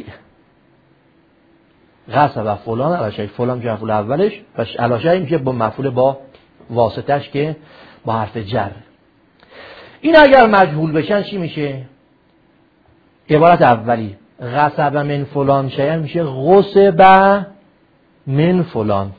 غصب فلان علی شیء، فلان میشه مفعول اولش و علی شیء میشه با مفعول با واسطه‌اش که با حرف جر. این اگر مجهول بشن چی میشه؟ عبارت اولی غصب من فلان شیئا میشه غصب من فلان.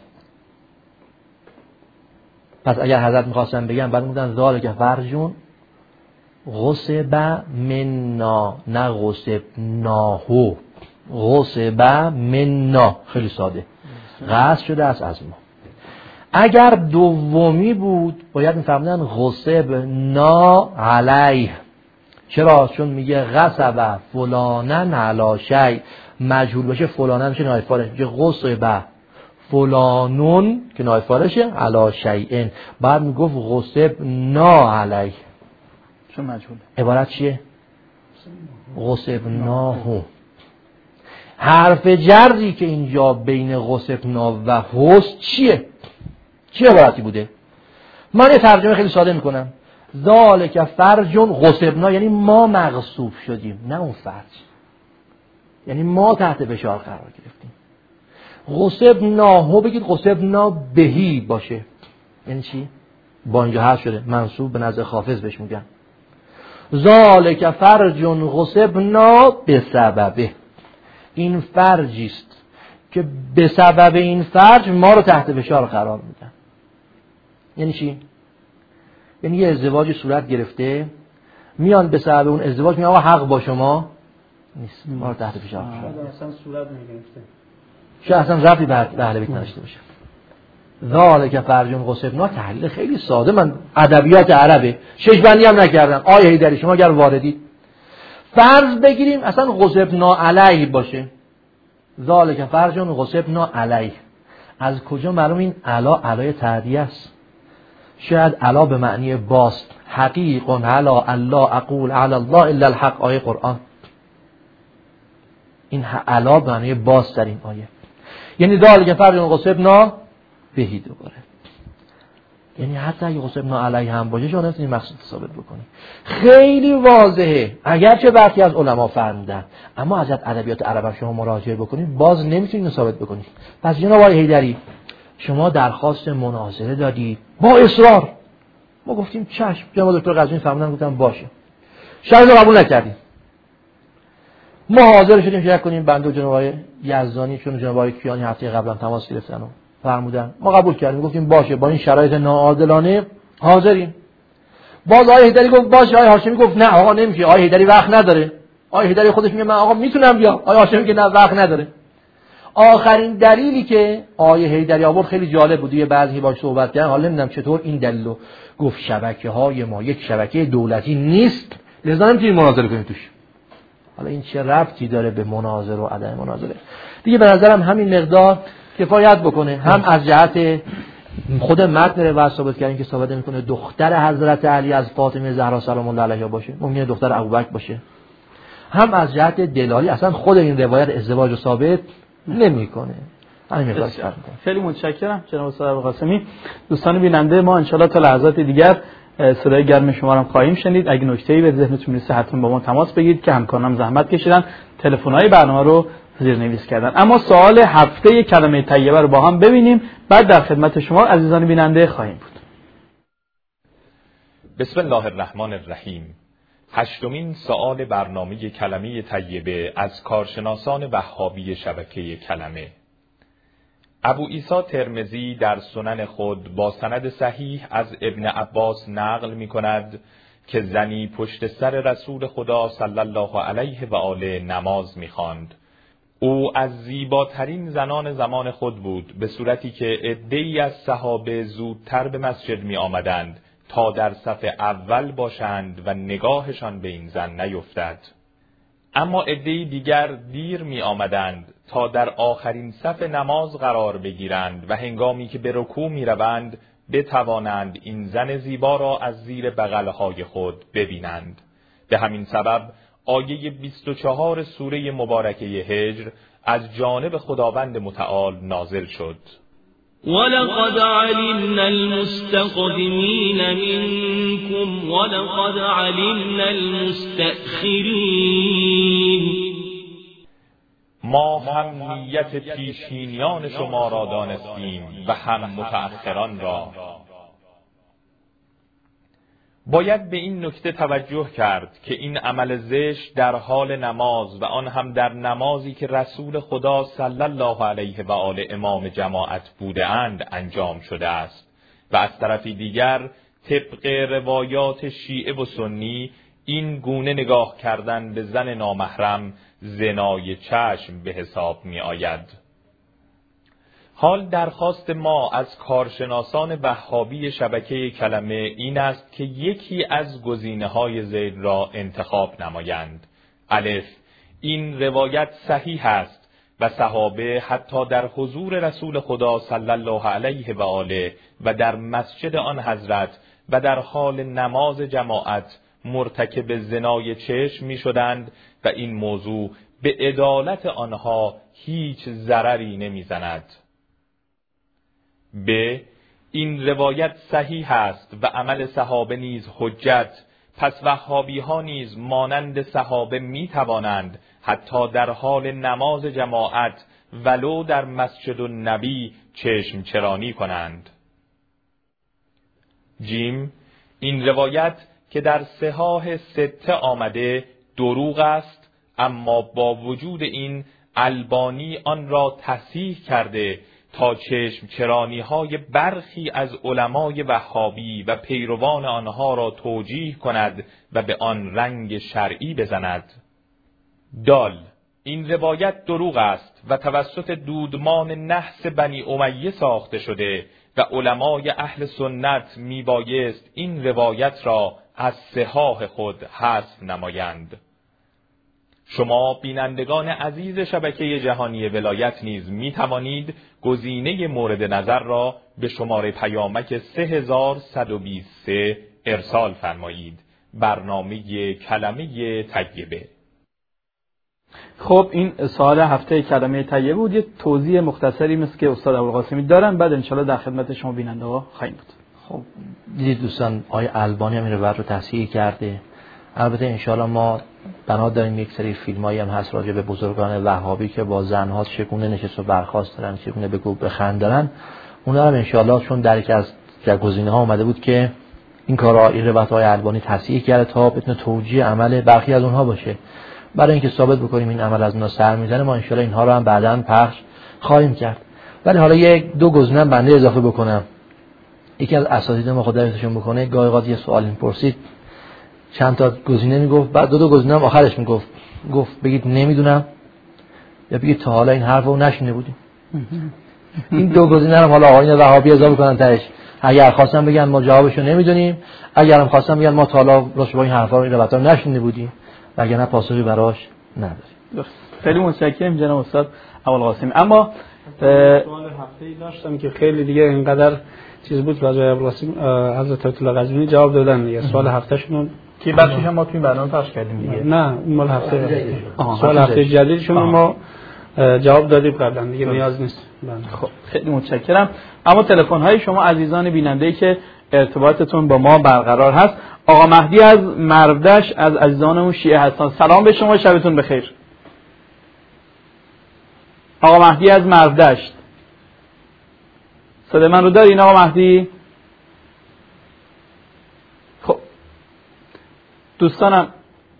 پس اگر حضرت میخواستن بگن بعد میگن ذالک فرجون غصب مننا، نه غصب ناهو، غصب مننا، خیلی ساده، غصب شده است از ما. اگر دومی بود باید میفهمیدن غصب نا علیه. چرا؟ چون میگه غصب فلانن علی شیء، مجهول باشه فلانن میشه نایب فاعلش، میگه غصب فلانون که نایب فاعلشه علی شیء، بعد میگفت غصب نا علیه. چون مجهوله. عبارت چیه؟ غصب ناهو. حرف جری که اینجا بین غصب نا و حس چیه؟ چه عبارتی بوده؟ من یه ترجمه خیلی ساده میکنم. ذالک فرجون غصبنا، یعنی ما مغصوب شدیم، نه اون فرج، یعنی ما تحت فشار قرار گرفتیم. غصبناهو بگید غصبنا بهی باشه، یعنی چی؟ با اینجا حذف شده، منصوب به نظر حافظ بهش میگن. ذالک فرجون غصبنا به سببه، این فرجی است که به سبب این فرج ما رو تحت فشار قرار میدن. یعنی چی؟ یعنی یه ازدواجی صورت گرفته، میان به سبب اون ازدواج میگن آقا حق با شما نیست، ما رو تحت فشار قرار اصلا صورت نگرفته، شاید اصلا ربطی به اهل بیت نداشته باشه. ذالک فرجون غصبنا تحلیل خیلی ساده، من ادبیات عربه، شش بندی هم نکردم. آیه هیدری شما اگر واردید فرض بگیریم اصلا غصبنا علیه باشه، ذالک فرجون غصبنا علیه، از کجا معلوم این علا علای تعدیه است؟ شاید علا به معنی باست، حقیق علا الله اقول علی الله الا الحق، آیه قرآن. این علا به معنی باست در این آیه، یعنی ذالک فرجون غصبنا بهی دوباره، یعنی حتی اگه غصبنا علیه هم باشه شما نمیتونید مقصود ثابت بکنی. خیلی واضحه، اگرچه برخی از علما فرمودن، اما از ادبیات عرب شما مراجعه بکنید باز نمیتونید ثابت بکنید. پس جناب آقای حیدری شما درخواست مناظره دادی با اصرار، ما گفتیم چشم، جناب دکتر قزوینی فرمودن گفتم باشه، شرط رو قبول نکردیم، ما حاضر شدیم شرکت کنیم. بنده و جناب آقای یزدانی چون جناب آقای کیانی هفته قبلا تماس گرفتن و فرمودن، ما قبول کردیم، گفتیم باشه با این شرایط ناعادلانه حاضریم. باز آقای حیدری گفت باشه، آقای هاشمی گفت نه آقا نمیشه، آقای حیدری وقت نداره. آقای حیدری خودش میگه من آقا میتونم بیام، آقای هاشمی که نه وقت نداره. آخرین دلیلی که آقای حیدری آورد خیلی جالب بود، یه بعضی باهاش صحبت کردن، حالا نمیدونم چطور این دلیلو گفت شبکه‌های ما یک شبکه دولتی نیست، لذا نمیتونیم مناظره کنیم توش. حالا این چه ربطی داره به مناظره و عدم مناظره؟ دیگه به نظرم همین مقدار کفایت بکنه، هم از جهت خود متن روایت ثابت کردن که ثابت میکنه دختر حضرت علی از فاطمه زهرا سلام الله علیها باشه، ممکنه دختر ابوبکر باشه، هم از جهت دلالی اصلا خود این روایت ازدواج رو ثابت نمیکنه. همین مقدار کار میکنه. خیلی متشکرم جناب استاد ابوالقاسمی. دوستان بیننده ما ان شاء الله تا لحظات دیگر صدای گرم شما رو خواهیم شنید. اگه نکته‌ای به ذهنتون میرسه حتما با ما تماس بگیرید که همکارانم زحمت کشیدن تلفن‌های برنامه رو زیرنویس کردن. اما سوال هفته کلمه طیبه رو با هم ببینیم، بعد در خدمت شما عزیزان بیننده خواهیم بود. بسم الله الرحمن الرحیم. هشتمین سوال برنامه کلمه طیبه از کارشناسان وهابی شبکه کلمه. ابو عیسی ترمذی در سنن خود با سند صحیح از ابن عباس نقل می کند که زنی پشت سر رسول خدا صلی الله علیه و آله نماز می‌خواند. او از زیباترین زنان زمان خود بود، به صورتی که عده‌ای از صحابه زودتر به مسجد می آمدند تا در صف اول باشند و نگاهشان به این زن نیفتد. اما عده‌ای دیگر دیر می آمدند تا در آخرین صف نماز قرار بگیرند و هنگامی که به رکوع می روند بتوانند این زن زیبا را از زیر بغلهای خود ببینند. به همین سبب آیه بیست و چهار سوره مبارکه هجر از جانب خداوند متعال نازل شد. ولقد علمنا المستقدمین منكم ولقد علمنا المستأخرین. ما هم نیت پیشینیان شما را دانستیم و هم متأخران را. باید به این نکته توجه کرد که این عمل زشت در حال نماز و آن هم در نمازی که رسول خدا صلی الله علیه و آله امام جماعت بوده اند انجام شده است و از طرفی دیگر طبق روایات شیعه و سنی این گونه نگاه کردن به زن نامحرم زنای چشم به حساب می آید. حال درخواست ما از کارشناسان وهابی شبکه کلمه این است که یکی از گزینه‌های ذیل را انتخاب نمایند. الف، این روایت صحیح است و صحابه حتی در حضور رسول خدا صلی الله علیه و آله و در مسجد آن حضرت و در حال نماز جماعت مرتکب زنای چشم می شدند و این موضوع به عدالت آنها هیچ ضرری نمی زند. ب، این روایت صحیح است و عمل صحابه نیز حجت، پس وهابی ها نیز مانند صحابه می توانند حتی در حال نماز جماعت ولو در مسجد النبی چشم چرانی کنند. جیم، این روایت که در صحاح سته آمده دروغ است، اما با وجود این البانی آن را تصحیح کرده تا چشم چرانی های برخی از علمای وهابی و پیروان آنها را توجیه کند و به آن رنگ شرعی بزند. دال، این روایت دروغ است و توسط دودمان نحس بنی امیه ساخته شده و علمای اهل سنت میبایست این روایت را از صحاح خود حذف نمایند. شما بینندگان عزیز شبکه جهانی ولایت نیز می توانید گزینه مورد نظر را به شماره پیامک سه هزار صد و بیست و سه ارسال فرمایید. برنامه کلمه طیبه. خب این سوال هفته کلمه طیبه بود. یه توضیح مختصری مثل که استاد ابوالقاسمی دارن، بعد انشالله در خدمت شما بیننده ها خواهیم بود. خب دیدید دوستان، آیه البانی هم این روایت رو تصحیح کرده. البته انشالله ما بنا داریم یک سری فیلمایی هم هست راجع به بزرگان وهابی که با زنها چگونه نشست و برخاست دارن، چگونه بگو بخند دارن. اونا هم انشالله چون در یک از گزینه ها اومده بود که این کارا این روایت های البانی تصحیح کرده تا بتونه توجیه عمل برخی از اونها باشه. برای اینکه ثابت بکنیم این عمل از اونها سر میزنه، ما انشالله اینها رو هم بعداً پخش خواهیم کرد. ولی حالا یک دو گزینه بنده اضافه بکنم. یکی از اساتید ما خدا حفظشون بکنه گاهی اوقات یه سوال میپرسید، چند تا گزینه میگفت، بعد دو دو گزینه هم آخرش میگفت گفت بگید نمیدونم یا بگید تا حالا این حرفو نشنیده بودیم. این دو گزینه رو حالا آقایون وهابی اضافه کنن تاش. اگر خواستن بگن ما جوابشو نمیدونیم، اگر هم خواستن بگن ما تا حالا راست با این حرفا رو این رو نشنیده بودیم، وگرنه پاسخی براش نداریم. خیلی متشکرم جناب استاد ابوالقاسمی. اما سوال هفته‌ای داشتم که خیلی دیگه اینقدر چیز بود راجع به ابوالقاسم حضرت آیت الله قزوینی جواب دادن دیگه. سوال هفتهشون که بچه‌ش هم ما توی برنامه پخش کردیم دیگه. نه اون مال هفته سوال هفته جدیدشون ما جواب دادیم قبلا دیگه، نیاز نیست. خب خیلی متشکرم. اما تلفن های شما عزیزان بیننده که ارتباطتون با ما برقرار هست. آقا مهدی از مردش از عزیزانمون شیعه هستن. سلام به شما، شبتون بخیر. آقا مهدی از مردشت، صدای من رو دارین آقا مهدی؟ خب دوستانم،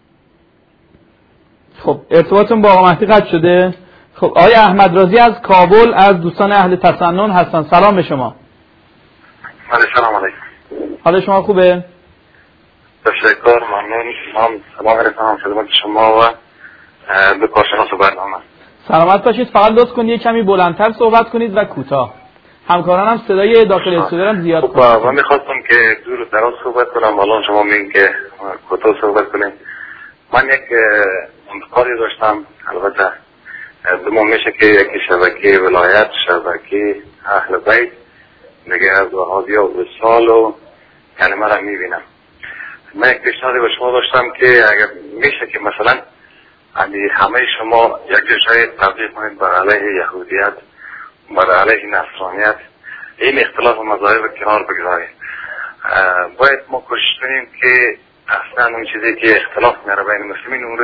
خب ارتباطتون با آقا مهدی قطع شده. خب آقای احمد رازی از کابل از دوستان اهل تسنن هستن. سلام به شما. سلام علیکم. حال شما خوبه؟ تشکر، ممنون. من سلام علیکم خدمت شما و به کارشناس برنامه. سلامت باشید. فقط لطف کنید یک کمی بلندتر صحبت کنید و کوتاه. همکاران هم صدای داخل استودیو هم زیاد کنید. خب من می‌خواستم که دور و دراز صحبت کنم، الان شما میگین که کوتاه صحبت کنید. من یک انتقادی داشتم، البته دو میشه که یکی شبکه ولایت، شبکه اهل بیت دیگه از وهابی‌ها و وصال و کلمه را میبینم. من یک پیشنهادی به شما داشتم که اگر میشه که مثلا همه شما یک جای تبلیغ کنید بر علیه یهودیت، بر علیه نصرانیت، این اختلاف مذاهب کنار بگذارید. باید ما کوشش کنیم که اصلا اون چیزی که اختلاف میاره بین مسلمین اون رو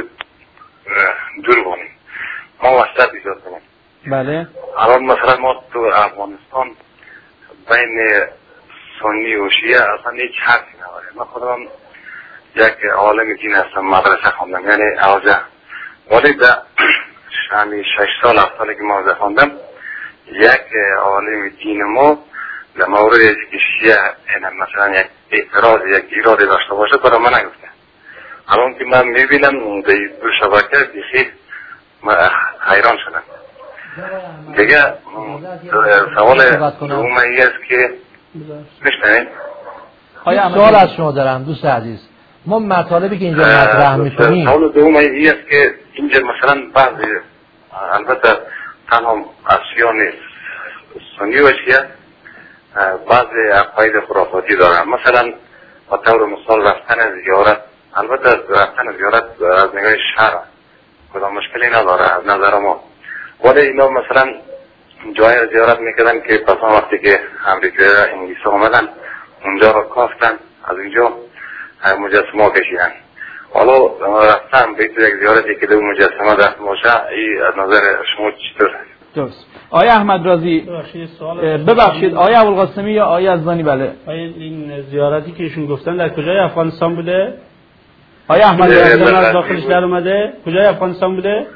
دور کنیم، ما وسط ایجاد کنیم. بله. الان مثلا ما تو افغانستان بین سنی و شیعه اصلا هیچ حرفی نداره. من خودم یک عالم دین هستم، مدرسه خوندم، یعنی اوجه، ولی در شمی شش سال هفت سالی که موضوع خوندم یک عالم دین ما در مورد که شیعه مثلا یک اعتراض یک ایرادی داشته باشه برای من نگفته. الان که من میبینم در دو شبکه بخیر حیران شدم. دیگه سوال دوم ای است که میشنید؟ سوال از شما دارم دوست عزیز. ما مطالبی که اینجا مطرح میکنیم سوال دوم ای است که اینجا مثلا بعضی البته تنها اشیا نیست، سنی و شیعه بعضی عقاید خرافاتی دارن. مثلا با طور مثال رفتن زیارت، البته رفتن زیارت از نگاه شرع کدام مشکلی نداره از نظر ما، ولی اینا مثلا جای زیارت میکردن که پس وقتی که امریکایی انگلیس آمدن اونجا رو کافتن، از اینجا مجسمه کشیدن. حالا رفتن به یک زیارتی که دو مجسمه دست باشه، این از نظر شما چطور؟ درست. آیا احمد رازی ببخشید آیا ابوالقاسمی یا آیا یزدانی؟ بله. آیا این زیارتی که ایشون گفتن در کجای افغانستان بوده؟ آیا احمد رازی از داخلش در اومده؟ کجای افغانستان بوده؟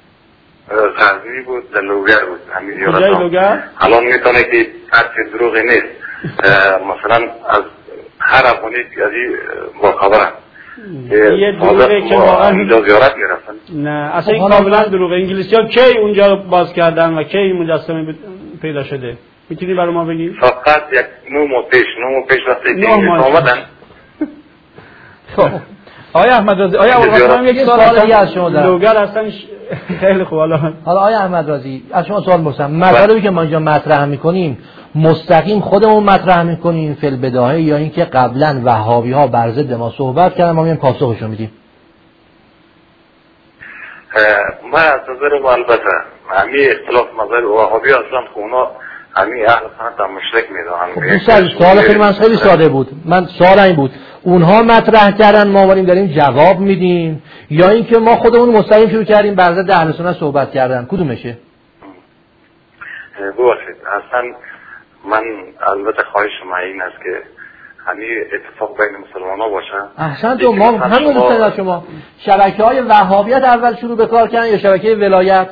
غزنی بود، در لوگر بود. همین زیارت. کجای لوگر؟ الان میتونه که حرف دروغی نیست. مثلا از هر افغانی از این با خبرم یه دروغه که واقعا اونجا زیارت میرفتن. نه اصلا این کاملا دروغه. انگلیسی ها کی اونجا باز کردن و کی مجسمه پیدا شده؟ میتونی برای ما بگی؟ فقط یک نو ماه پیش نو ماه پیش وقتی که آمدن. خب آیا احمد رازی آیا ابوالقاسم یک سوال دیگه از شما دارم. لوگر اصلا خیلی خوب. حالا حالا آیا احمد رازی از شما سوال می‌پرسم، مطالبی که ما اینجا مطرح می‌کنیم مستقیم خودمون مطرح می‌کنیم فی البداهه یا اینکه قبلا وهابی‌ها بر ضد ما صحبت کردن ما میایم پاسخشون میدیم؟ ما از نظر البته همین اختلاف نظر وهابی اصلا اونا همین اهل سنت هم مشرک میدونن. خب سوال خیلی من خیلی ساده بود. من سوال این بود اونها مطرح کردن ما واریم داریم جواب میدیم یا اینکه ما خودمون مستقیم شروع کردیم بر ضد اهل سنت صحبت کردن؟ کدومشه؟ ببخشید اصلا من البته خواهش شما این است که همین اتفاق بین مسلمان ها باشه. احسن تو ما همون دوستان از شما شبکه های وهابیت اول شروع به کار کردن یا شبکه ولایت؟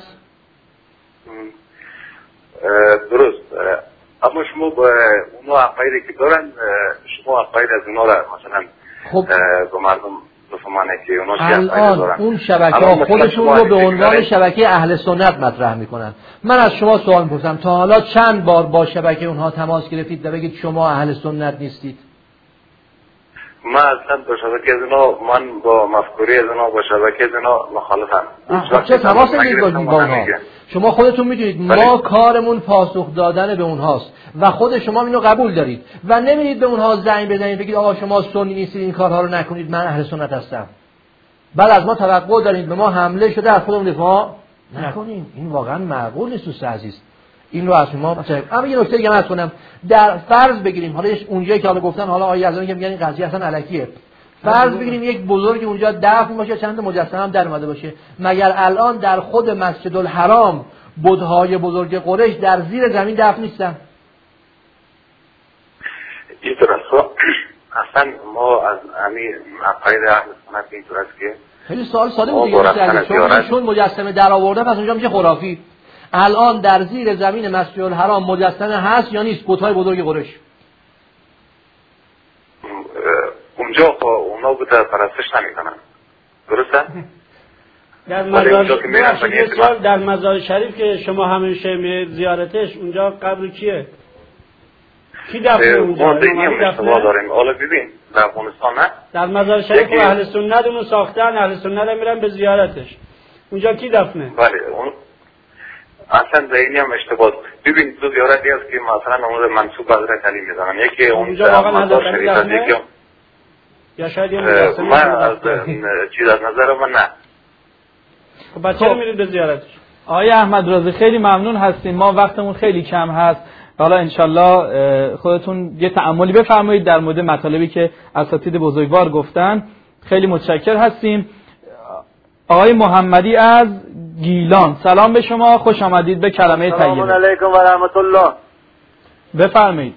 درست. اما شما با اونا عقایدی که دارن شما عقاید از اونا را مثلا خب به مردم بفهمانه که اونا چی عقاید دارن. اون شبکه ها خودشون رو به عنوان شبکه اهل سنت مطرح میکنن. من از شما سوال میپرسم تا حالا چند بار با شبکه اونها تماس گرفتید و بگید شما اهل سنت نیستید؟ من اصلا با شبکه از اونا، من با مفکوری از اونا، با شبکه از اونا مخالفم. چه تماس نگیرید با اونها؟ شما خودتون میدونید ما کارمون پاسخ دادن به اونهاست و خود شما اینو قبول دارید و نمیرید به اونها زنگ بزنید بگید آقا شما سنی نیستید این کارها رو نکنید من اهل سنت هستم. بعد از ما توقع دارید به ما حمله شده از خودمون دفاع نکنیم. این واقعا معقول نیست دوست عزیز. این رو از شما مثلا اما یه نکته دیگه عرض کنم. در فرض بگیریم حالا اونجایی که حالا گفتن حالا آیه از اون که میگن این قضیه اصلا الکیه، فرض بگیریم یک بزرگی اونجا دفن باشه چند مجسمه هم در اومده باشه، مگر الان در خود مسجد الحرام بت‌های بزرگ قریش در زیر زمین دفن نیستن؟ اینطور است. اصلا ما از همین عقاید اهل سنت اینطور است که خیلی سوال ساده بود دیگه، چون چون مجسمه در آورده پس اونجا میشه خرافی. الان در زیر زمین مسجد الحرام مجسمه هست یا نیست بت‌های بزرگ قریش؟ اونجا اونا اونا بوده پرستش نمیکنن. درسته؟ در مزار یه سوال در مزار شریف که شما همیشه میرید زیارتش، اونجا قبر کیه؟ کی دفنه اونجا؟ ما دینیم اشتباه داریم. حالا ببین در افغانستان نه؟ در مزار شریف و اهل سنت اونو ساختن، اهل سنت هم میرن به زیارتش. اونجا کی دفنه؟ بله اون اصلا ذهنی هم اشتباه. ببین دو زیارتی هست که مثلا اون منصوب به حضرت علی میزنن. یکی اون در مزار شریف است، یکی یا شاید یه من از چیز از نظر من نه. خب بچه رو میرید به زیارتش. آقای احمد رازی خیلی ممنون هستیم، ما وقتمون خیلی کم هست. حالا انشالله خودتون یه تأملی بفرمایید در مورد مطالبی که اساتید بزرگوار گفتن. خیلی متشکر هستیم. آقای محمدی از گیلان، سلام به شما، خوش آمدید به کلمه طیبه. سلام علیکم و رحمت الله. بفرمایید.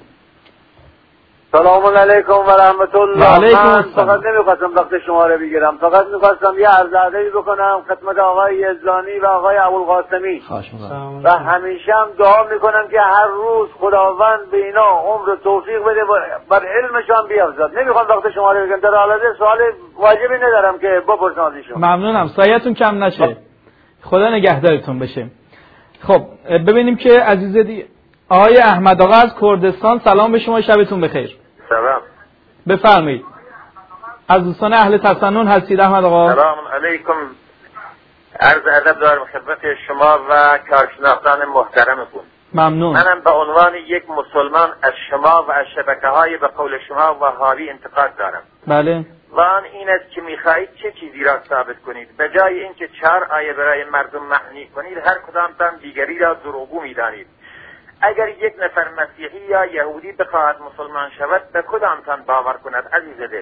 سلام علیکم و رحمت الله. من فقط نمیخواستم وقت شما رو بگیرم، فقط میخواستم یه عرض ادبی بکنم خدمت آقای یزدانی و آقای ابوالقاسمی و همیشه هم دعا میکنم که هر روز خداوند به اینا عمر توفیق بده و بر علمشان بیافزاد. نمیخوام وقت شما رو بگیرم، در حالت سوال واجبی ندارم که بپرسم از ایشون. ممنونم، سایتون کم نشه، خدا نگهدارتون بشه. خب ببینیم که عزیز دی... آقای احمد آقا از کردستان، سلام به شما، شبتون بخیر. سلام. بفرمایید. از دوستان اهل تسنن هستید احمد آقا؟ سلام علیکم. عرض ادب دارم خدمت شما و کارشناسان محترمتون. ممنون. منم به عنوان یک مسلمان از شما و از شبکه‌های به قول شما وهابی انتقاد دارم. بله. و آن این است که می‌خواهید چه چیزی را ثابت کنید؟ به جای اینکه چهار آیه برای مردم معنی کنید، هر کدامتان دیگری را دروغگو می‌دانید. اگر یک نفر مسیحی یا یهودی بخواهد مسلمان شود، به کدامتان باور کند عزیز دل؟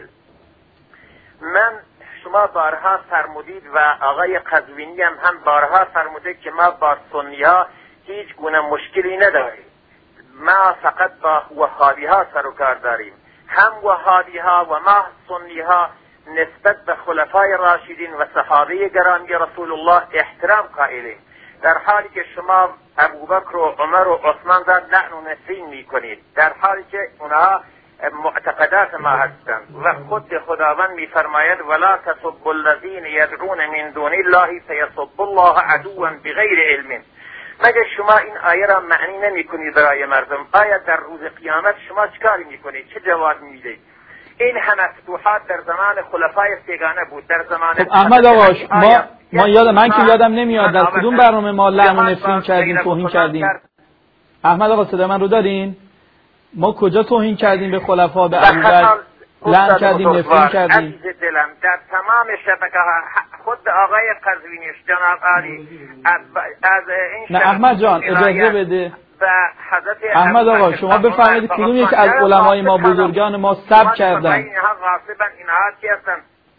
من شما بارها فرمودید و آقای قزوینی هم هم بارها فرموده که ما با سنی ها هیچ گونه مشکلی نداریم، ما فقط با وهابی ها سر و کار داریم. هم وهابی ها و ما سنی ها نسبت به خلفای راشدین و صحابه گرامی رسول الله احترام قائلیم، در حالی که شما ابوبکر و عمر و عثمان را لعن و نفرین می کنید، در حالی که اونها معتقدات ما هستند و خود خداوند می فرماید ولا تسبوا الذین یدعون من دون الله فیسبوا الله عدوا بغیر علم. مگر شما این آیه را معنی نمی کنید برای مردم؟ آیا در روز قیامت شما چکاری می کنید؟ چه جواب می دهید؟ این همه فتوحات در زمان خلفای سیگانه بود، در زمان خب احمد آقا ما ما یاد من که یادم نمیاد در کدوم برنامه ما لعن و نفرین کردیم، توهین کردیم. احمد آقا صدا من رو دارین؟ ما کجا توهین کردیم به خلفا، به ابوبکر لعن کردیم، نفرین کردیم؟ عزیز دلم در تمام شبکه‌ها خود آقای قزوینی جناب علی از از این نه احمد جان اجازه بده. احمد آقا شما بفرمایید کدوم یک از علمای ما بزرگان ما سبک کردن؟ اینها غاصبن، اینها چی هستن؟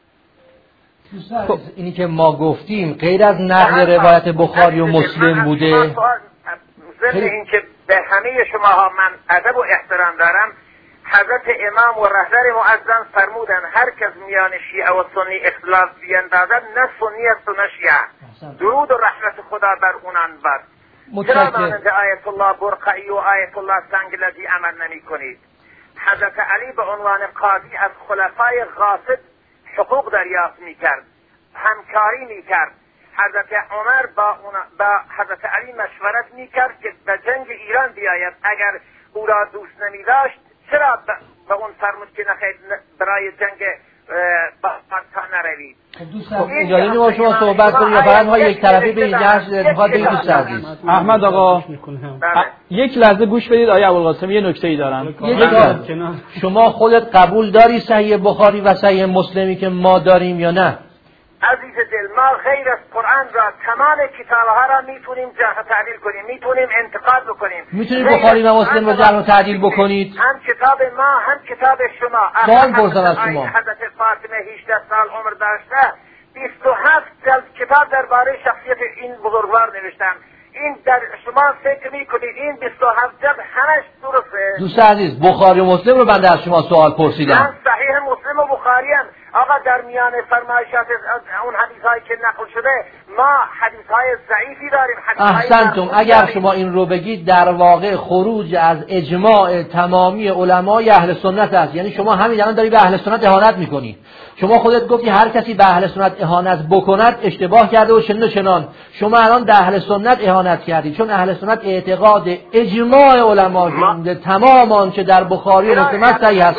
خب اینی که ما گفتیم غیر از نقل روایت بخاری و مسلم بوده. ضمن این که به همه شماها من ادب و احترام دارم، حضرت امام و رهبر معظم فرمودن هر کس میان شیعه و سنی اختلاف بیندازد نه سنی است و نه شیعه، درود و رحمت خدا بر اونان باد. چرا مانند آیت الله برقعی و آیت الله سنگلزی عمل نمی کنید؟ حضرت علی به عنوان قاضی از خلفای غاصب حقوق دریافت می کرد، همکاری می کرد. حضرت عمر با, با حضرت علی مشورت می کرد که به جنگ ایران بیاید، اگر او را دوست نمی داشت چرا به اون فرمود که نخیر برای جنگ با پاکستان نروید؟ خب اجازه نمی با شما صحبت کنیم یا فقط ما یک طرفی به این جهش میخواد بگید دوست عزیز؟ احمد آقا یک لحظه گوش بدید، آیه ابوالقاسم یه نکته ای دارن. شما خودت قبول داری صحیح بخاری و صحیح مسلمی که ما داریم یا نه؟ عزیز دل ما غیر از قرآن را تمام کتابها را میتونیم جرح و تعدیل کنیم، میتونیم انتقاد بکنیم. میتونید بخاری و مسلم رو جرح و تعدیل بکنید؟ هم کتاب ما هم کتاب شما. سوال پرسم از شما. حضرت فاطمه هجده سال عمر داشته، بیست و هفت جلد کتاب درباره شخصیت این بزرگوار نوشتن. این در شما فکر میکنید این بیست و هفت جلد همش درسته؟ دوست عزیز بخاری و مسلم رو بنده از شما سوال پرسیدم. من صحیح مسلم و بخاری هم آقا در میان فرمایشات اون حدیث هایی که نقل شده ما حدیث های ضعیفی داریم. احسنتم. اگر شما این رو بگید در واقع خروج از اجماع تمامی علمای اهل سنت است. یعنی شما همین الان داری به اهل سنت اهانت میکنی. شما خودت گفتی هر کسی به اهل سنت اهانت بکند اشتباه کرده و چنین و چنان. شما الان به اهل سنت اهانت کردید، چون اهل سنت اعتقاد اجماع علما ما... تمام آنچه در بخاری و مسلم صحیح است.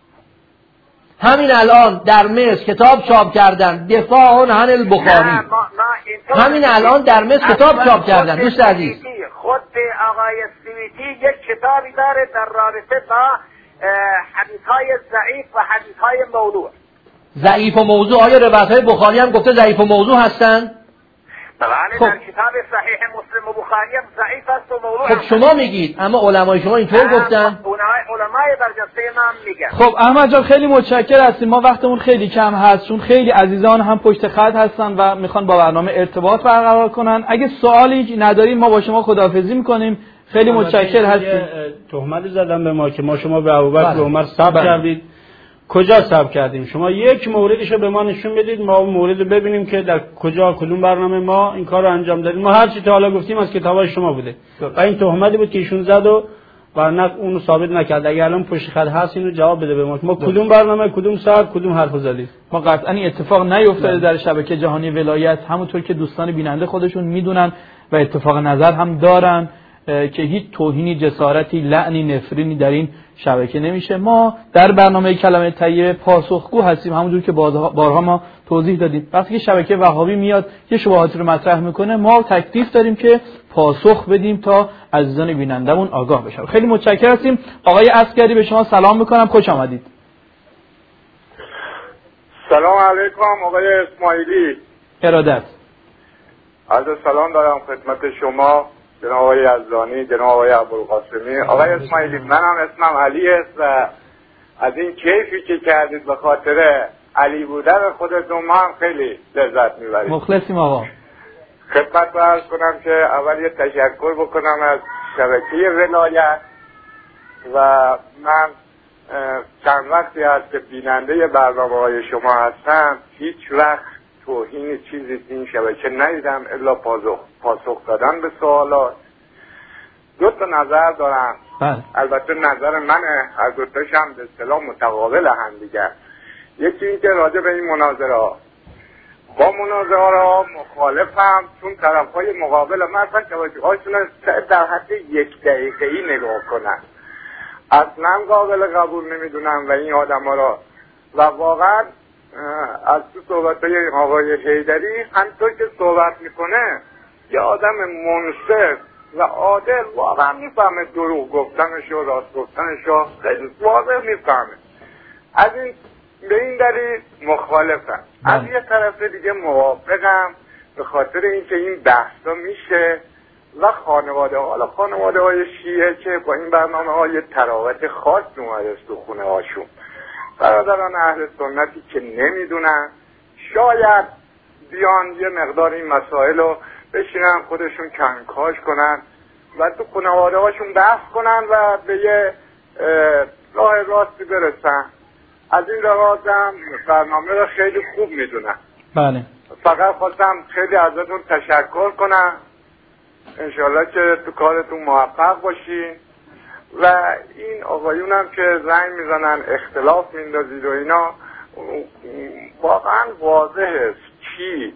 همین الان در مصر کتاب چاپ کردن دفاع عن البخاری. همین الان در مصر کتاب چاپ کردن. دوست عزیز خود آقای سویتی یک کتابی داره در رابطه با حدیث‌های ضعیف و حدیث‌های موضوع. ضعیف و موضوع آیا روایت‌های بخاری هم گفته ضعیف و موضوع هستند؟ بله خب. در کتاب صحیح مسلم و بخاری هم ضعیف است و موضوع. خب شما میگید اما علمای شما اینطور گفتن؟ علمای برجسته من میگن. خب احمد جان خیلی متشکر هستیم. ما وقتمون خیلی کم هست چون خیلی عزیزان هم پشت خط هستن و میخوان با برنامه ارتباط برقرار کنن. اگه سوالی نداریم ما با شما خداحافظی میکنیم. خیلی متشکر هستیم. تهمت زدن به ما که ما شما به ابوبکر و عمر صبر کردید. کجا صبر کردیم؟ شما یک موردشو به ما نشون بدید ما اون مورد رو ببینیم که در کجا کدوم برنامه ما این کار رو انجام دادیم. ما هر چی تا حالا گفتیم از کتابای شما بوده و این تهمتی بود که ایشون زد و ورنه اونو ثابت نکرد. اگه الان پشت خط هست اینو جواب بده به ما ما کدوم برنامه کدوم ساعت کدوم حرف زدید. ما قطعا این اتفاق نیفتاده در شبکه جهانی ولایت، همونطور که دوستان بیننده خودشون میدونن و اتفاق نظر هم دارن که هیچ توهینی، جسارتی، لعنی، نفرینی در این شبکه نمیشه. ما در برنامه کلمه طیبه پاسخگو هستیم، همونجور که بارها ما توضیح دادیم. وقتی که شبکه وهابی میاد یه شبهاتی رو مطرح میکنه ما تکلیف داریم که پاسخ بدیم تا عزیزان بینندمون آگاه بشن. خیلی متشکرم هستیم. آقای عسکری به شما سلام میکنم، خوش آمدید. سلام علیکم آقای اسماعیلی. ارادت. عرض سلام دارم خدمت شما جناب آقای یزدانی، جناب آقای ابوالقاسمی. آقای اسماعیلی منم اسمم علی است و از این کیفی که کردید به خاطر علی بودن خودتون ما هم خیلی لذت میبریم. مخلصیم آقا. خدمت عرض کنم که اول یه تشکر بکنم از شبکه ولایت و من چند وقتی هست که بیننده برنامه های شما هستم هیچ وقت توهین چیزی این شبکه ندیدم الا پاسخ پاسخ دادن به سوالات. دو تا نظر دارم. بله. البته نظر منه، هر دو تاش هم به اصطلاح متقابل هم دیگه. یکی این که راجع به این مناظره ها با مناظره ها مخالفم، چون طرف های مقابل من اصلا شبکه هاشون در حد یک دقیقه ای نگاه کنن اصلا قابل قبول نمیدونم و این آدم ها را و واقعا از تو صحبت های آقای حیدری همطور که صحبت میکنه یه آدم منصف و عادل واقعا میفهمه دروغ گفتنش و راست گفتنش و خیلی واضح میفهمه. از این به این دلیل مخالفم. از یه طرف دیگه موافقم به خاطر اینکه این بحثا میشه و خانواده ها، حالا خانواده های شیعه که با این برنامه های تراوت خاص اومده تو خونه هاشون، برادران اهل سنتی که نمیدونن شاید بیان یه مقدار این مسائل رو بشینن خودشون کنکاش کنن و تو خانواده هاشون بحث کنن و به یه راه راستی برسن. از این لحاظم برنامه رو خیلی خوب میدونم. بله. فقط خواستم خیلی ازتون تشکر کنم، انشالله که تو کارتون موفق باشین و این آقایون هم که زنگ میزنن اختلاف میندازید و اینا واقعا واضحه کی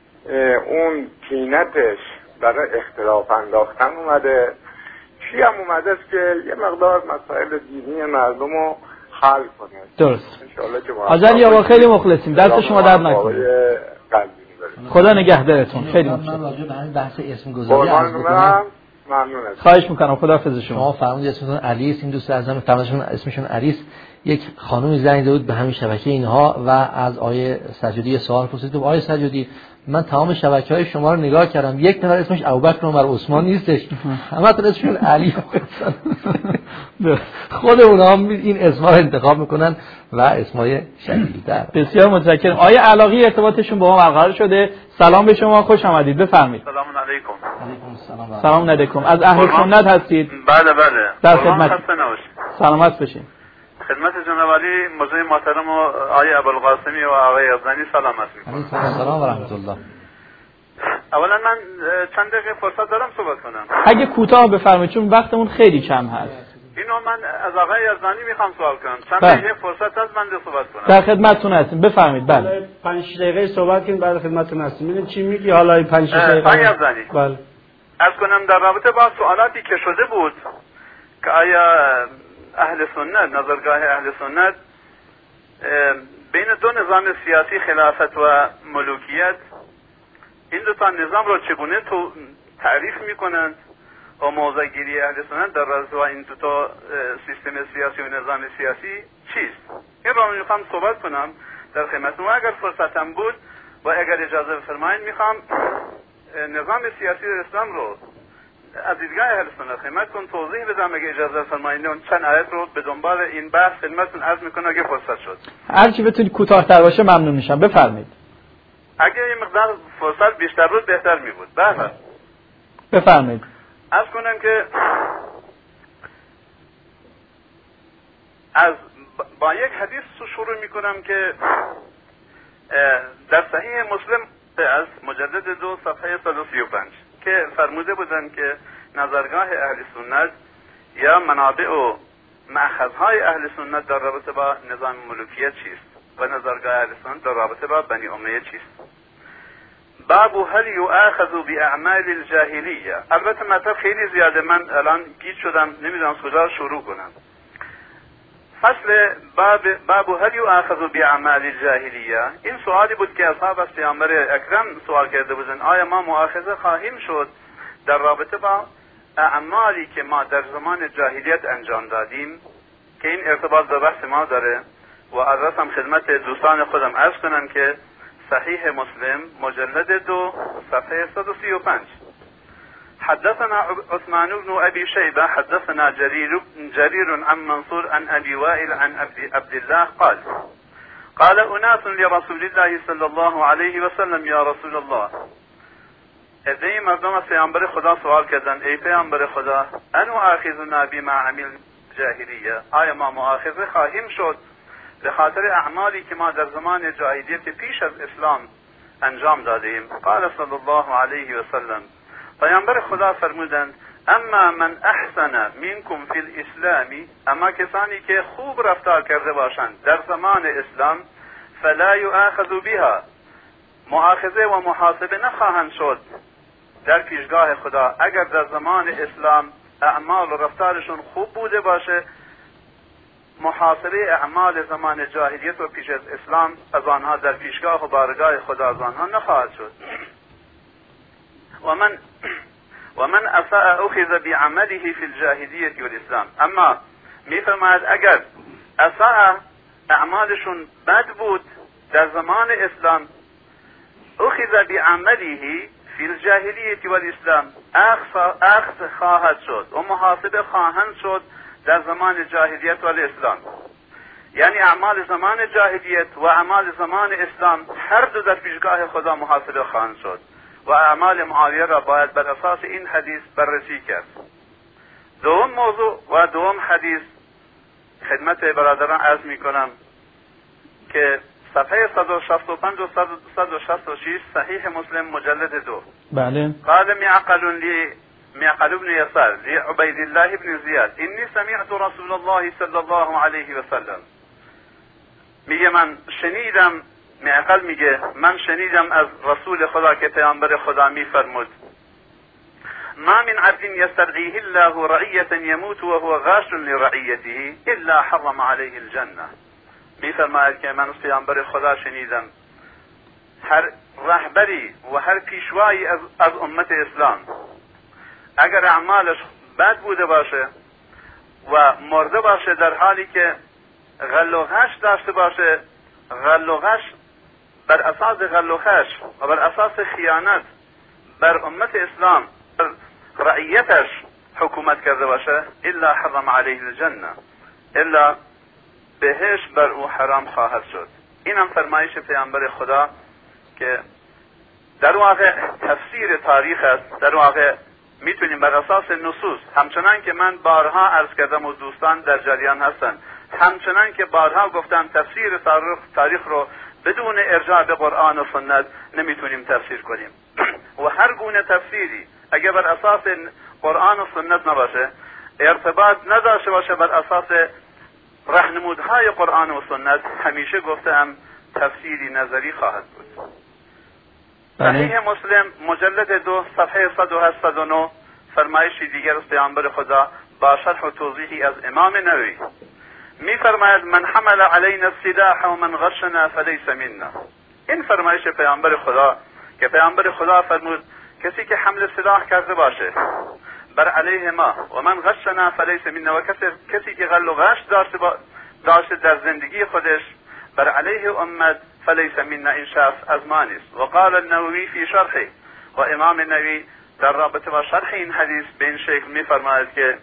اون کینتش برای اختلاف انداختن اومده، کی هم اومده است که یه مقدار مسائل دینی مردم رو حل کنه. درست. انشالله که آجلی آقا خیلی مخلصیم، دست شما درد نکنه. خدا نگهدارتون. خیلی ممنون. من راجع به همین بحث اسم گذاری عرض بکنم. ممنون. خواهش میکنم. خداحافظ شما. شما فرمودید اسمتون علی است، این دوست عزیزم فرمودشون اسمشون علی است. یک خانومی زنگ زده بود به همین شبکه اینها و از آیه سجادی سوال پرسید که آیه سجادی من تمام شبکه‌های شما رو نگاه کردم، یک نفر اسمش ابوبکر عمر عثمان نیستش، همتون اسمشون علی. خود اونها هم این اسما رو انتخاب میکنن و اسمای شدیدتر. بسیار متشکرم. آیه علاقی ارتباطشون با ما برقرار شده. سلام به شما، خوش آمدید، بفرمایید. سلام علیکم. علیکم السلام. سلام علیکم. از اهل سنت هستید؟ بله بله. در خدمت. سلامت باشین. خدمت جناب علی موضوع محترم و آقای ابوالقاسمی و آقای یزدانی سلامت میکنم. علیکم السلام و رحمت الله. اولا من چند دقیقه فرصت دارم صحبت کنم. اگه کوتاه بفرمایید چون وقتمون خیلی کم هست. اینو من از آقای یزدانی میخوام سوال کنم. چند دقیقه فرصت هست من صحبت کنم. در خدمتتون هستیم، بفرمایید. بله. پنج دقیقه صحبت کنید بعد خدمتتون هستیم. ببین چی میگی حالا این پنج دقیقه؟ آقای یزدانی. بله. از کنم در رابطه با سوالاتی که شده بود که آیا اهل سنت، نظرگاه اهل سنت بین دو نظام سیاسی خلافت و ملوکیت، این دو تا نظام رو چگونه تو تعریف میکنند و موضعگیری اهل سنت در رابطه با این دو تا سیستم سیاسی و نظام سیاسی چیست؟ این رو میخوام صحبت کنم در خدمتتون و اگر فرصتم بود و اگر اجازه بفرمایید میخوام نظام سیاسی اسلام رو از دیدگاه اهل سنت خدمتتون توضیح بدم اگه اجازه فرمایید. چند آیت رو به دنبال این بحث خدمتتون عرض میکنم اگه فرصت شد. هر چی بتونید کوتاه‌تر باشه ممنون میشم، بفرمایید. اگه این مقدار فرصت بیشتر بود بهتر می بود. بله بفرمایید. عرض کنم که از با یک حدیث شروع می کنم که در صحیح مسلم از مجلد دو صفحه صد و سی و پنج که فرموده بودن که نظرگاه اهل سنت یا منابع و مأخذهای اهل سنت در رابطه با نظام ملوکیت چیست و نظرگاه اهل سنت در رابطه با بنی امیه چیست. باب هل یؤاخذ باعمال الجاهلیه. البته مطلب خیلی زیاده، من الان گیج شدم نمیدونم کجا شروع کنم. فصل باب باب هل یؤاخذ باعمال الجاهلیه، این سوالی بود که اصحاب از پیامبر اکرم سوال کرده بودن آیا ما مؤاخذه خواهیم شد در رابطه با اعمالی که ما در زمان جاهلیت انجام دادیم، که این ارتباط به بحث ما داره. و از رسم خدمت دوستان خودم عرض کنم که صحیح مسلم مجلد دو صفحه صد و سی و پنج حدثنا عثمان بن ابي شيبه حدثنا جرير جرير عن منصور عن ابي وائل عن عبد الله قال قال اناس لرسول الله صلى الله عليه وسلم يا رسول الله. ادعی مردم از پیامبر خدا سوال کردند ای پیامبر خدا ان مؤاخذنا بما عمل جاهلیه، آیا ما مؤاخذه خواهیم شد به خاطر اعمالی که ما در زمان جاهلیت پیش از اسلام انجام دادیم؟ قال صلی الله علیه و سلم، پیامبر خدا فرمودند اما من احسن منکم فی الاسلام، اما کسانی که خوب رفتار کرده باشند در زمان اسلام، فلا یؤاخذ بها، مؤاخذه و محاسبه نخواهند شد در پیشگاه خدا اگر در زمان اسلام اعمال و رفتارشون خوب بوده باشه. محاسبه اعمال زمان جاهلیت و پیش از اسلام از آنها در پیشگاه و بارگاه خدا از آنها نخواهد شد. و من و من اساء اخذ بعمله فی الجاهلیت والاسلام، اما میفرماید اگر اساء اعمالشون بد بود در زمان اسلام، اخذ بعمله فی الجاهلیت والاسلام، اخذ خواهد شد و محاسبه خواهند شد در زمان جاهلیت و اسلام. یعنی اعمال زمان جاهلیت و اعمال زمان اسلام هر دو در پیشگاه خدا محاسبه خواهند شد و اعمال معاویه را باید بر اساس این حدیث بررسی کرد. دوم موضوع و دوم حدیث خدمت برادران عرض می کنم که صفحه صد و شصت و پنج و صد و شصت و شش صحیح مسلم مجلد دو. بله. قال معقل لی معقل بن يسار لعبيد الله بن زياد إني سمعت رسول الله صلى الله عليه وسلم، میگه من شنیدم، معقل میگه من شنیدم از رسول خدا که پیامبر خدا میفرمود ما من عبد يسترعيه الله رعية يموت وهو غاش لرعيته الا حرم عليه الجنة. میفرماید که من از پیامبر خدا شنیدم هر رهبری و هر پیشوایی از, از امت اسلام اگر اعمالش بد بوده باشه و مرده باشه در حالی که غل و غش داشته باشه، غل و غش بر اساس غل و غش و بر اساس خیانت بر امت اسلام بر رعیتش حکومت کرده باشه، الا حرم علیه الجنه، الا بهش بر او حرام خواهد شد. این هم فرمایش پیامبر خدا که در واقع تفسیر تاریخ است. در واقع میتونیم بر اساس نصوص، همچنان که من بارها عرض کردم و دوستان در جریان هستن، همچنان که بارها گفتم تفسیر تاریخ, تاریخ رو بدون ارجاع به قرآن و سنت نمیتونیم تفسیر کنیم. و هر گونه تفسیری اگر بر اساس قرآن و سنت نباشه، ارتباط نداشته باشه بر اساس راهنمودهای قرآن و سنت، همیشه گفتم تفسیری نظری خواهد بود. صحیح مسلم مجلد دو صفحه صد و هشت صد و نه فرمایشی دیگر از پیامبر خدا با شرح و توضیحی از امام نووی می فرماید من حمل علینا السلاح و من غشنا فلیس منا. این فرمایش پیامبر خدا که پیامبر خدا فرمود کسی که حمل سلاح کرده باشه بر علیه ما و من غشنا فلیس منا، و کسی, کسی که غل و غش داشته, داشته در زندگی خودش بر علیه امت فلیس منا، این شخص از ما نیست. و قال النووی فی شرحه، و امام نووی در رابطه با شرح این حدیث به این شکل می فرماید که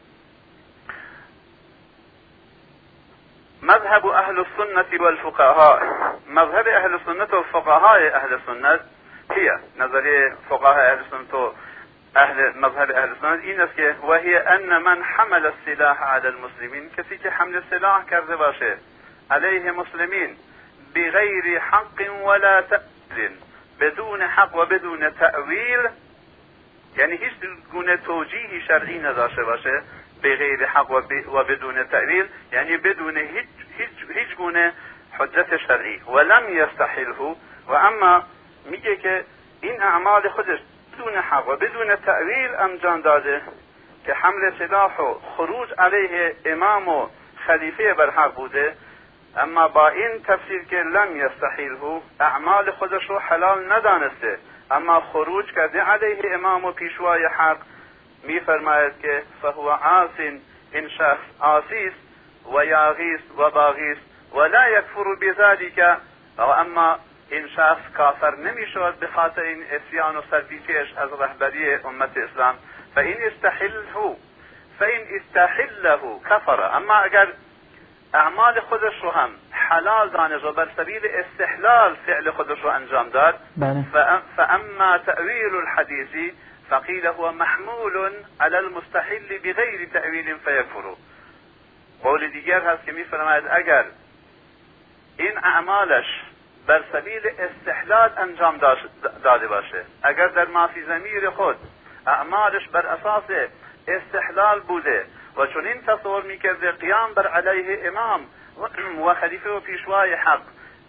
مذهب اهل السنة والفقهاء، مذهب اهل السنة و فقهاء اهل السنة هي نظریه فقهاء اهل السنة و اهل مذهب اهل السنة این است که و هي ان من حمل السلاح على المسلمین، کسی که حمل سلاح کرده باشه علیه مسلمین بغیر حق ولا تأویل، بدون حق و بدون تأویل، یعنی هیچ گونه توجیهی شرعی نداشته باشه، بغیر حق و بدون تأویل یعنی بدون هیچ هیچ هیچ گونه حجت شرعی، ولم یستحله، و اما میگه که این اعمال خودش بدون حق و بدون تأویل انجام داده که حمل سلاح و خروج علیه امام و خلیفه بر حق بوده، اما با این تفسیر که لم یستحله، اعمال خودش رو حلال ندانسته اما خروج کرده علیه امام و پیشوای حق، می فرماید که فهو عاصٍ، این شخص عاصی و یاغیست و باغیست و لا یکفر بذلك، و اما این شخص کافر نمی شود به خاطر این عصیان و سرپیچیش از رهبری امت اسلام. فإن استحله فإن استحله کفر، اما اگر اعمال خودش رو هم حلال دانست و بر سبیل استحلال فعل خودش رو انجام داد، فاما تأویل الحدیث فقیل هو محمول على المستحل بغیر تأویل فیکفر. قول دیگر هست که می فرماید اگر این اعمالش بر سبیل استحلال انجام داده باشه، اگر در مافی ضمیر خود اعمالش بر اساس استحلال بوده و چون این تصور میکرده قیام بر علیه امام و خلیفه و پیشوای حق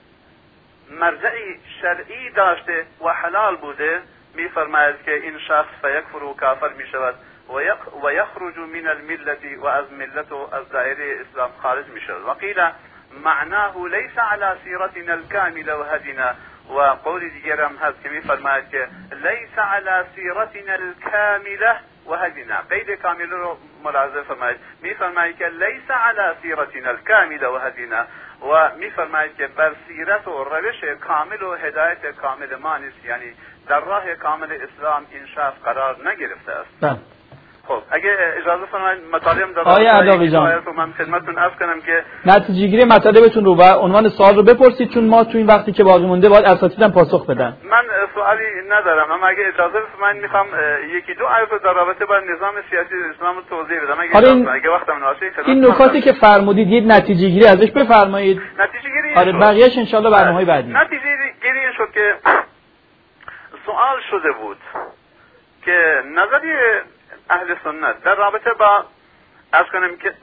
مرجعی شرعی داشته و حلال بوده، میفرماید که این شخص فیکفر و کافر میشود و یخرج من الملت و از ملت و از دایره اسلام خارج میشود. و قیل معناه لیس علی سیرتنا الکامله و هدینا، و قول دیگر هم هست که میفرماید که لیس علی سیرتنا الکامله و هدینا، قید کامل رو ملاحظه فرمایید، میفرماید که لیس علی سیرتنا الکامله و هدینا، و میفرماید که بر سیرت و روش کامل و هدایت کامل ما نیست، یعنی در راه کامل اسلام این شخص قرار نگرفته است. خب اگه اجازه فرمایید مطالب دادم آیا علاقی جان من خدمتتون عرض کنم که نتیجه گیری مطالبتون رو و عنوان سوال رو بپرسید، چون ما تو این وقتی که باقی مونده باید اساتیدم پاسخ بدن. من سوالی ندارم، اما اگه اجازه فرمایید میخوام یکی دو آیه در رابطه با نظام سیاسی اسلام رو توضیح بدم اگه این... اگه وقتم مناسبه. این نکاتی که فرمودید یه نتیجه گیری ازش بفرمایید. نتیجه گیری آره بقیه‌اش ان شاء الله برنامه‌های بعدی. نتیجه گیری شد که سوال شده بود که نظریه اهل سنت در رابطه با از کنم که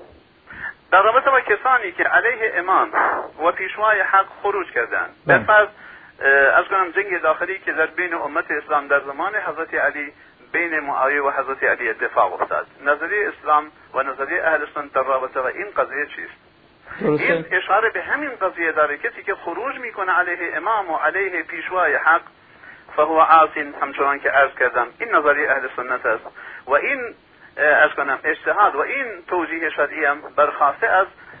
در رابطه با کسانی که علیه امام و پیشوای حق خروج کردند، در فرض از کنم جنگ داخلی که در بین امت اسلام در زمان حضرت علی بین معاویه و حضرت علی اتفاق افتاد، نظریه اسلام و نظریه اهل سنت در رابطه با این قضیه چیست؟ این اشاره به همین قضیه داره، کسی که خروج میکنه علیه امام و علیه پیشوای حق فهو عاصٍ، همچنان که عرض کردم این نظریه اهل سنت است و این از کنم اجتهاد و این توجیه شرعی هم برخواسته از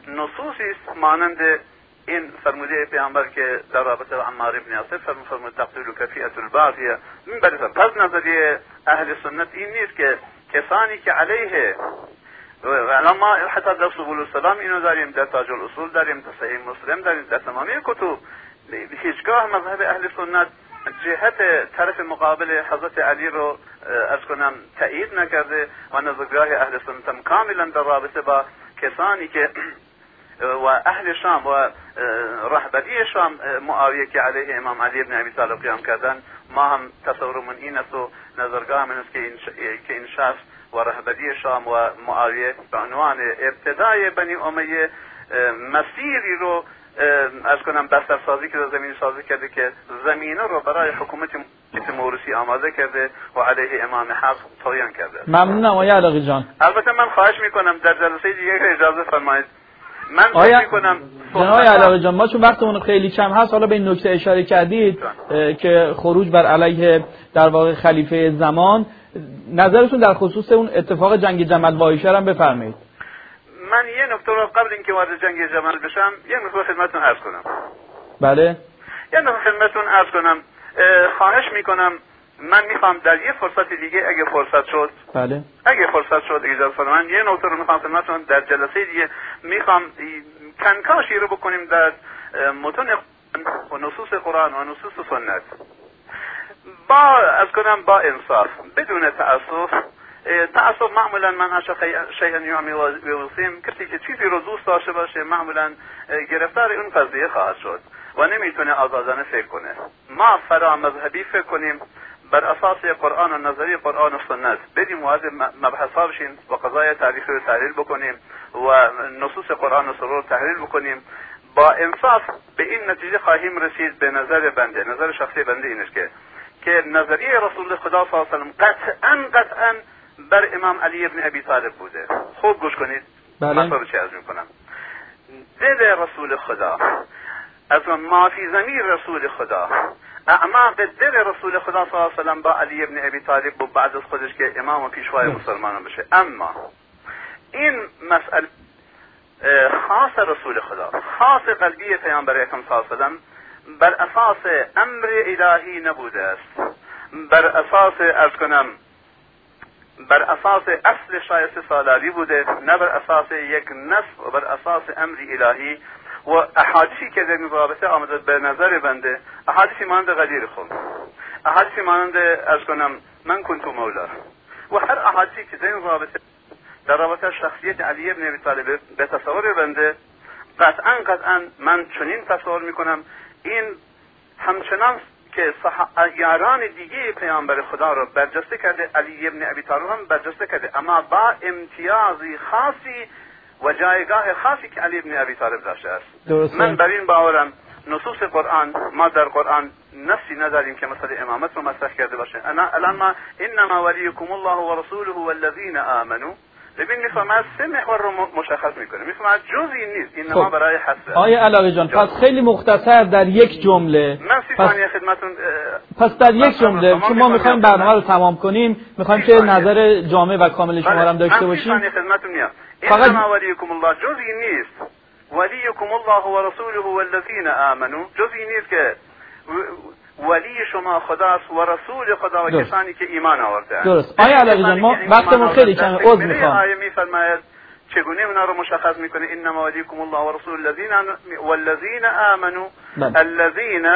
نصوصی است مانند این فرموده پیامبر که در رابطه با عمار ابن یاسر فرمود تقتل کفیه الباغیه. من برای پس نظریه اهل سنت این نیست که کسانی که علیه الان ما حتی در سبل السلام اینو داریم، در تاج الاصول داریم، در صحیح مسلم داریم، در تمامی کتب هیچگاه مذهب اهل سنت جهت طرف مقابل حضرت علی رو از کنم تایید نکرده و نظرگاه اهل سنت هم کاملا در رابطه با کسانی که و اهل شام و رهبری شام معاویه که علیه امام علی ابن ابی طالب قیام کردن، ما هم تصورمون این است و نظرگاه من است که این, که این شخص و رهبری شام و معاویه به عنوان ابتدای بنی امیه مسیری رو از کنم بستر سازی که زمین سازی کرده که زمینه رو برای حکومت موروثی آماده کرده و علیه امام حق طغیان کرده. ممنونم آقای علاقی جان. البته من خواهش میکنم در جلسه دیگه اجازه فرمایید من فکر میکنم جناب علاقی جان ما چون وقتمون خیلی کم هست حالا به این نکته اشاره کردید که خروج بر علیه در واقع خلیفه زمان، نظرتون در خصوص اون اتفاق جنگ جمل و عایشه هم بفرمایید. من یه نکته رو قبل اینکه وارد جنگ جمل بشم یه نکته خدمتتون عرض کنم. بله. یه نکته خدمتتون عرض کنم. خواهش میکنم من میخوام در یه فرصت دیگه اگه فرصت شد بله اگه فرصت شد اجازه فرمایید یه نکته رو میخوام خدمتتون در جلسه دیگه میخوام کنکاشی رو بکنیم در متون و نصوص قرآن و نصوص سنت با از کنم با انصاف بدون تعصب. تعصب معمولا من عشق شیئا یعمی ویوسیم، کسی که چیزی رو دوست داشته باشه معمولا گرفتار اون قضیه خواهد شد و نمیتونه آزادانه فکر کنه. ما فرا مذهبی فکر کنیم بر اساس قرآن و نظریه قرآن و سنت، بریم وارد مبحث ها بشیم و قضايا تاریخی رو تحلیل بکنیم و نصوص قرآن و سنت رو تحلیل بکنیم. با انصاف به این نتیجه خواهیم رسید. به نظر بنده، نظر شخصی بنده اینه که که نظریه رسول خدا صلی الله علیه و سلم قطعا قطعا بر امام علی ابن ابی طالب بوده. خوب گوش کنید. بله. من رو چه عرض میکنم. دل رسول خدا، از ما فی ضمیر رسول خدا، اعماق دل رسول خدا صلی الله علیه و سلم با علی ابن ابی طالب و بعد از خودش که امام و پیشوای مسلمانان بشه. اما این مسئله خاص رسول خدا، خاص قلبی پیامبر اکرم صلی الله علیه و سلم بر اساس امر الهی نبوده است، بر اساس از کنم بر اساس اصل شایسته سالاری بوده، نه بر اساس یک نصب و بر اساس امری الهی. و احادیثی که در این رابطه آمده به نظر بنده، احادیثی مانند غدیر خون، احادیثی مانند از کنم من کنت مولا و هر احادیثی که در این رابطه در رابطه شخصیت علی ابن ابی طالب به تصور بنده، قطعا قطعا من چنین تصور میکنم این همچنان که یاران دیگه پیامبر خدا رو برجسته کرده، علی ابن ابی طالب هم برجسته کرده، اما با امتیازی خاصی و جایگاه خاصی که علی ابن ابی طالب داشته است. من بر این باورم نصوص قرآن، ما در قرآن نفسی نداریم که مثلا امامت رو مطرح کرده باشه. انا الان ما انما ولیکم الله و رسوله والذین آمنوا، ببین میفهمد سه محور رو مشخص میکنه، میفهمد جزئی نیست، اینما خب. برای حسب. آیه علاوه جان پس خیلی مختصر در یک جمله من سی ثانیه خدمتتون پس در یک جمله چون ما میخوایم برنامه رو تمام کنیم، میخوایم که نظر جامع و کامل شما هم داشته باشیم. من سی ثانیه خدمتتون میام. انما ولیکم الله جزئی نیست، ولیکم الله و رسوله والذین آمنوا جزئی نیست که ولی شما خداست و رسول خدا و درست. کسانی که ایمان آورده. درست. آیه علاوه جان ما وقتمون خیلی کمه، عذر میخوام. آیه میفرماید چگونه اونا رو مشخص میکنه؟ انما ولیکم الله و رسول الذین والذین آمنوا الذین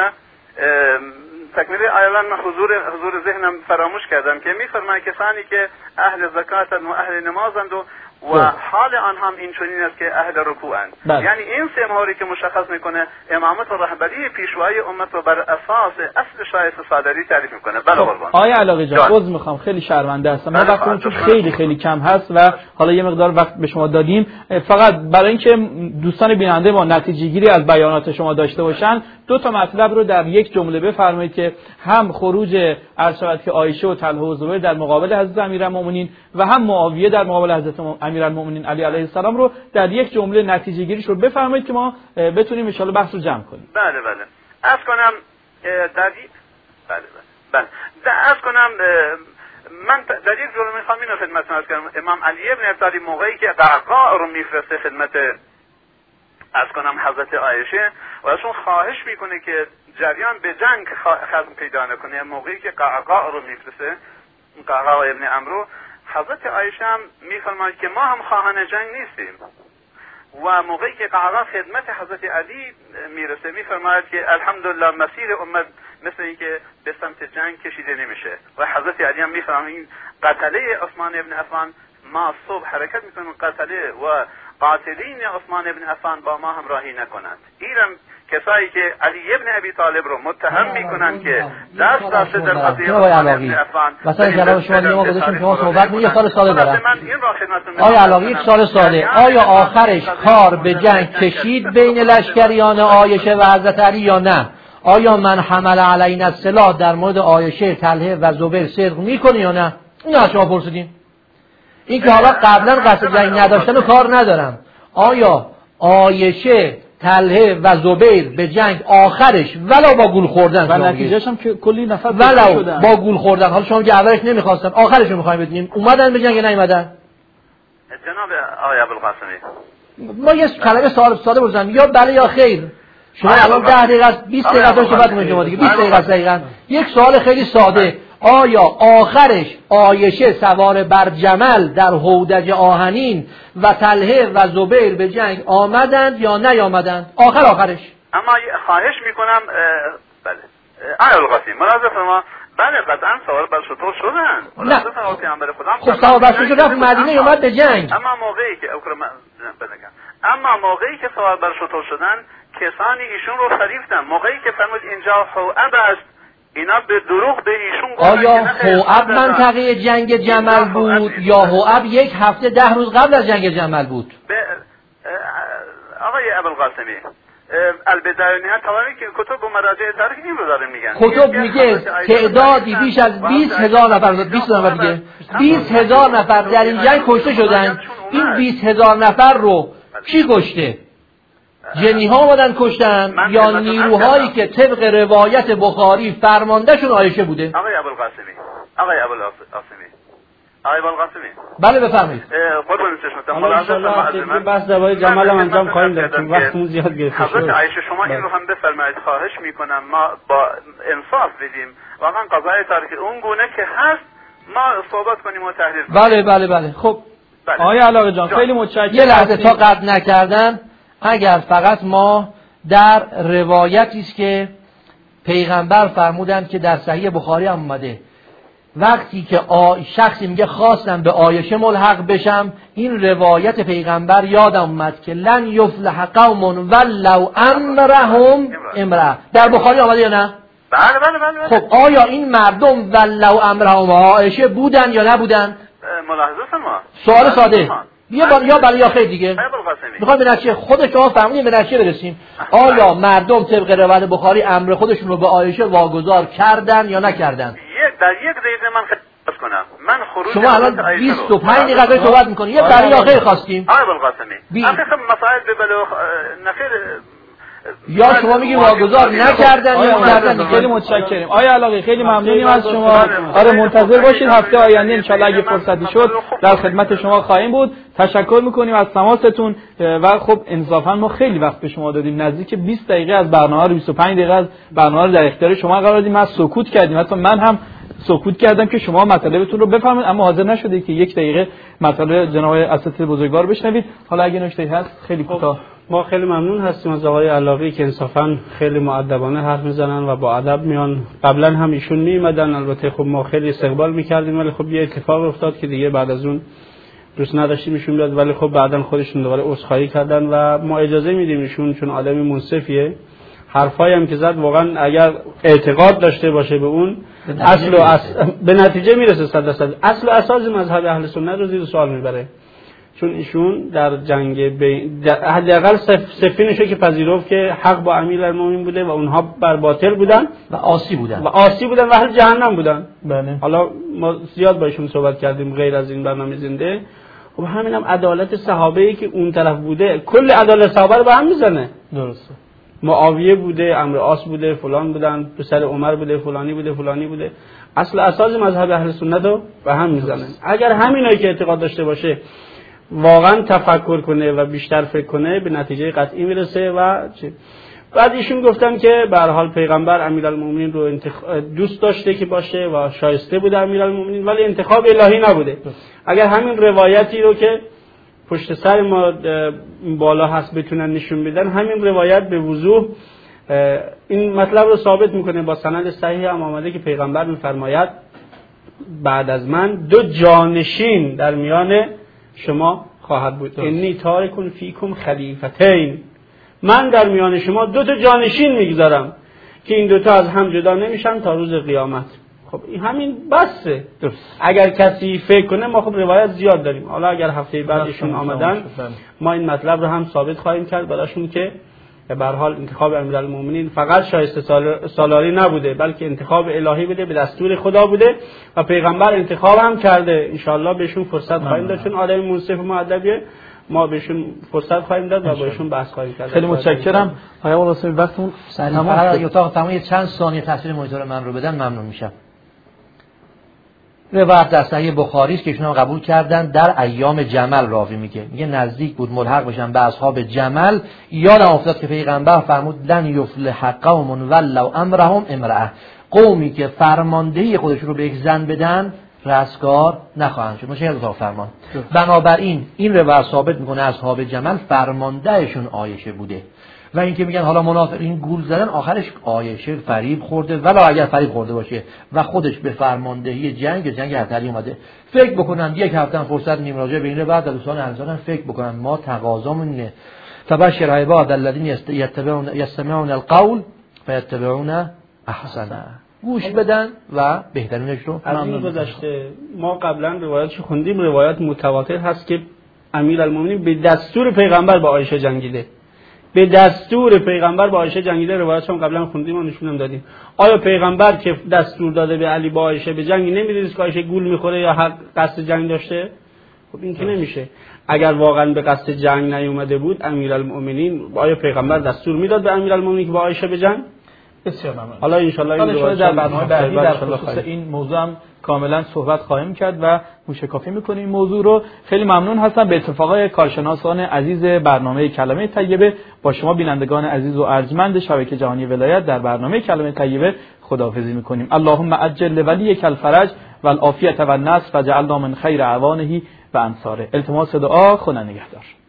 تکمیل آیه من حضور حضور ذهنم فراموش کردم که میفرماید کسانی که اهل زکاتند و اهل نمازند و و حال آنها هم این چنین است که اهل رکوعند. یعنی این سه مهاری که مشخص میکنه امامت و رهبری پیشوای امت رو بر اساس اصل شایسته صادری تعریف میکنه. بله قربان. آیه علاقه جان عذر میخوام خیلی شرمنده هستم، ما وقتمون چون خیلی خیلی کم هست و حالا یه مقدار وقت به شما دادیم، فقط برای اینکه دوستان بیننده ما نتیجه گیری از بیانات شما داشته باشن دو تا مطلب رو در یک جمله بفرمایید که هم خروج عرشبت که عایشه و طلحه و زبیر در مقابل حضرت امیرالمومنین و هم معاویه در مقابل حضرت امیرالمومنین علی علیه السلام رو در یک جمله نتیجه گیریش رو بفرمایید که ما بتونیم ان شاءالله بحث رو جمع کنیم. بله بله. عرض کنم در بله بله بله عرض کنم من در یک جمله میخوام اینو خدمتتون عرض کنم. امام علی ابن ابی طالب موقعی که قعقاع رو میفرسته خدمت از کنم حضرت عایشه و ازشون خواهش میکنه که جریان به جنگ ختم پیدا نکنه. موقعی که قعقاع رو میفرسته، قعقاع ابن عمرو، حضرت عایشه هم میفرماید که ما هم خواهان جنگ نیستیم و موقعی که قعقاع خدمت حضرت علی میرسه میفرماید که الحمدلله مسیر امت مثل اینکه به سمت جنگ کشیده نمیشه و حضرت علی هم میفرماید این قتله عثمان ابن عفان ما صبح حرکت میکنیم قتله و قاتلین عثمان ابن عفان با ما همراهی نکنند. اینم کسایی که علی ابن ابی طالب رو متهم میکنن که دست داشته در قضیه عثمان ابن عفان. مثلا جناب شما دیگه ما گذاشتیم شما صحبت می یه سال ساده دارم. آیا علاوه یک سال ساده آیا آخرش کار به جنگ کشید بین لشکریان عایشه و حضرت علی یا نه؟ آیا من حمل علینا السلاح در مورد عایشه، طلحه و زبیر صدق میکنه یا نه؟ این از شما پرسیدیم. این که حالا قبلا قصد جنگ نداشتن و کار ندارم. آیا عایشه، طلحه و زبیر به جنگ آخرش ولو با گول خوردن و نتیجهش هم که کلی نفر ولو با گول خوردن، حالا شما که اولش نمیخواستن آخرش رو میخوایم بدونیم اومدن به جنگ نیومدن؟ جناب آقای ابوالقاسمی ما یه کلمه سوال ساده بزنم یا بله یا خیر. شما الان ده دقیقه است بیست دقیقه تا صحبت می‌کنید شما دیگه بیست دقیقه است دقیقاً. یک سوال خیلی ساده، آیا آخرش عایشه سوار بر جمل در هودج آهنین و طلحه و زبیر به جنگ آمدند یا نیامدند؟ آخر آخرش. اما خواهش میکنم بله آقای ابوالقاسمی ملاحظه ما بله قطعا سوار بر شطور شدن. ملاحظه فرما پیامبر خدا خب سوار بر شطور رفت مدینه اومد به جنگ. اما موقعی که اما موقعی که سوار بر شطور شدن کسانی ایشون رو فریفتن. موقعی که فرمود اینجا حوعب است اینا به دروغ به ایشون گفتن. آیا حوعب منطقه جنگ جمل بود یا حوعب یک هفته ده روز قبل از جنگ جمل بود؟ آقای ابوالقاسمی البدایه و نهایه تمامی که کتب و مراجع تاریخ این رو داره میگن. کتب میگه تعدادی بیش از بیست هزار نفر بیست هزار نفر دیگه بیست هزار نفر در این جنگ کشته شدن. این بیست هزار نفر رو کی کشته؟ جنی ها آمدن کشتن یا نیروهایی که طبق روایت بخاری فرماندهشون عایشه بوده؟ آقای ابوالقاسمی آقای ابوالقاسمی آقای ابوالقاسمی بله بفرمایید. قربان چشمتون حالا ان شاءالله بس دوای جمال هم انجام خواهیم داد چون وقتمون زیاد گرفته شد. حضرت عایشه شما این رو هم بفرمایید خواهش میکنم ما با انصاف بدیم واقعا قضای تاریخی اون گونه که هست ما صحبت کنیم و تحلیل کنیم. بله بله بله خب آقای علاوه جان خیلی متشکرم. یه لحظه تا قطع نکردن اگر فقط ما در روایتی است که پیغمبر فرمودند که در صحیح بخاری هم اومده وقتی که شخصی میگه خواستم به عایشه ملحق بشم این روایت پیغمبر یادم اومد که لن یفلح قوم ولو امرهم امرأه در بخاری آمده یا نه؟ بله بله بله. خب آیا این مردم ولو امرهم عایشه بودن یا نبودن؟ ملاحظه ما سوال ساده بیا با... یا بله یا خیر دیگه میخوام به نتیجه خود شما فهمیدین به نتیجه برسیم. آیا مردم طبق روایت بخاری امر خودشون رو به عایشه واگذار کردن یا نکردن؟ یک در یک دقیقه من خدمت کنم. من خروج شما الان بیست و پنج دقیقه صحبت میکنید یه بله یا خیر خواستیم. آقای ابوالقاسمی آخه مسائل به بلوغ نخیر یا شما میگی واگذار نکردن یا کردن. خیلی متشکرم آقای علاقی خیلی ممنونیم از شما. آره منتظر باشید هفته آینده ان شاءالله اگه فرصتی شد در خدمت شما خواهیم بود. تشکر میکنیم از تماستون و خب انصافا ما خیلی وقت به شما دادیم نزدیک بیست دقیقه از برنامه رو بیست و پنج دقیقه از برنامه رو در اختیار شما قرار دادیم. ما سکوت کردیم حتی من هم سکوت کردم که شما مطالبتون رو بفهمید اما حاضر نشده که یک دقیقه مطالب جناب اساتید بزرگوار بشنوید. حالا اگه نکته‌ای هست خیلی کوتاه. ما خیلی ممنون هستیم از آقای علاقی که انصافا خیلی مؤدبانه حرف میزنن و با ادب میان. قبلا هم ایشون میومدن البته خب ما خیلی استقبال میکردیم ولی خب یه اتفاق افتاد که دیگه بعد از اون دوست نداشتیم ایشون بیاد ولی خب بعداً خودشون دوباره عذرخواهی کردن و ما اجازه میدیم ایشون چون آدمی منصفیه. حرفایی هم که زد واقعا اگر اعتقاد داشته باشه به اون اصل و اصل به نتیجه میرسه صد درصد. اصل و اساس مذهب اهل سنت رو زیر سوال میبره چون ایشون در جنگ بین حداقل سفینشه که پذیرفت که حق با امیرالمومنین بوده و اونها بر باطل بودن و عاصی بودن و عاصی بودن و اهل جهنم بودن. بله. حالا ما زیاد با ایشون صحبت کردیم غیر از این برنامه زنده. خب همینم عدالت صحابه‌ای که اون طرف بوده کل عدالت صحابه رو به هم میزنه. درسته. معاویه بوده، عمرو عاص بوده، فلان بودن، پسر عمر بوده، فلانی بوده، فلانی بوده. اصل اساس مذهب اهل سنت رو به هم میزنه. اگر همینایی که اعتقاد داشته باشه واقعا تفکر کنه و بیشتر فکر کنه به نتیجه قطعی میرسه. و چی؟ بعد ایشون گفتن که به هر حال پیغمبر امیرالمومنین رو انتخ... دوست داشته که باشه و شایسته بوده امیرالمومنین، ولی انتخاب الهی نبوده. اگر همین روایتی رو که پشت سر ما بالا هست بتونن نشون بدن، همین روایت به وضوح این مطلب رو ثابت میکنه. با سند صحیح هم آمده که پیغمبر میفرماید بعد از من دو جانشین در میان شما خواهد بود. انی تارکون فیکم خلیفتین، من در میان شما دو تا جانشین میگذارم که این دوتا از هم جدا نمیشن تا روز قیامت. خب این همین بسه. اگر کسی فکر کنه، ما خب روایت زیاد داریم، حالا اگر هفته بعدشون آمدن ما این مطلب رو هم ثابت خواهیم کرد براشون که به هر حال انتخاب امیرالمومنین فقط شایسته سالاری نبوده، بلکه انتخاب الهی بوده، به دستور خدا بوده و پیغمبر انتخاب هم کرده. انشالله بهشون فرصت خواهیم داد، چون آدم منصف و مؤدبیه، ما بهشون فرصت خواهیم داد و بهشون بحث خواهیم کرد. خیلی متشکرم. آقای قاسمی وقتمون تمام. اگه اتاق تمام چند ثانیه تصویر مانیتور من رو بدن ممنون میشم. روایت در صحیح بخاری است که ایشون قبول کردن در ایام جمل راوی میگه میگه نزدیک بود ملحق بشن به اصحاب جمل، یادم افتاد که پیغمبر فرمود لن یفلح قوم ولو امرهم امرأه، قومی که فرماندهی خودشون رو به یک زن بدن رستگار نخواهند شد. مشه اتاق فرمان. بنابراین این روایت ثابت میکنه اصحاب جمل فرماندهشون عایشه بوده. و اینکه میگن حالا منافقین گول زدن، آخرش عایشه فریب خورده، ولی اگر فریب خورده باشه و خودش به فرماندهی جنگ جنگ هتری اومده، فکر بکنن یک هفته فرصت نیم راجع به این رو بعد دوستان انسان فکر بکنن ما تقاضامون اینه فبشر عباد الذین یتبعون یستمعون القول فیتبعون احسنه، گوش بدن و بهترینش رو. از این گذشته ما قبلا روایتش خوندیم، روایت متواتر هست که امیرالمومنین به دستور پیغمبر با عایشه جنگیده، به دستور پیغمبر با عایشه جنگیده. روایتش هم قبلا خوندیم و نشونم دادیم. آیا پیغمبر که دستور داده به علی با عایشه به جنگ نمی‌دید که عایشه گول می‌خوره یا حق قصد جنگ داشته؟ خب این که نمیشه. اگر واقعا به قصد جنگ نیومده بود امیرالمومنین، آیا پیغمبر دستور میداد به امیرالمومنین که با عایشه به جنگ؟ بسیار ممنون. حالا ان شاء الله این روایت در برنامه بعدی در خصوص این موضوع هم کاملا صحبت خواهیم کرد و موشکافی میکنیم این موضوع رو. خیلی ممنون هستم به اتفاق کارشناسان عزیز برنامه کلمه طیبه. با شما بینندگان عزیز و ارجمند شبکه جهانی ولایت در برنامه کلمه طیبه خداحافظی میکنیم. اللهم عجل ولیک الفرج والعافیة والنصر فجعلنا من خیر اعوانه و انصاره. التماس دعا. خدا نگهدار.